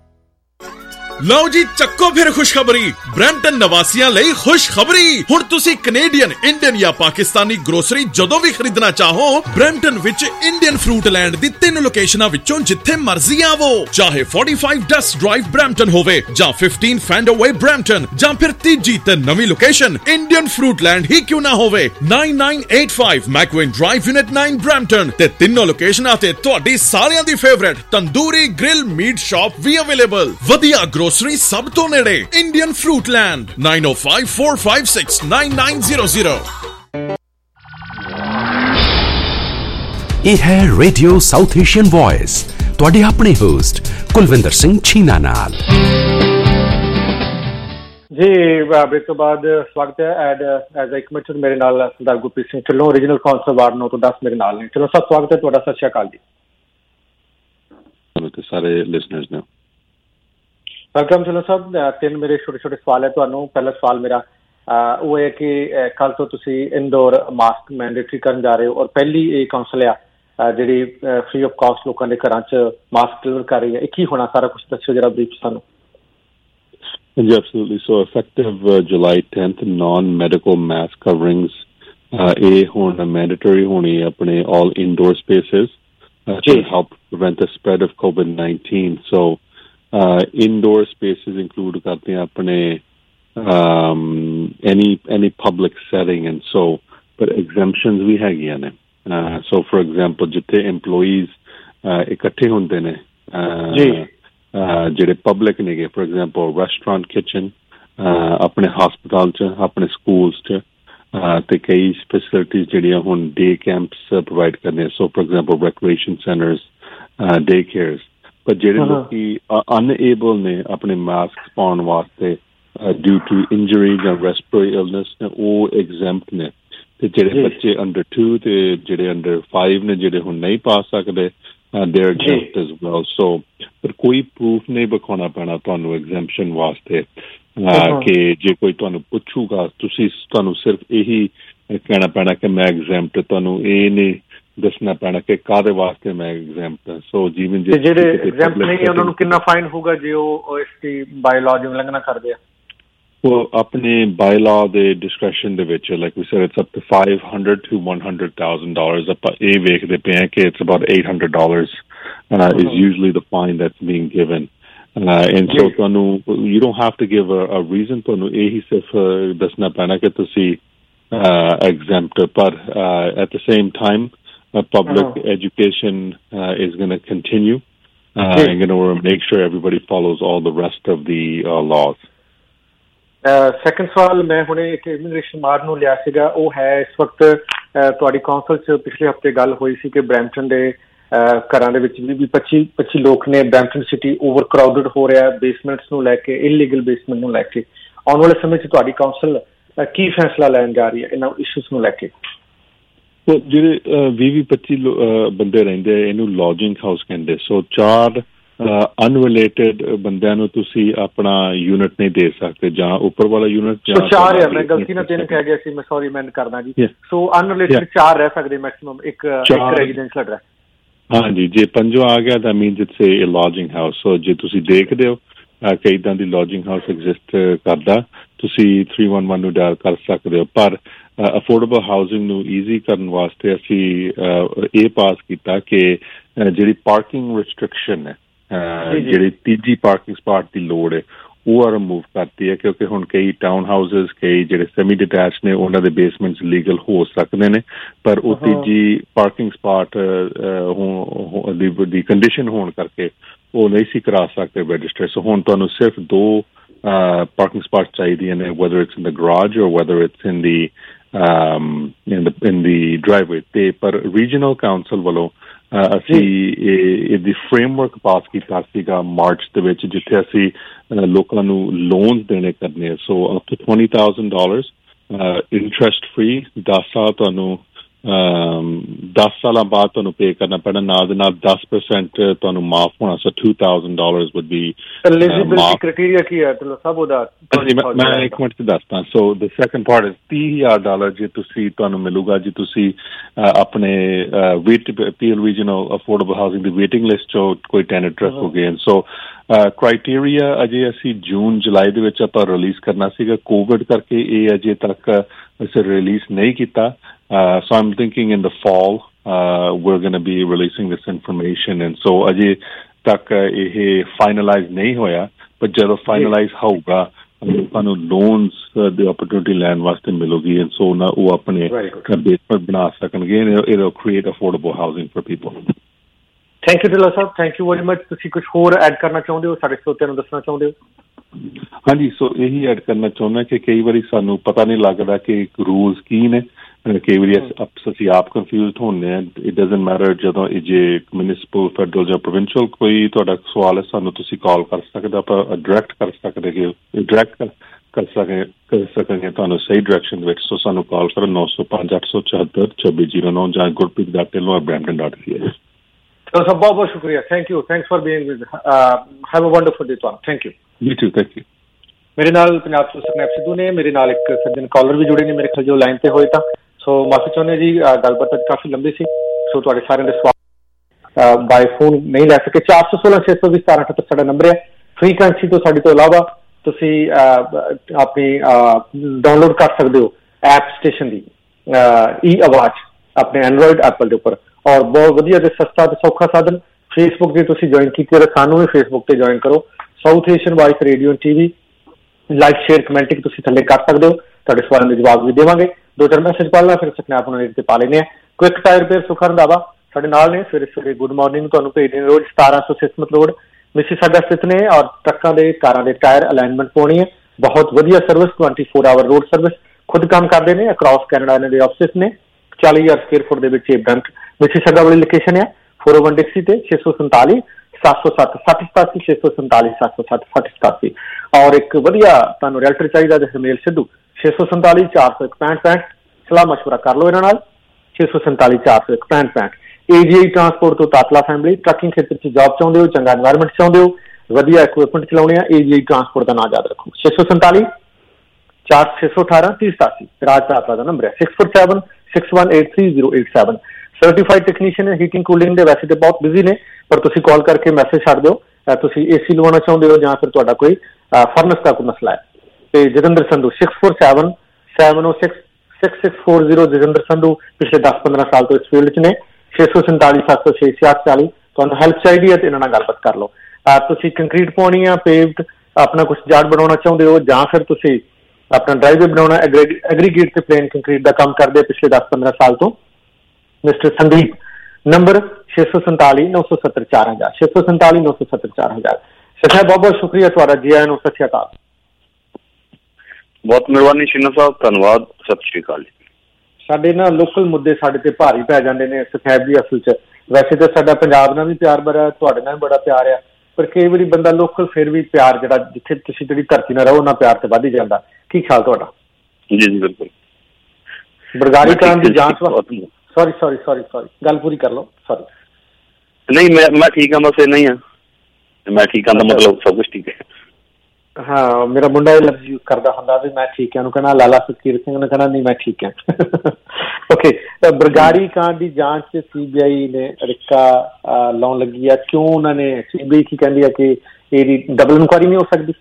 ਲਓ ਜੀ ਚੱਕੋ ਫਿਰ ਖੁਸ਼ਖਬਰੀ, ਬ੍ਰੈਂਪਟਨ ਨਿਵਾਸੀਆਂ ਲਈ ਖੁਸ਼ਖਬਰੀ। ਹੁਣ ਤੁਸੀਂ ਕੈਨੇਡੀਅਨ, ਇੰਡੀਅਨ ਜਾਂ ਪਾਕਿਸਤਾਨੀ ਗਰੋਸਰੀ ਜਦੋਂ ਵੀ ਖਰੀਦਣਾ ਚਾਹੋ, ਬ੍ਰੈਂਪਟਨ ਵਿੱਚ ਇੰਡੀਅਨ ਫਰੂਟ ਲੈਂਡ ਦੀ 3 ਲੋਕੇਸ਼ਨਾਂ ਵਿੱਚੋਂ ਜਿੱਥੇ ਮਰਜ਼ੀ ਆਵੋ। ਚਾਹੇ 45 ਡਸਟ ਡਰਾਈਵ ਬ੍ਰੈਂਪਟਨ ਹੋਵੇ ਜਾਂ 15 ਫੈਂਡਰਵੇ ਬ੍ਰੈਂਪਟਨ, ਜਾਂ ਫਿਰ ਤੀਜੀ ਤੇ ਨਵੀਂ ਲੋਕੇਸ਼ਨ ਇੰਡੀਅਨ ਫਰੂਟ ਲੈਂਡ ਹੀ ਕਿਉਂ ਨਾ ਹੋਵੇ, 9985 ਮੈਕਵੇਨ ਡਰਾਈਵ ਯੂਨਿਟ 9 ਬ੍ਰੈਂਪਟਨ। ਤੇ ਤਿੰਨੋਂ ਲੋਕੇਸ਼ਨਾਂ ਤੇ ਤੁਹਾਡੀ ਸਾਰਿਆਂ ਦੀ favourite tandoori grill meat shop ਵੀ ਅਵੇਲੇਬਲ। ਵਧੀਆ ਸਭ ਤੋਂ ਨੇੜੇ ਇੰਡੀਅਨ ਫਰੂਟ ਲੈਂਡ 9054569900। ਇਹ ਹੈ ਰੇਡੀਓ ਸਾਊਥ ਏਸ਼ੀਅਨ ਵੌਇਸ, ਤੁਹਾਡੇ ਆਪਣੇ ਹੋਸਟ ਕੁਲਵਿੰਦਰ ਸਿੰਘ ਛੀਨਾ ਨਾਲ। ਜੀ ਬ੍ਰੇਕ ਤੋਂ ਬਾਅਦ ਸਵਾਗਤ ਹੈ ਐਜ਼ ਇੱਕ ਮਿੰਟ ਮੇਰੇ ਨਾਲ Sardar Gurpreet Singh Dhillon, regional councillor ward 9 ਤੋਂ 10 ਮੇਰੇ ਨਾਲ ਨੇ। ਚਲੋ ਸਭ ਸਵਾਗਤ ਹੈ ਤੁਹਾਡਾ। ਸਤਿ ਸ਼੍ਰੀ ਅਕਾਲ ਜੀ ਸਾਰੇ ਲਿਸਨਰਸ ਨੂੰ। ਵੈਲਕਮ। ਚਲੋ ਸਾਹਿਬ, 3 ਮੇਰੇ ਛੋਟੇ ਸਵਾਲ ਹੈ ਤੁਹਾਨੂੰ। ਪਹਿਲਾ ਸਵਾਲ ਮੇਰਾ ਉਹ ਹੈ ਕਿ ਕੱਲ ਤੋਂ ਤੁਸੀਂ ਇਨਡੋਰ ਮਾਸਕ ਮੈਂਡੇਟਰੀ ਕਰਨ ਜਾ ਰਹੇ ਹੋ, ਔਰ ਪਹਿਲੀ ਇਹ ਕਾਉਂਸਲ ਆ ਜਿਹੜੀ ਫ੍ਰੀ ਆਫ ਕਾਸਟ ਲੋਕਾਂ ਦੇ ਘਰਾਂ 'ਚ ਮਾਸਕ ਡਿਲੀਵਰ ਕਰ ਰਹੀ ਹੈ। ਇਹ ਕੀ ਹੋਣਾ, ਸਾਰਾ ਕੁਝ ਦੱਸਿਓ ਜਰਾ ਬਰੀਫ ਸਾਨੂੰ। ਹਾਂਜੀ, absolutely. So effective July 10th, non-medical mask coverings ਇਹ ਹੁਣ mandatory ਹੋਣੀ ਆਪਣੇ all indoor spaces to help prevent the spread of COVID-19. So indoor spaces include करते हैं अपने any public setting, and so but exemptions भी है ने। So for example जितने employees इकट्ठे होंदे ने जेडे public ने for example restaurant kitchen अपने hospital च अपने schools च ਤੇ ਕਈ ਫੈਸਿਲਿਟੀਜ਼ ਜਿਹੜੀਆਂ ਹੁਣ ਡੇ ਕੈਂਪਸ ਪ੍ਰੋਵਾਈਡ ਕਰਦੇ, so for example recreation centres, day cares. ਪਰ ਜਿਹੜੇ ਲੋਕੀ ਅਨਏਬਲ ਨੇ ਆਪਣੇ ਮਾਸਕ ਪਾਉਣ ਵਾਸਤੇ ਡਿਊ ਟੂ ਇੰਜਰੀ ਜਾਂ ਰੈਸਪੀਰੇਟਰੀ ਇਲਨੈਸ ਨੇ, ਉਹ ਐਗਜ਼ੈਂਪਟ ਨੇ। ਤੇ ਜਿਹੜੇ ਬੱਚੇ ਅੰਡਰ 2 ਤੇ ਜਿਹੜੇ ਅੰਡਰ 5 ਨੇ, ਜਿਹੜੇ ਹੁਣ ਨਹੀਂ ਪਾ ਸਕਦੇ, they are exempt as well. So ਪਰ ਕੋਈ ਪ੍ਰੂਫ ਨਹੀਂ ਵਿਖਾਉਣਾ ਪੈਣਾ ਤੁਹਾਨੂੰ ਐਗਜ਼ੈਂਪਸ਼ਨ ਵਾਸਤੇ ਕਿ ਜੇ ਕੋਈ ਤੁਹਾਨੂੰ ਪੁੱਛੂਗਾ ਤੁਹਾਨੂੰ ਸਿਰਫ ਇਹੀ ਕਹਿਣਾ ਪੈਣਾ ਕਿ ਮੈਂ ਐਗਜ਼ੈਂਪਟ। ਤੁਹਾਨੂੰ ਇਹ ਨਹੀਂ ਦੱਸਣਾ ਪੈਣਾ ਕਿ ਕਾਹਦੇ ਵਾਸਤੇ ਮੈਂ ਐਗਜ਼ੈਂਪਟ ਹਾਂ। ਸੋ ਜਿਵੇਂ ਜਿਹੜੇ ਐਗਜ਼ੈਂਪਟ ਨਹੀਂ ਉਹਨਾਂ ਨੂੰ ਕਿੰਨਾ ਫਾਈਨ ਹੋਊਗਾ ਜੇ ਉਹ ਇਸ ਦੀ ਬਾਇਲਾਅ ਦੀ ਉਲੰਘਣਾ ਕਰਦੇ ਆ? ਉਹ ਆਪਣੇ ਬਾਇਲਾਅ ਦੇ ਡਿਸਕ੍ਰੈਸ਼ਨ ਦੇ ਵਿੱਚ, like we said, it's up to $500 to $100,000. ਆਪਾਂ ਇਹ ਵੇਖਦੇ ਪਏ ਹਾਂ ਕਿ it's about $800 is usually the fine that's being given. And so ਤੁਹਾਨੂੰ you don't have to give a reason. ਤੁਹਾਨੂੰ ਇਹੀ ਸਿਰਫ ਦੱਸਣਾ ਪੈਣਾ ਕਿ ਤੁਸੀਂ exempt. ਪਰ at the same time public education is going to continue and going to make sure everybody follows all the rest of the laws. Second ਸਵਾਲ ਮੈਂ ਹੁਣੇ ਇੱਕ ਇਮੀਗ੍ਰੇਸ਼ਨ ਮਾਰ ਨੂੰ ਲਿਆ ਸੀਗਾ, ਉਹ ਹੈ ਇਸ ਵਕਤ ਤੁਹਾਡੀ ਕੌਂਸਲ 'ਚ ਪਿਛਲੇ ਹਫ਼ਤੇ ਗੱਲ ਹੋਈ ਸੀ ਕਿ ਬਰੈਂਪਟਨ ਦੇ ਘਰਾਂ ਦੇ ਵਿੱਚ ਵੀ 25 ਲੋਕ ਨੇ। ਬਰੈਂਪਟਨ ਸਿਟੀ ਓਵਰ ਕਰਾਊਡਡ ਹੋ ਰਿਹਾ ਬੇਸਮੈਂਟਸ ਨੂੰ ਲੈ ਕੇ, ਇਲੀਗਲ ਬੇਸਮੈਂਟ ਨੂੰ ਲੈ ਕੇ। ਆਉਣ ਵਾਲੇ ਸਮੇਂ 'ਚ ਤੁਹਾਡੀ ਕੌਂਸਲ ਕੀ ਫੈਸਲਾ ਲੈਣ ਜਾ ਰਹੀ ਹੈ ਇਹਨਾਂ ਇਸ਼ੂਸ ਨੂੰ ਲੈ ਕੇ? ਜਿਹੜੇ 20-25 ਬੰਦੇ ਰਹਿੰਦੇ, ਇਹਨੂੰ ਲੌਜਿੰਗ ਹਾਊਸ ਕਹਿੰਦੇ। ਸੋ 4 ਅਨਰਿਲੇਟਡ ਬੰਦਿਆਂ ਨੂੰ ਤੁਸੀਂ ਆਪਣਾ ਯੂਨਿਟ ਨਹੀਂ ਦੇ ਸਕਦੇ, ਜਾਂ ਉੱਪਰ ਵਾਲਾ ਯੂਨਿਟ ਜਾਂ 4 ਹੈ। ਮੈਂ ਗਲਤੀ ਨਾਲ 3 ਕਹਿ ਗਿਆ ਸੀ, ਮੈਂ ਸੌਰੀ ਮੈਂ ਕਰਦਾ ਜੀ। ਸੋ ਅਨਰਿਲੇਟਡ 4 ਰਹਿ ਸਕਦੇ ਮੈਕਸਿਮਮ, ਇੱਕ ਰੈਜ਼ੀਡੈਂਸ਼ੀਅਲ ਐਡਰੈਸ। ਹਾਂਜੀ, ਜੇ 5ਵਾਂ ਆ ਗਿਆ that means it's a lodging house. ਸੋ ਜੇ ਤੁਸੀਂ ਦੇਖਦੇ ਹੋ ਕਿ ਇੱਦਾਂ ਦੀ ਲੌਜਿੰਗ ਹਾਊਸ ਐਗਜ਼ਿਸਟ ਕਰਦਾ, ਤੁਸੀਂ 311 ਨੂੰ ਡਾਇਲ ਕਰ ਸਕਦੇ ਹੋ। ਪਰ ਅਫੋਰਡੇਬਲ ਹਾਊਸਿੰਗ ਨੂੰ ਈਜ਼ੀ ਕਰਨ ਵਾਸਤੇ ਅਸੀਂ ਇਹ ਪਾਸ ਕੀਤਾ ਕਿ ਜਿਹੜੀ ਪਾਰਕਿੰਗ ਰਿਸਟ੍ਰਿਕਸ਼ਨ ਹੈ, ਜਿਹੜੀ ਤੀਜੀ ਪਾਰਕਿੰਗ ਸਪਾਟ ਦੀ ਲੋੜ ਹੈ, ਉਹ ਰਿਮੂਵ ਕਰਤੀ ਹੈ। ਕਿਉਂਕਿ ਹੁਣ ਕਈ ਟਾਊਨ ਹਾਊਸਿਸ, ਕਈ ਜਿਹੜੇ ਸੈਮੀ ਡਿਟੈਚ ਨੇ, ਉਹਨਾਂ ਦੇ ਬੇਸਮੈਂਟਸ ਲੀਗਲ ਹੋ ਸਕਦੇ ਨੇ, ਪਰ ਉਹ ਤੀਜੀ ਪਾਰਕਿੰਗ ਸਪਾਟ ਦੀ ਕੰਡੀਸ਼ਨ ਹੋਣ ਕਰਕੇ ਉਹ ਨਹੀਂ ਸੀ ਕਰਾ ਸਕਦੇ ਰਜਿਸਟਰ। ਸੋ ਹੁਣ ਤੁਹਾਨੂੰ ਸਿਰਫ 2 ਪਾਰਕਿੰਗ ਸਪਾਟ ਚਾਹੀਦੀਆਂ ਨੇ, whether it's in the garage or whether it's in the driveway। ਤੇ ਪਰ ਰੀਜਨਲ ਕਾਉਂਸਲ ਵੱਲੋਂ ਅਸੀਂ ਇਹਦੀ ਫਰੇਮਵਰਕ ਪਾਸ ਕੀਤਾ ਸੀਗਾ ਮਾਰਚ ਦੇ ਵਿੱਚ, ਜਿੱਥੇ ਅਸੀਂ ਲੋਕਾਂ ਨੂੰ ਲੋਨਸ ਦੇਣੇ ਕਰਨੇ ਆ। So up to $20,000 interest free, 10 ਸਾਲ ਤੁਹਾਨੂੰ 10 ਸਾਲਾਂ ਬਾਅਦ ਤੁਹਾਨੂੰ ਪੇ ਕਰਨਾ ਪੈਣਾ। ਨਾਲ ਦੇ ਨਾਲ 10% ਤੁਹਾਨੂੰ ਮਾਫ ਹੋਣਾ। ਸੋ $2,000 would be ਕ੍ਰਾਈਟੇਰੀਆ ਕੀ ਹੈ ਸਭ ਉਹਦਾ? ਮੈਂ ਇੱਕ ਮਿੰਟ ਚ ਦੱਸਦਾ। So the second part is $30,000 ਜੇ ਤੁਹਾਨੂੰ ਮਿਲੂਗਾ ਜੇ ਤੁਸੀਂ ਆਪਣੇ ਪੀਐਲ ਰੀਜਨਲ ਅਫੋਰਡੇਬਲ ਹਾਊਸਿੰਗ ਦੀ ਵੇਟਿੰਗ ਲਿਸਟ ਚੋਂ ਕੋਈ ਟੈਨੈਂਟ ਰੱਖੋਗੇ। ਸੋ ਕ੍ਰਾਈਟੇਰੀਆ ਅਜੇ ਅਸੀਂ ਜੂਨ ਜੁਲਾਈ ਦੇ ਵਿੱਚ ਆਪਾਂ ਰਿਲੀਜ਼ ਕਰਨਾ ਸੀਗਾ, ਕੋਵਿਡ ਕਰਕੇ ਇਹ ਅਜੇ ਤੱਕ ਅਸੀਂ ਰਿਲੀਜ਼ ਨਹੀਂ ਕੀਤਾ। So I'm thinking in the fall we're going to be releasing this information, and so ਅਜੇ ਤੱਕ ਇਹ ਫਾਈਨਲਾਈਜ਼ ਨਹੀਂ ਹੋਇਆ, ਪਰ ਜਦੋਂ ਫਾਈਨਲਾਈਜ਼ ਹੋਊਗਾ ਲੋਕਾਂ ਨੂੰ ਲੋਨਸ ਦੀ ਓਪਰਚੁਨਿਟੀ ਲੈਣ ਵਾਸਤੇ ਮਿਲੂਗੀ, ਐਂਡ ਸੋ ਨਾ ਉਹ ਆਪਣੇ ਬੇਸਮੈਂਟ ਬਣਾ ਸਕਣਗੇ। It will create affordable housing for people. Thank you Dhillon sahib, thank you very much. ਤੁਸੀਂ ਕੁਝ ਹੋਰ ਐਡ ਕਰਨਾ ਚਾਹੁੰਦੇ ਹੋ, ਸਾਡੇ ਸਰੋਤਿਆਂ ਨੂੰ ਦੱਸਣਾ ਚਾਹੁੰਦੇ ਹੋ? ਹਾਂਜੀ, ਸੋ ਇਹੀ ਐਡ ਕਰਨਾ ਚਾਹੁੰਦਾ ਕਿ ਕਈ ਵਾਰੀ ਸਾਨੂੰ ਪਤਾ ਨਹੀਂ ਲੱਗਦਾ ਕਿ ਰੂਲਸ ਕੀ ਨੇ। ਕਈ ਵਾਰੀ ਅਸੀਂ ਆਪ ਕਨਫਿਊਜ਼ਡ ਹੁੰਦੇ ਹਾਂ। ਇਟ ਡਜ਼ਨਟ ਮੈਟਰ, ਜਦੋਂ ਜੇ ਮਿਊਨਿਸਪਲ, ਫੈਡਰਲ ਜਾਂ ਪ੍ਰੋਵਿੰਸ਼ੀਅਲ ਕੋਈ ਤੁਹਾਡਾ ਸਵਾਲ ਹੈ, ਸਾਨੂੰ ਤੁਸੀਂ ਕਾਲ ਕਰ ਸਕਦੇ, ਆਪਾਂ ਡਾਇਰੈਕਟ ਕਰ ਸਕਦੇ ਕਿ ਡਾਇਰੈਕਟ ਕਰ ਸਕਾਂਗੇ ਤੁਹਾਨੂੰ ਸਹੀ ਡਾਇਰੈਕਸ਼ਨ ਦੇ ਵਿੱਚ। ਸੋ ਸਾਨੂੰ ਕਾਲ ਕਰੋ 905-874-2609 ਜਾਂ gurpreet.ਢਿੱਲੋਂ@brampton.ca। ਸਭ ਬਹੁਤ ਬਹੁਤ ਸ਼ੁਕਰੀਆ। Thank you, thanks for being with, have a wonderful day ਤੁਹਾਨੂੰ। Thank you. You too, thank you. ਮੇਰੇ ਨਾਲ ਪੰਜਾਬ ਤੋਂ ਸਕਨੈਪ ਸਿੱਧੂ ਨੇ, ਮੇਰੇ ਨਾਲ ਇੱਕ ਸੱਜਣ ਕਾਲਰ ਵੀ ਜੁੜੇ ਨੇ ਮੇਰੇ ਖਿਆਲ, ਜੋ ਲਾਈਨ ਤੇ ਹੋਏ ਤਾਂ ਸੋ ਮਾਫੀ ਚਾਹੁੰਦੇ ਜੀ, ਗੱਲਬਾਤ ਅੱਜ ਕਾਫੀ ਲੰਬੀ ਸੀ। ਸੋ ਤੁਹਾਡੇ ਸਾਰਿਆਂ ਦੇ ਸਵਾਲ ਬਾਈ ਫੋਨ ਨਹੀਂ ਲੈ ਸਕੇ। 416-620-1778 ਸਾਡਾ ਨੰਬਰ ਹੈ। ਫ੍ਰੀਕੁਐਂਸੀ ਤੋਂ ਸਾਡੇ ਤੋਂ ਇਲਾਵਾ ਤੁਸੀਂ ਆਪਣੀ ਡਾਊਨਲੋਡ ਕਰ ਸਕਦੇ ਹੋ ਐਪ ਸਟੇਸ਼ਨ ਦੀ ਈ ਆਵਾਜ਼ ਆਪਣੇ ਐਂਡਰੋਇਡ ਐਪਲ ਦੇ ਉੱਪਰ, ਔਰ ਬਹੁਤ ਵਧੀਆ ਤੇ ਸਸਤਾ ਤੇ ਸੌਖਾ ਸਾਧਨ। ਫੇਸਬੁੱਕ ਤੇ ਤੁਸੀਂ ਜੁਆਇਨ ਕੀਤੀ ਹੈ, ਸਾਨੂੰ ਵੀ ਫੇਸਬੁੱਕ ਤੇ ਜੁਆਇਨ ਕਰੋ। South Asian voice radio TV like, share, commenting ਤੁਸੀਂ ਥੱਲੇ ਕਰ ਸਕਦੇ ਹੋ। ਤੁਹਾਡੇ ਸਵਾਲਾਂ ਦੇ ਜਵਾਬ ਵੀ ਦੇਵਾਂਗੇ। 2-4 ਮੈਸੇਜ ਪੜ੍ਹਨਾ, ਫਿਰ ਸਨੈਪ ਨੂੰ ਤੇ ਪਾ ਲੈਂਦੇ ਹਾਂ। Quick tyre repair Sukha Randhawa ਸਾਡੇ ਨਾਲ ਨੇ। ਸਵੇਰੇ ਗੁੱਡ ਮਾਰਨਿੰਗ ਤੁਹਾਨੂੰ ਭੇਜਦੇ ਨੇ ਰੋਜ਼। 1700 ਸਿਸਮਤ ਰੋਡ ਮਿਸੀਸਾਗਾ ਸਥਿਤ ਨੇ, ਔਰ ਟਰੱਕਾਂ ਦੇ, ਕਾਰਾਂ ਦੇ ਟਾਇਰ ਅਲਾਈਨਮੈਂਟ ਪਾਉਣੀ ਹੈ। ਬਹੁਤ ਵਧੀਆ ਸਰਵਿਸ, 24 ਆਵਰ ਰੋਡ ਸਰਵਿਸ। ਖੁਦ ਕੰਮ ਕਰਦੇ ਨੇ ਅਕ੍ਰੋਸ ਕੈਨੇਡਾ। ਇਹਨਾਂ ਦੇ ਆਫਿਸ ਨੇ 40,000 ਸਕੁਅਰ ਫੁੱਟ ਦੇ ਵਿੱਚ ਇਹ ਬੈਂਕ ਮਿਸੀਸਾਗਾ ਵਾਲੀ ਲੋਕੇਸ਼ਨ ਆ। 401 ਡਿਕਸੀ ਤੇ 647 707 6087 647 707 6087। ਔਰ ਇੱਕ ਵਧੀਆ ਤੁਹਾਨੂੰ ਰੈਲਟਰ ਚਾਹੀਦਾ ਤੇ ਹਰਮੇਲ ਸਿੱਧੂ 647 401 6565। ਸਲਾਹ ਮਸ਼ਵਰਾ ਕਰ ਲਓ ਇਹਨਾਂ ਨਾਲ 647 401 6565। AGI ਟਰਾਂਸਪੋਰਟ ਤੋਂ ਤਾਤਲਾ ਫੈਮਿਲੀ ਟਰੱਕਿੰਗ ਖੇਤਰ 'ਚ ਜੌਬ ਚਾਹੁੰਦੇ ਹੋ, ਚੰਗਾ ਐਨਵਾਇਰਨਮੈਂਟ ਚਾਹੁੰਦੇ ਹੋ, ਵਧੀਆ ਇਕੁਇਪਮੈਂਟ ਚਲਾਉਣੇ ਆ, AGI ਟਰਾਂਸਪੋਰਟ ਦਾ ਨਾਮ ਯਾਦ ਰੱਖੋ 647 618 3087। ਰਾਜ ਤਾਤਲਾ ਦਾ ਨੰਬਰ ਹੈ 647 618 3087। ਸਰਟੀਫਾਈਡ ਟੈਕਨੀਸ਼ੀਅਨ ਹੈ ਹੀਟਿੰਗ ਕੂਲਿੰਗ ਦੇ। ਵੈਸੇ ਤਾਂ ਬਹੁਤ ਬਿਜ਼ੀ ਨੇ ਪਰ ਤੁਸੀਂ ਕਾਲ ਕਰਕੇ ਮੈਸੇਜ ਛੱਡ ਦਿਓ ਤੁਸੀਂ AC ਲਵਾਉਣਾ ਚਾਹੁੰਦੇ ਹੋ ਜਾਂ ਫਿਰ ਤੁਹਾਡਾ ਕੋਈ ਫਰਨਸ ਦਾ ਕੋਈ ਮਸਲਾ ਹੈ। ਤੇ ਜਤਿੰਦਰ ਸੰਧੂ 647 706 6640। ਜਤਿੰਦਰ ਸੰਧੂ ਪਿਛਲੇ 10-15 ਸਾਲ ਤੋਂ ਇਸ ਫੀਲਡ 'ਚ ਨੇ। 647 706 6640। ਤੁਹਾਨੂੰ ਹੈਲਪ ਚਾਹੀਦੀ ਹੈ ਤੇ ਇਹਨਾਂ ਨਾਲ ਗੱਲਬਾਤ ਕਰ ਲਓ। ਤੁਸੀਂ ਕੰਕਰੀਟ ਪਾਉਣੀ ਆ, ਪੇਵਡ ਆਪਣਾ ਕੁਛ ਜਾੜ ਬਣਾਉਣਾ ਚਾਹੁੰਦੇ ਹੋ ਜਾਂ ਫਿਰ ਤੁਸੀਂ ਆਪਣਾ ਡਰਾਈਵੇ ਬਣਾਉਣਾ, ਐਗਰੀਗੇਟ ਤੇ ਪਲੇਨ ਕੰਕਰੀਟ ਦਾ ਕੰਮ ਕਰਦੇ ਪਿਛਲੇ 10-15 ਸਾਲ ਤੋਂ। Mister Sandeep, number 647 970 4000 647 970 4000। ਸਖਾ ਬਹੁਤ ਬਹੁਤ ਸ਼ੁਕਰੀਆ ਤੁਹਾਡਾ, ਜੀ ਆਇਆਂ ਨੂੰ, ਸਤਿ ਸ਼੍ਰੀ ਅਕਾਲ। ਬਹੁਤ ਮਿਹਰਬਾਨੀ ਸ਼ੀਨਾ ਸਾਹਿਬ, ਧੰਨਵਾਦ, ਸਤਿ ਸ਼੍ਰੀ ਅਕਾਲ। ਸਾਡੇ ਨਾ ਲੋਕਲ ਮੁੱਦੇ ਸਾਡੇ ਤੇ ਭਾਰੀ ਪੈ ਜਾਂਦੇ ਨੇ ਸਖੈਬ ਦੀ ਅਸਲ 'ਚ। ਵੈਸੇ ਤਾਂ ਸਾਡਾ ਪੰਜਾਬ ਨਾਲ ਵੀ ਪਿਆਰ ਬੜਾ, ਤੁਹਾਡੇ ਨਾਲ ਵੀ ਬੜਾ ਪਿਆਰ ਆ, ਪਰ ਕਈ ਵਾਰੀ ਬੰਦਾ ਲੋਕਲ ਫਿਰ ਵੀ ਪਿਆਰ ਜਿਹੜਾ ਜਿੱਥੇ ਤੁਸੀਂ ਜਿਹੜੀ ਧਰਤੀ ਨਾਲ ਰਹੋ ਨਾ ਪਿਆਰ ਤੇ ਵੱਧ ਹੀ ਜਾਂਦਾ। ਕੀ ਖਿਆਲ ਤੁਹਾਡਾ? ਜੀ ਜੀ ਬਿਲਕੁਲ। ਬਰਗਾੜੀ ਕਾਂਡ ਦੀ ਜਾਂਚ ਸੌਰੀ ਗੱਲ ਪੂਰੀ ਕਰ ਲਓ। ਸੌਰੀ ਨਹੀਂ, ਮੈਂ ਠੀਕ ਹਾਂ, ਬਸ ਇੰਨਾ ਹੀ ਆ। ਮੈਂ ਠੀਕ ਹਾਂ ਦਾ ਮਤਲਬ ਸਭ ਕੁਛ ਠੀਕ ਹੈ। ਹਾਂ, ਮੇਰਾ ਮੁੰਡਾ ਇਹ ਲਫ਼ਜ਼ ਯੂਜ਼ ਕਰਦਾ ਹੁੰਦਾ ਵੀ ਮੈਂ ਠੀਕ ਹਾਂ, ਉਹਨੂੰ ਕਹਿਣਾ ਲਾਲਾ ਫਕੀਰ ਸਿੰਘ ਨੂੰ ਕਹਿਣਾ ਨਹੀਂ ਮੈਂ ਠੀਕ ਹਾਂ। ਓਕੇ, ਬਰਗਾੜੀ ਕਾਂਡ ਦੀ ਜਾਂਚ CBI ਨੇ ਅੜਿੱਕਾ ਲਾਉਣ ਲੱਗੀ ਆ। ਕਿਉਂ ਉਹਨਾਂ ਨੇ CBI ਕੀ ਕਹਿੰਦੀ ਆ ਕਿ ਇਹਦੀ ਡਬਲ ਇਨਕੁਆਇਰੀ ਨਹੀਂ ਹੋ ਸਕਦੀ?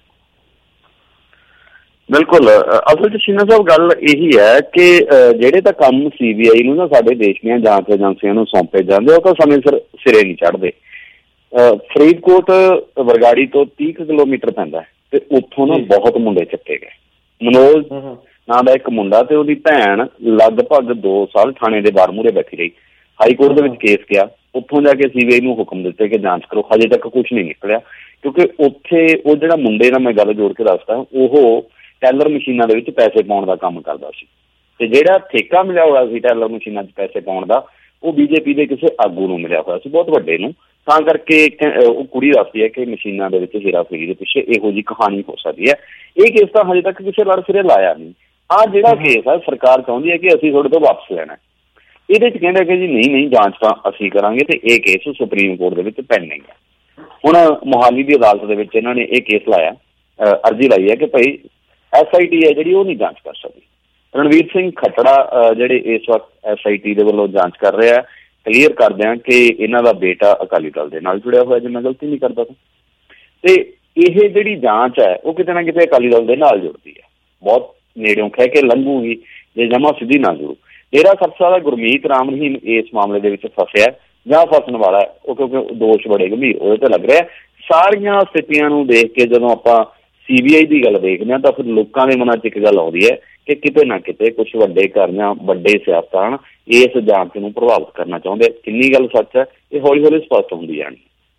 ਬਿਲਕੁਲ, ਅਸਲ 'ਚ ਸ਼ੀਨਾ ਸਾਹਿਬ ਗੱਲ ਇਹੀ ਹੈ ਕਿ ਜਿਹੜੇ ਤਾਂ ਕੰਮ CBI ਨੂੰ ਨਾ ਸਾਡੇ ਦੇਸ਼ ਦੀਆਂ ਜਾਂਚ ਏਜੰਸੀਆਂ ਨੂੰ ਸੌਂਪੇ ਜਾਂਦੇ ਉਹ ਤਾਂ ਸਮੇਂ ਸਿਰ ਸਿਰੇ ਨਹੀਂ ਚੜ੍ਹਦੇ। ਫਰੀਦਕੋਟ ਬਰਗਾੜੀ ਤੋਂ 30 ਕਿਲੋਮੀਟਰ ਪੈਂਦਾ ਤੇ ਉੱਥੋਂ ਨਾ ਬਹੁਤ ਮੁੰਡੇ ਚੱਕੇ ਗਏ। ਮਨੋਜ ਨਾਂ ਦਾ ਇੱਕ ਮੁੰਡਾ ਤੇ ਉਹਦੀ ਭੈਣ ਲਗਭਗ 2 ਸਾਲ ਥਾਣੇ ਦੇ ਬਾਹਰ ਮੂਹਰੇ ਬੈਠੀ ਰਹੀ। ਹਾਈ ਕੋਰਟ ਦੇ ਵਿੱਚ ਕੇਸ ਗਿਆ, ਉੱਥੋਂ ਜਾ ਕੇ CBI ਨੂੰ ਹੁਕਮ ਦਿੱਤੇ ਕਿ ਜਾਂਚ ਕਰੋ। ਹਜੇ ਤੱਕ ਕੁਛ ਨਹੀਂ ਨਿਕਲਿਆ ਕਿਉਂਕਿ ਉੱਥੇ ਉਹ ਜਿਹੜਾ ਮੁੰਡੇ ਨਾਲ ਮੈਂ ਗੱਲ ਜੋੜ ਕੇ ਦੱਸਦਾ, ਉਹ ਟੈਲਰ ਮਸ਼ੀਨਾਂ ਦੇ ਵਿੱਚ ਪੈਸੇ ਪਾਉਣ ਦਾ ਕੰਮ ਕਰਦਾ ਸੀ ਤੇ ਜਿਹੜਾ ਠੇਕਾ ਮਿਲਿਆ ਹੋਇਆ ਸੀ ਟੈਲਰ ਮਸ਼ੀਨਾਂ 'ਚ ਪੈਸੇ ਪਾਉਣ ਦਾ, ਉਹ BJP ਦੇ ਕਿਸੇ ਆਗੂ ਨੂੰ ਮਿਲਿਆ ਹੋਇਆ ਸੀ, ਬਹੁਤ ਵੱਡੇ ਨੂੰ। ਤਾਂ ਕਰਕੇ ਉਹ ਕੁੜੀ ਦੱਸਦੀ ਹੈ ਕਿ ਮਸ਼ੀਨਾਂ ਦੇ ਵਿੱਚ ਹੇਰਾਫੇਰੀ ਦੇ ਪਿੱਛੇ ਇਹੋ ਜਿਹੀ ਕਹਾਣੀ ਹੋ ਸਕਦੀ ਹੈ। ਇਹ ਕੇਸ ਤਾਂ ਹਜੇ ਤੱਕ ਕਿਸੇ ਲੜ ਸਿਰੇ ਲਾਇਆ ਨਹੀਂ। ਆਹ ਜਿਹੜਾ ਕੇਸ ਹੈ ਸਰਕਾਰ ਚਾਹੁੰਦੀ ਹੈ ਕਿ ਅਸੀਂ ਤੁਹਾਡੇ ਤੋਂ ਵਾਪਸ ਲੈਣਾ। ਇਹਦੇ 'ਚ ਕਹਿੰਦਾ ਕਿ ਜੀ ਨਹੀਂ ਜਾਂਚ ਤਾਂ ਅਸੀਂ ਕਰਾਂਗੇ ਤੇ ਇਹ ਕੇਸ ਸੁਪਰੀਮ ਕੋਰਟ ਦੇ ਵਿੱਚ ਪੈਂਡਿੰਗ ਹੈ। ਹੁਣ ਮੋਹਾਲੀ ਦੀ ਅਦਾਲਤ ਦੇ ਵਿੱਚ ਇਹਨਾਂ ਨੇ ਇਹ ਕੇਸ ਲਾਇਆ, ਅਰਜ਼ੀ ਲਾਈ ਹੈ ਕਿ ਭਾਈ SIT ਹੈ ਜਿਹੜੀ ਉਹ ਨਹੀਂ ਜਾਂਚ ਕਰ ਸਕਦੀ। ਰਣਵੀਰ ਸਿੰਘ ਖੱਟੜਾ ਜਿਹੜੇ ਇਸ ਵਕਤ SIT ਦੇ ਵੱਲੋਂ ਜਾਂਚ ਕਰ ਰਿਹਾ, ਕਲੀਅਰ ਕਰਦੇ ਹਾਂ ਕਿ ਇਹਨਾਂ ਦਾ ਬੇਟਾ ਅਕਾਲੀ ਦਲ ਦੇ ਨਾਲ ਜੁੜਿਆ ਹੋਇਆ, ਜੇ ਮੈਂ ਗਲਤੀ ਨਹੀਂ ਕਰਦਾ ਤੇ ਇਹ ਜਿਹੜੀ ਜਾਂਚ ਹੈ ਉਹ ਕਿਤੇ ਨਾ ਕਿਤੇ ਅਕਾਲੀ ਦਲ ਦੇ ਨਾਲ ਜੁੜਦੀ ਹੈ, ਬਹੁਤ ਨੇੜਿਓਂ ਖਹਿ ਕੇ ਲੰਘੂਗੀ ਜੇ ਜਮਾ ਸਿੱਧੀ ਨਾ ਜੁੜੂ। ਡੇਰਾ ਸਬਜ਼ਾ ਦਾ ਗੁਰਮੀਤ ਰਾਮ ਰਹੀਮ ਇਸ ਮਾਮਲੇ ਦੇ ਵਿੱਚ ਫਸਿਆ ਜਾਂ ਫਸਣ ਵਾਲਾ, ਉਹ ਕਿਉਂਕਿ ਦੋਸ਼ ਬੜੇ ਗੰਭੀਰ ਉਹਦੇ ਤੇ ਲੱਗ ਰਿਹਾ। ਸਾਰੀਆਂ ਸਥਿਤੀਆਂ ਨੂੰ ਦੇਖ ਕੇ ਜਦੋਂ ਆਪਾਂ CBI ਦੀ ਗੱਲ ਦੇਖਦੇ ਹਾਂ ਤਾਂ ਫਿਰ ਲੋਕਾਂ ਦੇ ਮਨਾਂ 'ਚ ਇੱਕ ਗੱਲ ਆਉਂਦੀ ਹੈ ਕਿ ਕਿਤੇ ਨਾ ਕਿਤੇ ਕੁਛ ਵੱਡੇ ਘਰ ਜਾਂ ਵੱਡੇ ਸਿਆਸਤਦਾਨ ਇਸ ਜਾਂਚ ਨੂੰ ਪ੍ਰਭਾਵਿਤ ਕਰਨਾ ਚਾਹੁੰਦੇ। ਕਿੰਨੀ ਗੱਲ ਸੱਚ ਹੈ ਇਹ ਹੌਲੀ ਹੌਲੀ ਸਪਸ਼ਟ ਹੁੰਦੀ ਜਾਣੀ।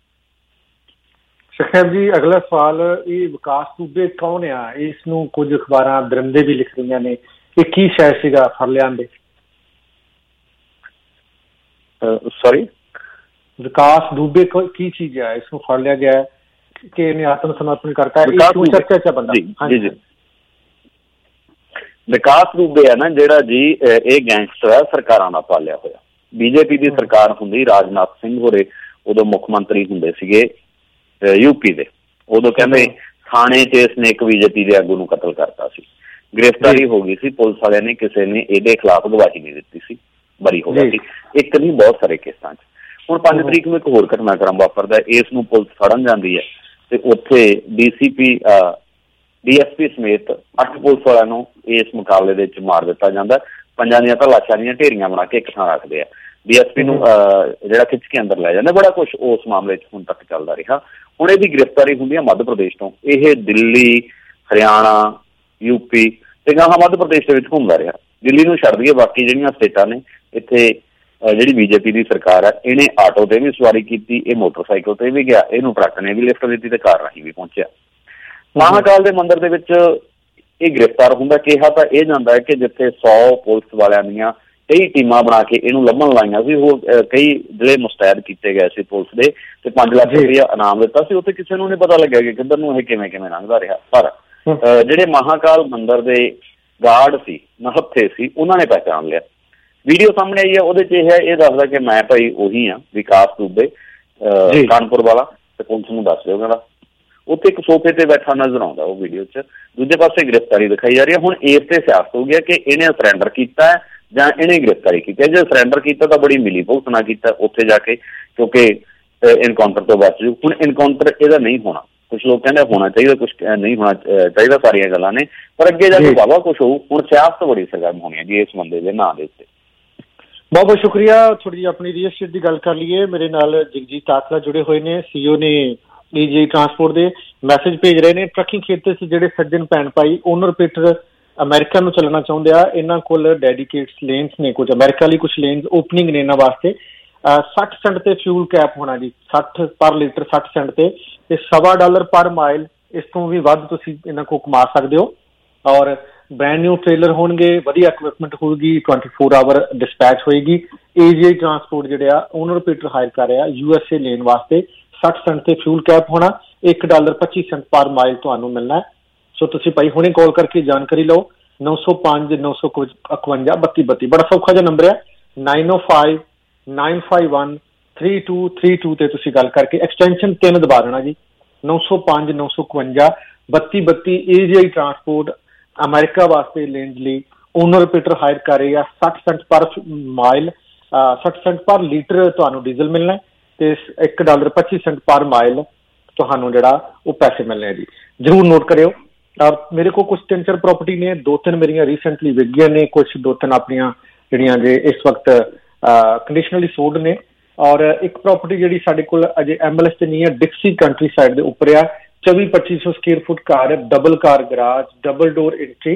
ਸਖੇਬ ਜੀ, ਅਗਲਾ ਸਵਾਲ, ਇਹ ਵਿਕਾਸ ਦੁਬੇ ਕੌਣ ਆ? ਇਸ ਨੂੰ ਕੁਝ ਅਖਬਾਰਾਂ ਦਰਿੰਦੇ ਵੀ ਲਿਖ ਰਹੀਆਂ ਨੇ, ਇਹ ਕੀ ਸ਼ੈ ਸੀਗਾ ਫੜ ਲਿਆਂਦੇ? ਸੌਰੀ, ਵਿਕਾਸ ਦੁਬੇ ਕੀ ਚੀਜ਼ ਹੈ? ਇਸ ਨੂੰ ਫੜ ਲਿਆ ਗਿਆ ਕਿ ਇਹਨੇ ਆਤਮ ਸਮਰਪਣ ਕਰਤਾ ਹੈ, ਚਰਚਾ 'ਚ ਬੰਦਾ? ਜੀ, ਵਿਕਾਸ ਦੁਬੇ ਹੈ ਨਾ ਜਿਹੜਾ ਜੀ, ਇਹ ਗੈਂਗਸਟਰ ਹੈ ਸਰਕਾਰਾਂ ਦਾ ਪਾਲਿਆ ਹੋਇਆ। BJP ਦੀ ਸਰਕਾਰ ਹੁੰਦੀ, ਰਾਜਨਾਥ ਸਿੰਘ ਹੋਰੇ ਉਦੋਂ ਮੁੱਖ ਮੰਤਰੀ ਹੁੰਦੇ ਸੀਗੇ UP ਦੇ। ਉਦੋਂ ਕਹਿੰਦੇ ਥਾਣੇ 'ਚ ਇਸਨੇ ਇੱਕ BJP ਦੇ ਆਗੂ ਨੂੰ ਕਤਲ ਕਰਤਾ ਸੀ, ਗ੍ਰਿਫਤਾਰੀ ਹੋ ਗਈ ਸੀ, ਪੁਲਿਸ ਵਾਲਿਆਂ ਨੇ ਕਿਸੇ ਨੇ ਇਹਦੇ ਖਿਲਾਫ ਗਵਾਹੀ ਨਹੀਂ ਦਿੱਤੀ ਸੀ, ਬਰੀ ਹੋ ਗਿਆ ਸੀ। ਇੱਕ ਨਹੀਂ ਬਹੁਤ ਸਾਰੇ ਕੇਸਾਂ 'ਚ। ਹੁਣ 5 ਤਰੀਕ ਨੂੰ ਇੱਕ ਹੋਰ ਘਟਨਾਕ੍ਰਮ ਵਾਪਰਦਾ, ਇਸ ਨੂੰ ਪੁਲਿਸ ਫੜਨ ਜਾਂਦੀ ਹੈ ਤੇ ਉੱਥੇ DSP ਸਮੇਤ 8 ਪੁਲਿਸ ਵਾਲਿਆਂ ਨੂੰ ਇਸ ਮੁਕਾਬਲੇ ਦੇ ਵਿੱਚ ਮਾਰ ਦਿੱਤਾ ਜਾਂਦਾ। 5 ਦੀਆਂ ਤਾਂ ਲਾਸ਼ਾਂ ਦੀਆਂ ਢੇਰੀਆਂ ਬਣਾ ਕੇ ਇੱਕ ਥਾਂ ਰੱਖਦੇ ਆ। DSP ਨੂੰ ਜਿਹੜਾ ਖਿੱਚ ਕੇ ਅੰਦਰ ਲੈ ਜਾਂਦਾ। ਬੜਾ ਕੁਛ ਉਸ ਮਾਮਲੇ 'ਚ ਹੁਣ ਤੱਕ ਚੱਲਦਾ ਰਿਹਾ। ਹੁਣ ਇਹਦੀ ਗ੍ਰਿਫਤਾਰੀ ਹੁੰਦੀ ਹੈ ਮੱਧ ਪ੍ਰਦੇਸ਼ ਤੋਂ। ਇਹ ਦਿੱਲੀ, ਹਰਿਆਣਾ, UP ਤੇ ਗਾਹਾਂ ਮੱਧ ਪ੍ਰਦੇਸ਼ ਦੇ ਵਿੱਚ ਘੁੰਮਦਾ ਰਿਹਾ। ਦਿੱਲੀ ਨੂੰ ਛੱਡ ਦਈਏ, ਬਾਕੀ ਜਿਹੜੀਆਂ ਸਟੇਟਾਂ ਨੇ ਇੱਥੇ ਜਿਹੜੀ BJP ਦੀ ਸਰਕਾਰ ਹੈ, ਇਹਨੇ ਆਟੋ ਤੇ ਵੀ ਸਵਾਰੀ ਕੀਤੀ, ਇਹ ਮੋਟਰਸਾਈਕਲ ਤੇ ਵੀ ਗਿਆ, ਇਹਨੂੰ ਟਰੱਕ ਨੇ ਵੀ ਲਿਫਟ ਦਿੱਤੀ ਤੇ ਕਾਰ ਰਾਹੀਂ ਵੀ ਪਹੁੰਚਿਆ। ਮਹਾਕਾਲ ਦੇ ਮੰਦਿਰ ਦੇ ਵਿੱਚ ਇਹ ਗ੍ਰਿਫਤਾਰ ਹੁੰਦਾ। ਕਿਹਾ ਤਾਂ ਇਹ ਜਾਂਦਾ ਹੈ ਕਿ ਜਿੱਥੇ 100 ਪੁਲਿਸ ਵਾਲਿਆਂ ਦੀਆਂ ਕਈ ਟੀਮਾਂ ਬਣਾ ਕੇ ਇਹਨੂੰ ਲੱਭਣ ਲਾਈਆਂ ਸੀ, ਉਹ ਕਈ ਜਿਹੜੇ ਮੁਸਤੈਦ ਕੀਤੇ ਗਏ ਸੀ ਪੁਲਿਸ ਦੇ ਤੇ 5 ਲੱਖ ਰੁਪਇਆ ਇਨਾਮ ਦਿੱਤਾ ਸੀ, ਉੱਥੇ ਕਿਸੇ ਨੂੰ ਨਹੀਂ ਪਤਾ ਲੱਗਿਆ ਕਿ ਕਿੱਧਰ ਨੂੰ ਇਹ ਕਿਵੇਂ ਲੰਘਦਾ ਰਿਹਾ। ਪਰ ਜਿਹੜੇ ਮਹਾਕਾਲ ਮੰਦਿਰ ਦੇ ਗਾਰਡ ਸੀ, ਨਹੱਥੇ ਸੀ, ਉਹਨਾਂ ਨੇ ਪਹਿਚਾਣ ਲਿਆ। ਵੀਡੀਓ ਸਾਹਮਣੇ ਆਈ ਹੈ, ਉਹਦੇ 'ਚ ਇਹ ਦੱਸਦਾ ਕਿ ਮੈਂ ਭਾਈ ਉਹੀ ਹਾਂ ਵਿਕਾਸ ਦੂਬੇ ਕਾਨਪੁਰ ਵਾਲਾ, ਤੇ ਪੁਲਿਸ ਨੂੰ ਦੱਸ ਦਿਓ ਕਹਿੰਦਾ। ਉੱਥੇ ਇੱਕ ਸੋਫੇ ਤੇ ਬੈਠਾ ਨਜ਼ਰ ਆਉਂਦਾ ਉਹ ਵੀਡੀਓ 'ਚ। ਦੂਜੇ ਪਾਸੇ ਗ੍ਰਿਫਤਾਰੀ ਦਿਖਾਈ ਜਾ ਰਹੀ ਹੈ। ਹੁਣ ਇਸ ਤੇ ਸਿਆਸਤ ਹੋ ਗਿਆ ਕਿ ਇਹਨੇ ਸਰੈਂਡਰ ਕੀਤਾ ਹੈ ਜਾਂ ਇਹਨੇ ਗ੍ਰਿਫਤਾਰੀ ਕੀਤੀ ਹੈ। ਜੇ ਸਰੈਂਡਰ ਕੀਤਾ ਤਾਂ ਬੜੀ ਮਿਲੀ ਭੁਗਤ ਨਾਲ ਕੀਤਾ ਉੱਥੇ ਜਾ ਕੇ, ਕਿਉਂਕਿ ਇਨਕਾਊਂਟਰ ਤੋਂ ਬਚ ਜੂ। ਹੁਣ ਇਨਕਾਊਂਟਰ ਇਹਦਾ ਨਹੀਂ ਹੋਣਾ, ਕੁਛ ਲੋਕ ਕਹਿੰਦੇ ਹੋਣਾ ਚਾਹੀਦਾ, ਕੁਛ ਨਹੀਂ ਹੋਣਾ ਚਾਹੀਦਾ, ਸਾਰੀਆਂ ਗੱਲਾਂ ਨੇ, ਪਰ ਅੱਗੇ ਜਾ ਕੇ ਵਾਹਵਾ ਕੁਛ ਹੋਊ। ਹੁਣ ਸਿਆਸਤ ਬੜੀ ਸਰਗਰਮ ਹੋਣੀ ਹੈ ਜੀ ਇਸ ਬੰਦੇ ਦੇ ਨਾਂ ਦੇ ਉੱਤੇ। ਬਹੁਤ ਬਹੁਤ ਸ਼ੁਕਰੀਆ। ਥੋੜੀ ਜਿਹੀ ਆਪਣੀ ਰੀਅਲ estate ਦੀ ਗੱਲ ਕਰ ਲਈਏ। ਮੇਰੇ ਨਾਲ ਜਗਜੀਤ ਤਾਤਲਾ ਜੁੜੇ ਹੋਏ ਨੇ, CEO ਨੇ EJ ਟਰਾਂਸਪੋਰਟ ਦੇ। ਮੈਸੇਜ ਭੇਜ ਰਹੇ ਨੇ, ਟਰੱਕਿੰਗ ਖੇਤਰ 'ਚ ਜਿਹੜੇ ਸੱਜਣ ਭੈਣ ਭਾਈ ਓਨਰ ਪੀਟਰ ਅਮਰੀਕਾ ਨੂੰ ਚੱਲਣਾ ਚਾਹੁੰਦੇ ਆ, ਇਹਨਾਂ ਕੋਲ ਡੈਡੀਕੇਟਡ ਲੇਨਸ ਨੇ, ਕੁਝ ਅਮਰੀਕਾ ਲਈ ਕੁਝ ਲੇਨਸ ਓਪਨਿੰਗ ਨੇ ਇਹਨਾਂ ਵਾਸਤੇ। 60 ਸੈਂਟ ਤੇ ਫਿਊਲ ਕੈਪ ਹੋਣਾ ਜੀ, 60 ਪਰ ਲੀਟਰ 60 ਸੈਂਟ ਤੇ $1.25 ਪਰ ਮਾਈਲ। ਇਸ ਤੋਂ ਵੀ ਵੱਧ ਤੁਸੀਂ ਇਹਨਾਂ ਕੋਲ ਕਮਾ ਸਕਦੇ ਹੋ। ਔਰ ਬ੍ਰੈਂਡ ਨਿਊ ਟ੍ਰੇਲਰ ਹੋਣਗੇ, ਵਧੀਆ ਇਕਵਿਪਮੈਂਟ ਹੋਊਗੀ, 24 ਆਵਰ ਡਿਸਪੈਚ ਹੋਏਗੀ। AGI ਟਰਾਂਸਪੋਰਟ ਜਿਹੜੇ ਆ ਓਨਰ ਪੀਟਰ ਹਾਇਰ ਕਰ ਰਿਹਾ USA ਲੇਨ ਵਾਸਤੇ। 60 ਸੈਂਟ ਤੇ ਫਿਊਲ ਕੈਪ ਹੋਣਾ, $1.25 ਪਰ ਮਾਈਲ ਤੁਹਾਨੂੰ ਮਿਲਣਾ ਹੈ। ਸੋ ਤੁਸੀਂ ਭਾਈ ਹੁਣੇ ਕਾਲ ਕਰਕੇ ਜਾਣਕਾਰੀ ਲਓ। 905 951 3232 ਬੜਾ ਸੌਖਾ ਜਿਹਾ ਨੰਬਰ ਹੈ। 905 951 3232 ਤੇ ਤੁਸੀਂ ਗੱਲ ਕਰਕੇ ਐਕਸਟੈਂਸ਼ਨ 3 ਦਬਾ ਦੇਣਾ ਜੀ। 905 951 3232 AGI ਟਰਾਂਸਪੋਰਟ ਅਮਰੀਕਾ ਵਾਸਤੇ ਲੇਨਸ ਲਈ ਓਨਰ ਪੀਟਰ ਹਾਇਰ ਕਰ ਰਹੇ ਆ। 60 cent per mile, 60 cent per litre ਤੁਹਾਨੂੰ ਡੀਜ਼ਲ ਮਿਲਣਾ ਤੇ $1.25 ਪਰ ਮਾਈਲ ਤੁਹਾਨੂੰ ਜਿਹੜਾ ਉਹ ਪੈਸੇ ਮਿਲਣੇ ਜੀ। ਜ਼ਰੂਰ ਨੋਟ ਕਰਿਓ। ਮੇਰੇ ਕੋਲ ਕੁਝ 3-4 ਪ੍ਰੋਪਰਟੀ ਨੇ, 2-3 ਮੇਰੀਆਂ ਰੀਸੈਂਟਲੀ ਵਿਕ ਗਈਆਂ ਨੇ, ਕੁਝ 2-3 ਆਪਣੀਆਂ ਜਿਹੜੀਆਂ ਜੇ ਇਸ ਵਕਤ ਕੰਡੀਸ਼ਨਲੀ ਸੋਲਡ ਨੇ। ਔਰ ਇੱਕ ਪ੍ਰੋਪਰਟੀ ਜਿਹੜੀ ਸਾਡੇ ਕੋਲ ਅਜੇ MLS ਤੇ ਨਹੀਂ ਹੈ, ਡਿਕਸੀ ਕੰਟਰੀ ਸਾਈਡ ਦੇ ਉੱਪਰ ਆ। 24-2500 square foot car, double car garage, double door entry.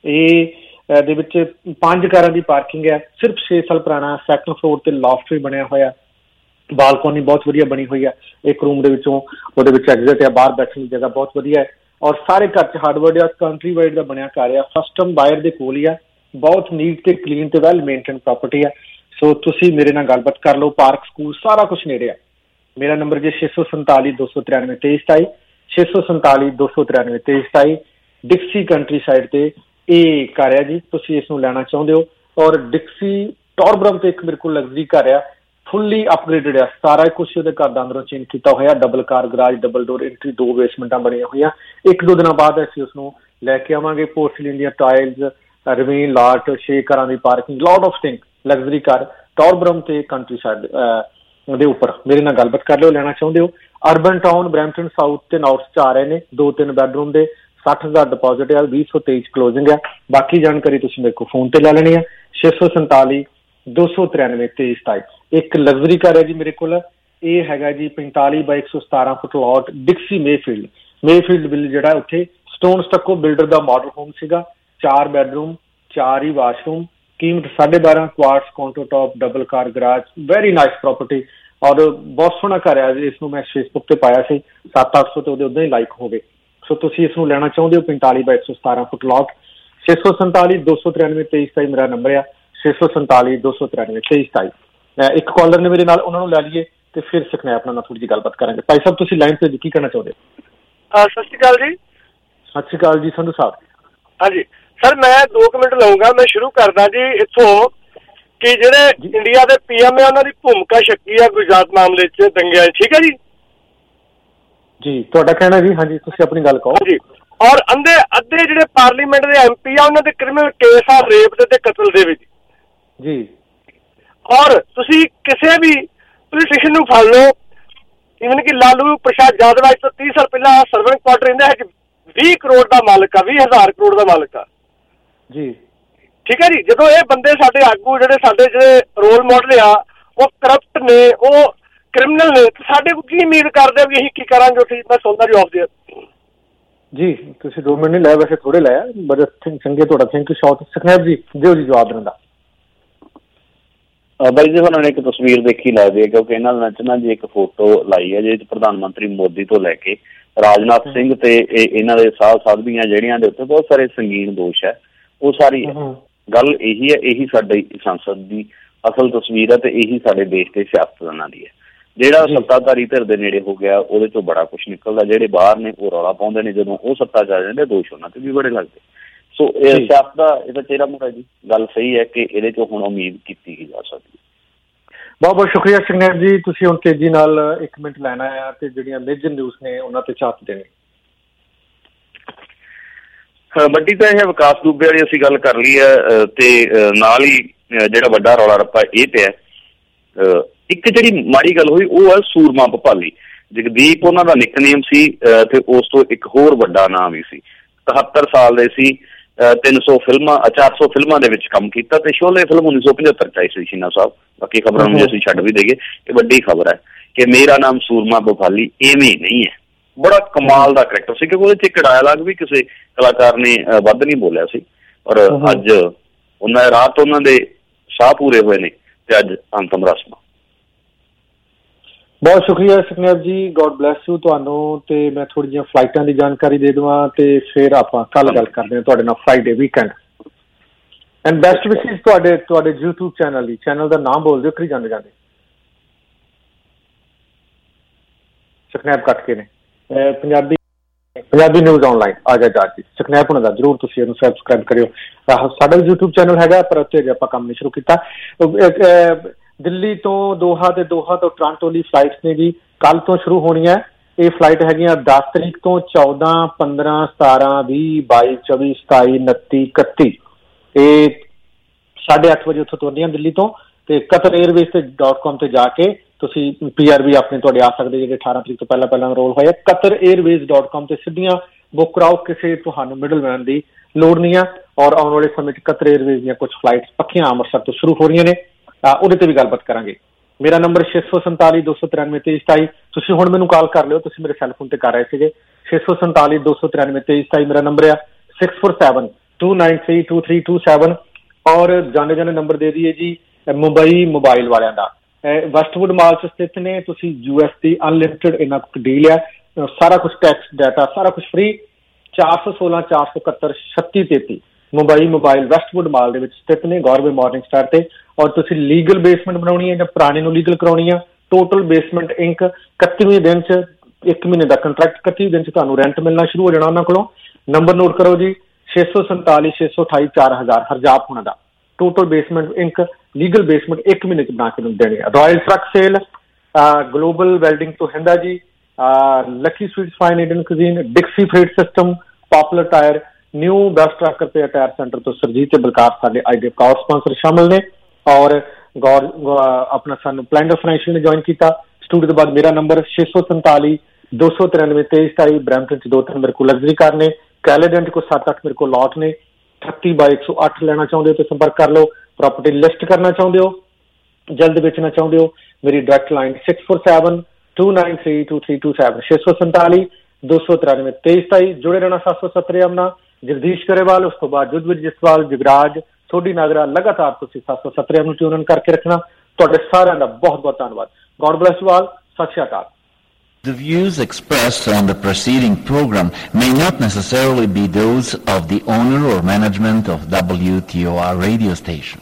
ਇਹ ਦੇ ਵਿੱਚ 5 ਕਾਰਾਂ ਦੀ ਪਾਰਕਿੰਗ ਹੈ। ਸਿਰਫ 6 ਸਾਲ ਪੁਰਾਣਾ। ਸੈਕੰਡ ਫਲੋਰ ਤੇ ਲੌਫਟ ਵੀ ਬਣਿਆ ਹੋਇਆ, ਬਾਲਕੋਨੀ ਬਹੁਤ ਵਧੀਆ ਬਣੀ ਹੋਈ ਹੈ। ਇੱਕ ਰੂਮ ਦੇ ਵਿੱਚੋਂ ਉਹਦੇ ਵਿੱਚ ਐਗਜ਼ਿਟ ਆ, ਬਾਹਰ ਬੈਠਣ ਦੀ ਜਗ੍ਹਾ ਬਹੁਤ ਵਧੀਆ ਹੈ। ਔਰ ਸਾਰੇ ਘਰ 'ਚ ਹਾਰਡਵੁੱਡ ਆ, ਕੰਟਰੀ ਵਾਈਡ ਦਾ ਬਣਿਆ ਘਰ ਆ, ਫਸਟ ਟਾਈਮ ਬਾਇਰ ਦੇ ਕੋਲ ਹੀ ਆ। ਬਹੁਤ ਨੀਟ ਤੇ ਕਲੀਨ ਤੇ ਵੈਲ ਮੇਨਟੇਨ ਪ੍ਰੋਪਰਟੀ ਆ। ਸੋ ਤੁਸੀਂ ਮੇਰੇ ਨਾਲ ਗੱਲਬਾਤ ਕਰ ਲਓ। ਪਾਰਕ, ਸਕੂਲ ਸਾਰਾ ਕੁਝ ਨੇੜੇ ਆ। ਮੇਰਾ ਨੰਬਰ ਜੇ 647 293 2327, 647 293 2327। ਡਿਕਸੀ ਕੰਟਰੀ ਸਾਈਡ ਤੇ ਇਹ ਘਰ ਆ ਜੀ, ਤੁਸੀਂ ਇਸ ਨੂੰ ਲੈਣਾ ਚਾਹੁੰਦੇ ਹੋ। ਔਰ ਡਿਕਸੀ ਟੌਰਬਰਮ ਤੇ ਇੱਕ ਮੇਰੇ ਕੋਲ ਲਗਜ਼ਰੀ ਘਰ ਆ, ਫੁੱਲੀ ਅਪਗ੍ਰੇਡਡ ਆ, ਸਾਰਾ ਕੁਝ ਉਹਦੇ ਘਰ ਦਾ ਅੰਦਰੋਂ ਚੇਂਜ ਕੀਤਾ ਹੋਇਆ। Double car garage, double door entry, 2 ਬੇਸਮੈਂਟਾਂ ਬਣੀਆਂ ਹੋਈਆਂ। 1-2 ਦਿਨਾਂ ਬਾਅਦ ਅਸੀਂ ਉਸਨੂੰ ਲੈ ਕੇ ਆਵਾਂਗੇ। ਪੋਰਸਲਿਨ ਦੀਆਂ ਟਾਇਲਸ, ਰਵੀਨ ਲਾਟ, 6 ਕਾਰਾਂ ਦੀ parking, lot of thing, luxury car Torbram ਤੇ ਕੰਟਰੀ ਸਾਈਡ ਦੇ ਉੱਪਰ। ਮੇਰੇ ਨਾਲ ਗੱਲਬਾਤ ਕਰ ਲਿਓ, ਲੈਣਾ ਚਾਹੁੰਦੇ ਹੋ। ਅਰਬਨ ਟਾਊਨ ਬਰੈਂਪਟਨ ਸਾਊਥ ਤੇ ਨਾਰਥ 'ਚ ਆ ਰਹੇ ਨੇ। 2-3 ਬੈਡਰੂਮ ਦੇ, 60,000 ਡਿਪੋਜ਼ਿਟ ਆ, 2023 ਕਲੋਜ਼ਿੰਗ ਆ। ਬਾਕੀ ਜਾਣਕਾਰੀ ਤੁਸੀਂ ਮੇਰੇ ਕੋਲ ਫੋਨ ਤੇ ਲੈ ਲੈਣੀ ਆ। 647 293 2327। ਇੱਕ ਲਗਜ਼ਰੀ ਕਾਰ ਹੈ ਜੀ ਮੇਰੇ ਕੋਲ, ਇਹ ਹੈਗਾ ਜੀ 45 ਬਾਈ 117 ਫੁੱਟ ਲੋਟ, ਡਿਕਸੀ ਮੇਫੀਲਡ ਵਿਲ ਜਿਹੜਾ ਉੱਥੇ ਸਟੋਨ ਸਟੱਕੋ ਬਿਲਡਰ ਦਾ ਮਾਡਲ ਹੋਮ ਸੀਗਾ। 4 ਬੈਡਰੂਮ, 4 ਹੀ ਵਾਸ਼ਰੂਮ, ਕੀਮਤ 12.5 quartz counter top, double car garage, very nice property. ਔਰ ਬਹੁਤ ਸੋਹਣਾ ਘਰ ਹੈ। ਇਸ ਨੂੰ ਮੈਂ ਫੇਸਬੁੱਕ ਤੇ ਪਾਇਆ ਸੀ, 700-800 ਤੇ ਉਹਦੇ ਉਦਾਂ ਹੀ ਲਾਈਕ ਹੋ ਗਏ। ਸੋ ਤੁਸੀਂ ਇਸ ਨੂੰ ਲੈਣਾ ਚਾਹੁੰਦੇ ਹੋ, 45 ਬਾਈ 117 ਫੁੱਟ ਲੋਟ। 647 293 2327 ਮੇਰਾ ਨੰਬਰ ਆ, 647 293 2327। ਇੱਕ ਕਾਲਰ ਨੇ ਮੇਰੇ ਨਾਲ, ਉਹਨਾਂ ਨੂੰ ਲੈ ਲਈਏ ਤੇ ਫਿਰ ਸਨੈਪ ਨਾਲ ਥੋੜੀ ਜਿਹੀ ਗੱਲਬਾਤ ਕਰਾਂਗੇ। ਭਾਈ ਸਾਹਿਬ ਤੁਸੀਂ ਲਾਈਨ ਤੇ ਕੀ ਕਹਿਣਾ ਚਾਹੁੰਦੇ? ਸਤਿ ਸ਼੍ਰੀ ਅਕਾਲ ਜੀ। ਸਤਿ ਸ਼੍ਰੀ ਅਕਾਲ ਜੀ ਸੰਧੂ ਸਾਹਿਬ। ਹਾਂਜੀ ਸਰ, ਮੈਂ 2 ਮਿੰਟ ਲਊਂਗਾ। ਮੈਂ ਸ਼ੁਰੂ ਕਰਦਾ ਜੀ ਇੱਥੋਂ ਕਿ ਜਿਹੜੇ ਇੰਡੀਆ ਦੇ PM ਆ ਉਹਨਾਂ ਦੀ ਭੂਮਿਕਾ ਸ਼ੱਕੀ ਆ ਗੁਜਰਾਤ ਮਾਮਲੇ 'ਚ ਦੰਗਿਆਂ। ਠੀਕ ਹੈ ਜੀ? ਜੀ ਤੁਹਾਡਾ ਕਹਿਣਾ ਜੀ। ਹਾਂਜੀ ਤੁਸੀਂ ਆਪਣੀ ਗੱਲ ਕਹੋ ਜੀ। ਔਰ ਅੱਧੇ ਜਿਹੜੇ ਪਾਰਲੀਮੈਂਟ ਦੇ MP ਆ ਉਹਨਾਂ ਦੇ ਕ੍ਰਿਮੀਨਲ ਕੇਸ ਆ ਰੇਪ ਦੇ ਤੇ ਕਤਲ ਦੇ ਵਿੱਚ ਜੀ। ਔਰ ਤੁਸੀਂ ਕਿਸੇ ਵੀ ਪੋਲੀਟੀਸ਼ੀਅਨ ਨੂੰ ਫੜ ਲਓ, ਇਵਨ ਕਿ ਲਾਲੂ ਪ੍ਰਸਾਦ ਯਾਦਵ ਅੱਜ ਤੋਂ 30 ਸਾਲ ਪਹਿਲਾਂ ਸਰਵਨ ਕੁਆਟਰ ਇਹਦਾ 20 ਕਰੋੜ ਦਾ ਮਾਲਕ ਆ, 20,000 ਕਰੋੜ ਦਾ ਮਾਲਕ ਆ ਜੀ। ਠੀਕ ਹੈ ਜੀ? ਜਦੋਂ ਇਹ ਬੰਦੇ ਸਾਡੇ ਆਗੂ ਜਿਹੜੇ ਰੋਲ ਮਾਡਲ ਆ ਉਹ ਕਰਪਟ ਨੇ, ਉਹ ਕ੍ਰਿਮੀਨਲ ਨੇ, ਸਾਡੇ ਕੋਲ ਕੀ ਉਮੀਦ ਕਰਦੇ ਵੀ ਅਸੀਂ ਕੀ ਕਰਾਂਗੇ ਉੱਥੇ? ਮੈਂ ਸੁਣਦਾ ਜੀ ਆਫ ਦੇਅਰ ਜੀ। ਤੁਸੀਂ 2 ਮਿੰਟ ਨਹੀਂ ਲਾਇਆ, ਵੈਸੇ ਥੋੜੇ ਲਾਇਆ, ਬੜਾ ਚੰਗੇ ਤੁਹਾਡਾ। Thank you shot. ਸੁਖਨੈਬ ਜੀ ਦਿਓ ਜੀ ਜਵਾਬ ਦੇਣ ਦਾ। ਬਾਈ ਜੀ ਉਹਨਾਂ ਨੇ ਇੱਕ ਤਸਵੀਰ ਦੇਖੀ ਲੱਗਦੀ ਹੈ, ਕਿਉਂਕਿ ਇਹਨਾਂ ਦਿਨਾਂ 'ਚ ਨਾ ਜੀ ਇੱਕ ਫੋਟੋ ਲਾਈ ਹੈ ਜਿਹਦੇ 'ਚ ਪ੍ਰਧਾਨ ਮੰਤਰੀ ਮੋਦੀ ਤੋਂ ਲੈ ਕੇ ਰਾਜਨਾਥ ਸਿੰਘ ਤੇ ਇਹਨਾਂ ਦੇ ਸਾਧ ਸਾਧਵੀਆਂ ਜਿਹੜੀਆਂ ਦੇ ਉੱਤੇ ਬਹੁਤ ਸਾਰੇ ਸੰਗੀਨ ਦੋਸ਼ ਹੈ, ਉਹ ਸਾਰੀ ਗੱਲ ਇਹੀ ਹੈ। ਇਹੀ ਸਾਡੇ ਸੰਸਦ ਦੀ ਅਸਲ ਤਸਵੀਰ ਹੈ ਤੇ ਇਹੀ ਸਾਡੇ ਦੇਸ਼ ਦੇ ਸਿਆਸਤਦਾਨਾਂ ਦੀ ਹੈ। ਜਿਹੜਾ ਸੱਤਾਧਾਰੀ ਧਿਰ ਦੇ ਨੇੜੇ ਹੋ ਗਿਆ ਉਹਦੇ ਚੋਂ ਬੜਾ ਕੁਛ ਨਿਕਲਦਾ, ਜਿਹੜੇ ਬਾਹਰ ਨੇ ਉਹ ਰੌਲਾ ਪਾਉਂਦੇ ਨੇ, ਜਦੋਂ ਉਹ ਸੱਤਾ 'ਚ ਆ ਜਾਂਦੇ ਦੋਸ਼ ਉਹਨਾਂ ਤੇ ਵੀ ਬੜੇ ਲੱਗਦੇ। ਸੋ ਇਹ ਸਿਆਸਤ ਦਾ ਇਹਦਾ ਚਿਹਰਾ ਮੂਹਰਾ ਜੀ। ਗੱਲ ਸਹੀ ਹੈ ਕਿ ਇਹਦੇ ਚੋਂ ਹੁਣ ਉਮੀਦ ਕੀਤੀ ਜਾ ਸਕਦੀ। ਬਹੁਤ ਬਹੁਤ ਸ਼ੁਕਰੀਆ ਸੁਖਨੇਬ ਜੀ, ਤੁਸੀਂ ਹੁਣ ਤੇਜ਼ੀ ਨਾਲ 1 ਮਿੰਟ ਲੈਣਾ ਹੈ ਤੇ ਜਿਹੜੀਆਂ ਮੇਜਰ ਨਿਊਜ਼ ਨੇ ਉਹਨਾਂ ਤੇ ਝਾਤ ਦੇਣੀ। ਵੱਡੀ ਤਾਂ ਇਹ ਵਿਕਾਸ ਦੁਬੇ ਵਾਲੀ ਅਸੀਂ ਗੱਲ ਕਰ ਲਈ ਹੈ ਤੇ ਨਾਲ ਹੀ ਜਿਹੜਾ ਵੱਡਾ ਰੌਲਾ ਰੱਪਾ ਇਹ ਪਿਆ, ਇੱਕ ਜਿਹੜੀ ਮਾੜੀ ਗੱਲ ਹੋਈ ਉਹ ਹੈ ਸੂਰਮਾ ਭੋਪਾਲੀ। ਜਗਦੀਪ ਉਹਨਾਂ ਦਾ ਨਿਕਨੇਮ ਸੀ ਤੇ ਉਸ ਤੋਂ ਇੱਕ ਹੋਰ ਵੱਡਾ ਨਾਮ ਵੀ ਸੀ। 71 ਸਾਲ ਦੇ ਸੀ, 400 ਫਿਲਮਾਂ ਦੇ ਵਿੱਚ ਕੰਮ ਕੀਤਾ ਤੇ ਸ਼ੋਲੇ ਫਿਲਮ 1975 ਚ ਆਈ ਸੀ ਸ਼ੀਨਾ ਸਾਹਿਬ। ਬਾਕੀ ਖਬਰਾਂ ਨੂੰ ਅਸੀਂ ਛੱਡ ਵੀ ਦੇਈਏ, ਇਹ ਵੱਡੀ ਖਬਰ ਹੈ ਕਿ ਮੇਰਾ ਨਾਮ ਸੂਰਮਾ ਭੋਪਾਲੀ ਐਵੇਂ ਨਹੀਂ ਹੈ। ਬੜਾ ਕਮਾਲ ਦਾ ਕਰੈਕਟਰ ਸੀ, ਕਿਉਂਕਿ ਉਹਦੇ ਚ ਇੱਕ ਡਾਇਲਾਗ ਵੀ ਕਿਸੇ ਕਲਾਕਾਰ ਨੇ ਵੱਧ ਨਹੀਂ ਬੋਲਿਆ ਸੀ। ਔਰ ਅੱਜ ਉਹਨਾਂ ਰਾਤ ਉਹਨਾਂ ਦੇ ਸਾਹ ਪੂਰੇ ਹੋਏ ਨੇ ਤੇ ਅੱਜ ਅੰਤਮ ਰਸਮਾਂ। ਬਹੁਤ ਸ਼ੁਕਰੀਆ ਸੁਖਨੇਬ ਜੀ, ਗੋਡ ਬਲੈਸ ਯੂ ਤੁਹਾਨੂੰ। ਤੇ ਮੈਂ ਥੋੜੀ ਜਿਹੀਆਂ ਫਲਾਈਟਾਂ ਦੀ ਜਾਣਕਾਰੀ ਦੇ ਦੇਵਾਂ ਤੇ ਫਿਰ ਆਪਾਂ ਕੱਲ ਗੱਲ ਕਰਦੇ ਹਾਂ ਤੁਹਾਡੇ ਨਾਲ Friday weekend. And best wishes ਤੁਹਾਡੇ YouTube ਚੈਨਲ ਲਈ। ਚੈਨਲ ਦਾ ਨਾਮ ਬੋਲ ਦਿਓ ਕਰੀ ਜਾਂਦੇ ਸੁਖਨੇਬ ਕੱਟ ਕੇ ਨੇ ਪੰਜਾਬੀ ਨਿਊਜ਼ ਆਨਲਾਈਨ ਆ ਜਾ ਜੀ। ਸੁਖਨੇਬ ਹੁਣਾਂ ਦਾ ਜ਼ਰੂਰ ਤੁਸੀਂ ਇਹਨੂੰ ਸਬਸਕ੍ਰਾਈਬ ਕਰਿਓ। ਸਾਡਾ ਵੀ YouTube ਚੈਨਲ ਹੈਗਾ ਪਰ ਉੱਥੇ ਜੇ ਆਪਾਂ ਕੰਮ ਨਹੀਂ ਸ਼ੁਰੂ ਕੀਤਾ। ਦਿੱਲੀ ਤੋਂ ਦੋਹਾ ਤੇ ਦੋਹਾ ਤੋਂ ਟੋਰਾਂਟੋ ਲਈ ਫਲਾਈਟਸ ਨੇ ਜੀ ਕੱਲ ਤੋਂ ਸ਼ੁਰੂ ਹੋਣੀਆਂ। ਇਹ ਫਲਾਈਟ ਹੈਗੀਆਂ 10 ਤਰੀਕ ਤੋਂ 14, 15, 17, 20, 22, 24, 27, 29, 31। ਇਹ 8:30 ਵਜੇ ਉੱਥੋਂ ਤੁਰਨੀਆਂ ਦਿੱਲੀ ਤੋਂ। ਤੇ ਕਤਰ 에ਅਰਵੇਜ਼ ਤੇ .com ਤੇ ਜਾ ਕੇ ਤੁਸੀਂ PRV ਆਪਣੇ ਤੁਹਾਡੇ ਆ ਸਕਦੇ ਜਿਹੜੇ 18 ਤਰੀਕ ਤੋਂ ਪਹਿਲਾਂ ਰੋਲ ਹੋਏ। ਕਤਰ 에ਅਰਵੇਜ਼.com ਤੇ ਸਿੱਧੀਆਂ ਬੁੱਕ ਕਰਾਓ, ਕਿਸੇ ਤੁਹਾਨੂੰ ਮਿਡਲਮੈਨ ਦੀ ਲੋੜ ਨਹੀਂ ਆ। ਔਰ ਆਉਣ ਵਾਲੇ ਸਮੇਂ 'ਚ ਕਤਰ 에ਅਰਵੇਜ਼ ਦੀਆਂ ਕੁਝ ਫਲਾਈਟਸ ਪੱਕੀਆਂ ਅੰਮ੍ਰਿਤਸਰ ਤੋਂ ਸ਼ੁਰੂ ਹੋ ਰਹੀਆਂ ਨੇ, ਉਹਦੇ ਤੇ ਵੀ ਗੱਲਬਾਤ ਕਰਾਂਗੇ। ਮੇਰਾ ਨੰਬਰ 647 293 2327। ਤੁਸੀਂ ਹੁਣ ਮੈਨੂੰ ਕਾਲ ਕਰ ਲਿਓ, ਤੁਸੀਂ ਮੇਰੇ ਸੈੱਲਫੋਨ ਤੇ ਕਰ ਰਹੇ ਸੀਗੇ। 647 293 2327 ਮੇਰਾ ਨੰਬਰ ਆ। 647 293 2327। ਔਰ ਜਾਣੇ ਨੰਬਰ ਦੇ ਦਈਏ ਜੀ ਮੁੰਬਈ ਮੋਬਾਈਲ ਵਾਲਿਆਂ ਦਾ। ਵੈਸਟਵੁੱਡ ਮਾਲ 'ਚ ਸਥਿਤ ਨੇ। ਤੁਸੀਂ US ਦੀ ਅਨਲਿਮਟਿਡ ਇਹਨਾਂ ਕੋਲ ਡੀਲ ਆ, ਸਾਰਾ ਕੁਛ ਟੈਕਸ ਡਾਟਾ ਸਾਰਾ ਕੁਛ free. 416 471 3633 Mumbai mobile Westwood mall ਦੇ ਵਿੱਚ ਸਥਿਤ ਨੇ, ਗੌਰਵੇ ਮਾਰਨਿੰਗ ਸਟਾਰ ਤੇ। ਔਰ ਤੁਸੀਂ ਲੀਗਲ ਬੇਸਮੈਂਟ ਬਣਾਉਣੀ ਹੈ ਜਾਂ ਪੁਰਾਣੇ ਨੂੰ ਲੀਗਲ ਕਰਾਉਣੀ ਆ, ਟੋਟਲ ਬੇਸਮੈਂਟ ਇੰਕ 31ਵੇਂ ਦਿਨ 'ਚ 1 ਮਹੀਨੇ ਦਾ ਕੰਟਰੈਕਟ 31 ਦਿਨ 'ਚ ਤੁਹਾਨੂੰ ਰੈਂਟ ਮਿਲਣਾ ਸ਼ੁਰੂ ਹੋ ਜਾਣਾ ਉਹਨਾਂ ਕੋਲੋਂ। ਨੰਬਰ ਨੋਟ ਕਰੋ ਜੀ 647 628 4000 ਹਰਜਾਪ ਹੋਣਾ ਦਾ। Total basement inc legal basement 1 ਮਹੀਨੇ 'ਚ ਬਣਾ ਕੇ ਦੇਣੇ ਆ। Royal truck sale, global welding ਤੋਂ Hinda ji, lucky sweets fine Indian cuisine, Dixie freight system, popular tyre, new best truck repair tyre centre ਤੋਂ ਸਰਜੀਤ ਤੇ ਬਲਕਾਰ ਸਾਡੇ ਆਈਡੀਆ ਕਾਰ ਸਪਾਂਸਰ ਸ਼ਾਮਲ ਨੇ। ਔਰ ਆਪਣਾ ਸਾਨੂੰ ਪਲੈਂਡਰ ਫਾਈਨੈਂਸ਼ੀਅਲ ਨੇ ਜੁਆਇਨ ਕੀਤਾ। ਸਟੂਡੀਓ ਤੋਂ ਬਾਅਦ ਮੇਰਾ ਨੰਬਰ 647 293 2327। ਬਰੈਂਪਟਨ 'ਚ 2-3 ਮੇਰੇ ਕੋਲ ਲਗਜ਼ਰੀ ਕਾਰ ਨੇ, ਕੈਲੇਡਨ 'ਚ ਕੋਈ 7-8 ਮੇਰੇ ਕੋਲ ਲੌਟ ਨੇ। 38/108 ਲੈਣਾ ਚਾਹੁੰਦੇ ਹੋ ਤਾਂ ਸੰਪਰਕ ਕਰ ਲਓ। ਪ੍ਰਾਪਰਟੀ ਲਿਸਟ ਕਰਨਾ ਚਾਹੁੰਦੇ ਹੋ, ਜਲਦ ਵੇਚਣਾ ਚਾਹੁੰਦੇ ਹੋ, ਮੇਰੀ ਡਾਇਰੈਕਟ ਲਾਈਨ 647 293 2327 647 293 2327। ਜੁੜੇ ਰਹਿਣਾ 770 ਆਮਨਾ ਜਗਦੀਸ਼ ਕਰੇਵਾਲ, ਉਸ ਤੋਂ ਬਾਅਦ ਜੁਦਵਿਰ ਜਸਵਾਲ, ਜਗਰਾਜ ਸੋਢੀ ਨਾਗਰਾ। ਲਗਾਤਾਰ ਤੁਸੀਂ 770 ਨੂੰ ਟਿਊਨ ਕਰਕੇ ਰੱਖਣਾ। ਤੁਹਾਡੇ ਸਾਰਿਆਂ ਦਾ ਬਹੁਤ ਬਹੁਤ ਧੰਨਵਾਦ। God bless you all. सत श्री अकाल। The views expressed on the preceding program may not necessarily be those of the owner or management of WTOR radio station.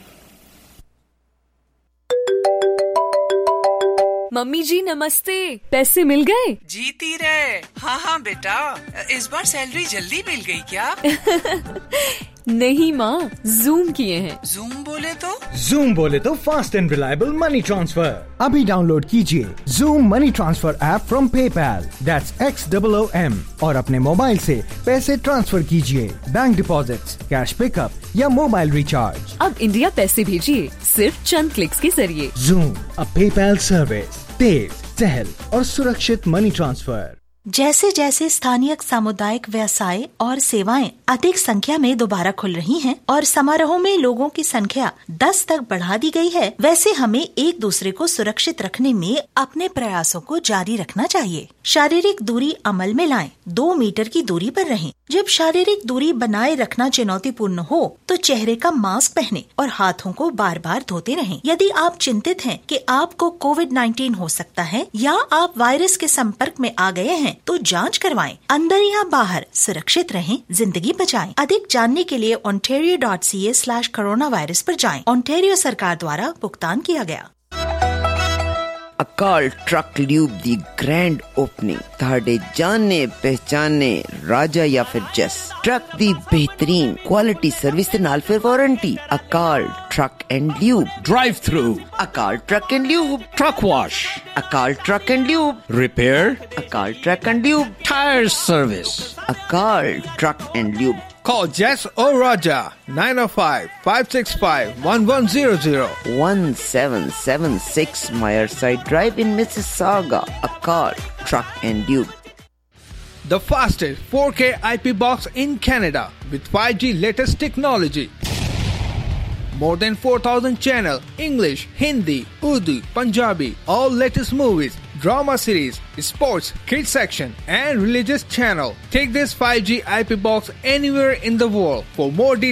Mummy ji नमस्ते, पैसे मिल गए? जीती रहे। हाँ हाँ बेटा, इस बार सैलरी जल्दी मिल गई क्या? नहीं माँ, जूम किए हैं। जूम बोले तो? जूम बोले तो fast and reliable money transfer. अभी डाउनलोड कीजिए Xoom money transfer app from PayPal, that's XOOM, और अपने मोबाइल से पैसे ट्रांसफर कीजिए, बैंक डिपॉजिट्स, कैश पिकअप या मोबाइल रिचार्ज। अब इंडिया पैसे भेजिए सिर्फ चंद क्लिक्स के जरिए। जूम, अ PayPal सर्विस, तेज, सहल और सुरक्षित मनी ट्रांसफर। जैसे जैसे स्थानीय सामुदायिक व्यवसाय और सेवाएं अधिक संख्या में दोबारा खुल रही हैं और समारोह में लोगों की संख्या 10 तक बढ़ा दी गई है, वैसे हमें एक दूसरे को सुरक्षित रखने में अपने प्रयासों को जारी रखना चाहिए। शारीरिक दूरी अमल में लाएं, 2 मीटर की दूरी पर रहें। जब शारीरिक दूरी बनाए रखना चुनौतीपूर्ण हो तो चेहरे का मास्क पहने और हाथों को बार बार धोते रहें। यदि आप चिंतित हैं कि आपको कोविड-19 हो सकता है या आप वायरस के संपर्क में आ गए हैं तो जांच करवाएं। अंदर या बाहर सुरक्षित रहें, जिंदगी बचाएं। अधिक जानने के लिए ontario.ca/coronavirus पर जाएं। ओंटारियो सरकार द्वारा भुगतान किया गया। Akal truck lube the grand opening ਤੁਹਾਡੇ ਜਾਣੇ ਪਹਿਚਾਨੇ ਰਾਜਾ ਜਾਂ ਫਿਰ ਜੈਸ ट्रक दी बेहतरीन क्वालिटी सर्विस ਦੇ ਨਾਲ ਫਿਰ warranty Akal truck and lube drive through Akal truck and lube truck wash Akal truck and lube repair Akal truck and lube tyre service Akal truck and lube Call Jess or Raja 905-565-1100 1776 Meyerside Drive in Mississauga. Akal Truck and Tube. The fastest 4K IP box in Canada with 5G latest technology. More than 4,000 channel, English, Hindi, Urdu, Punjabi, all latest movies, drama series, sports, kids section and religious channel. Take this 5G IP box anywhere in the world. For more details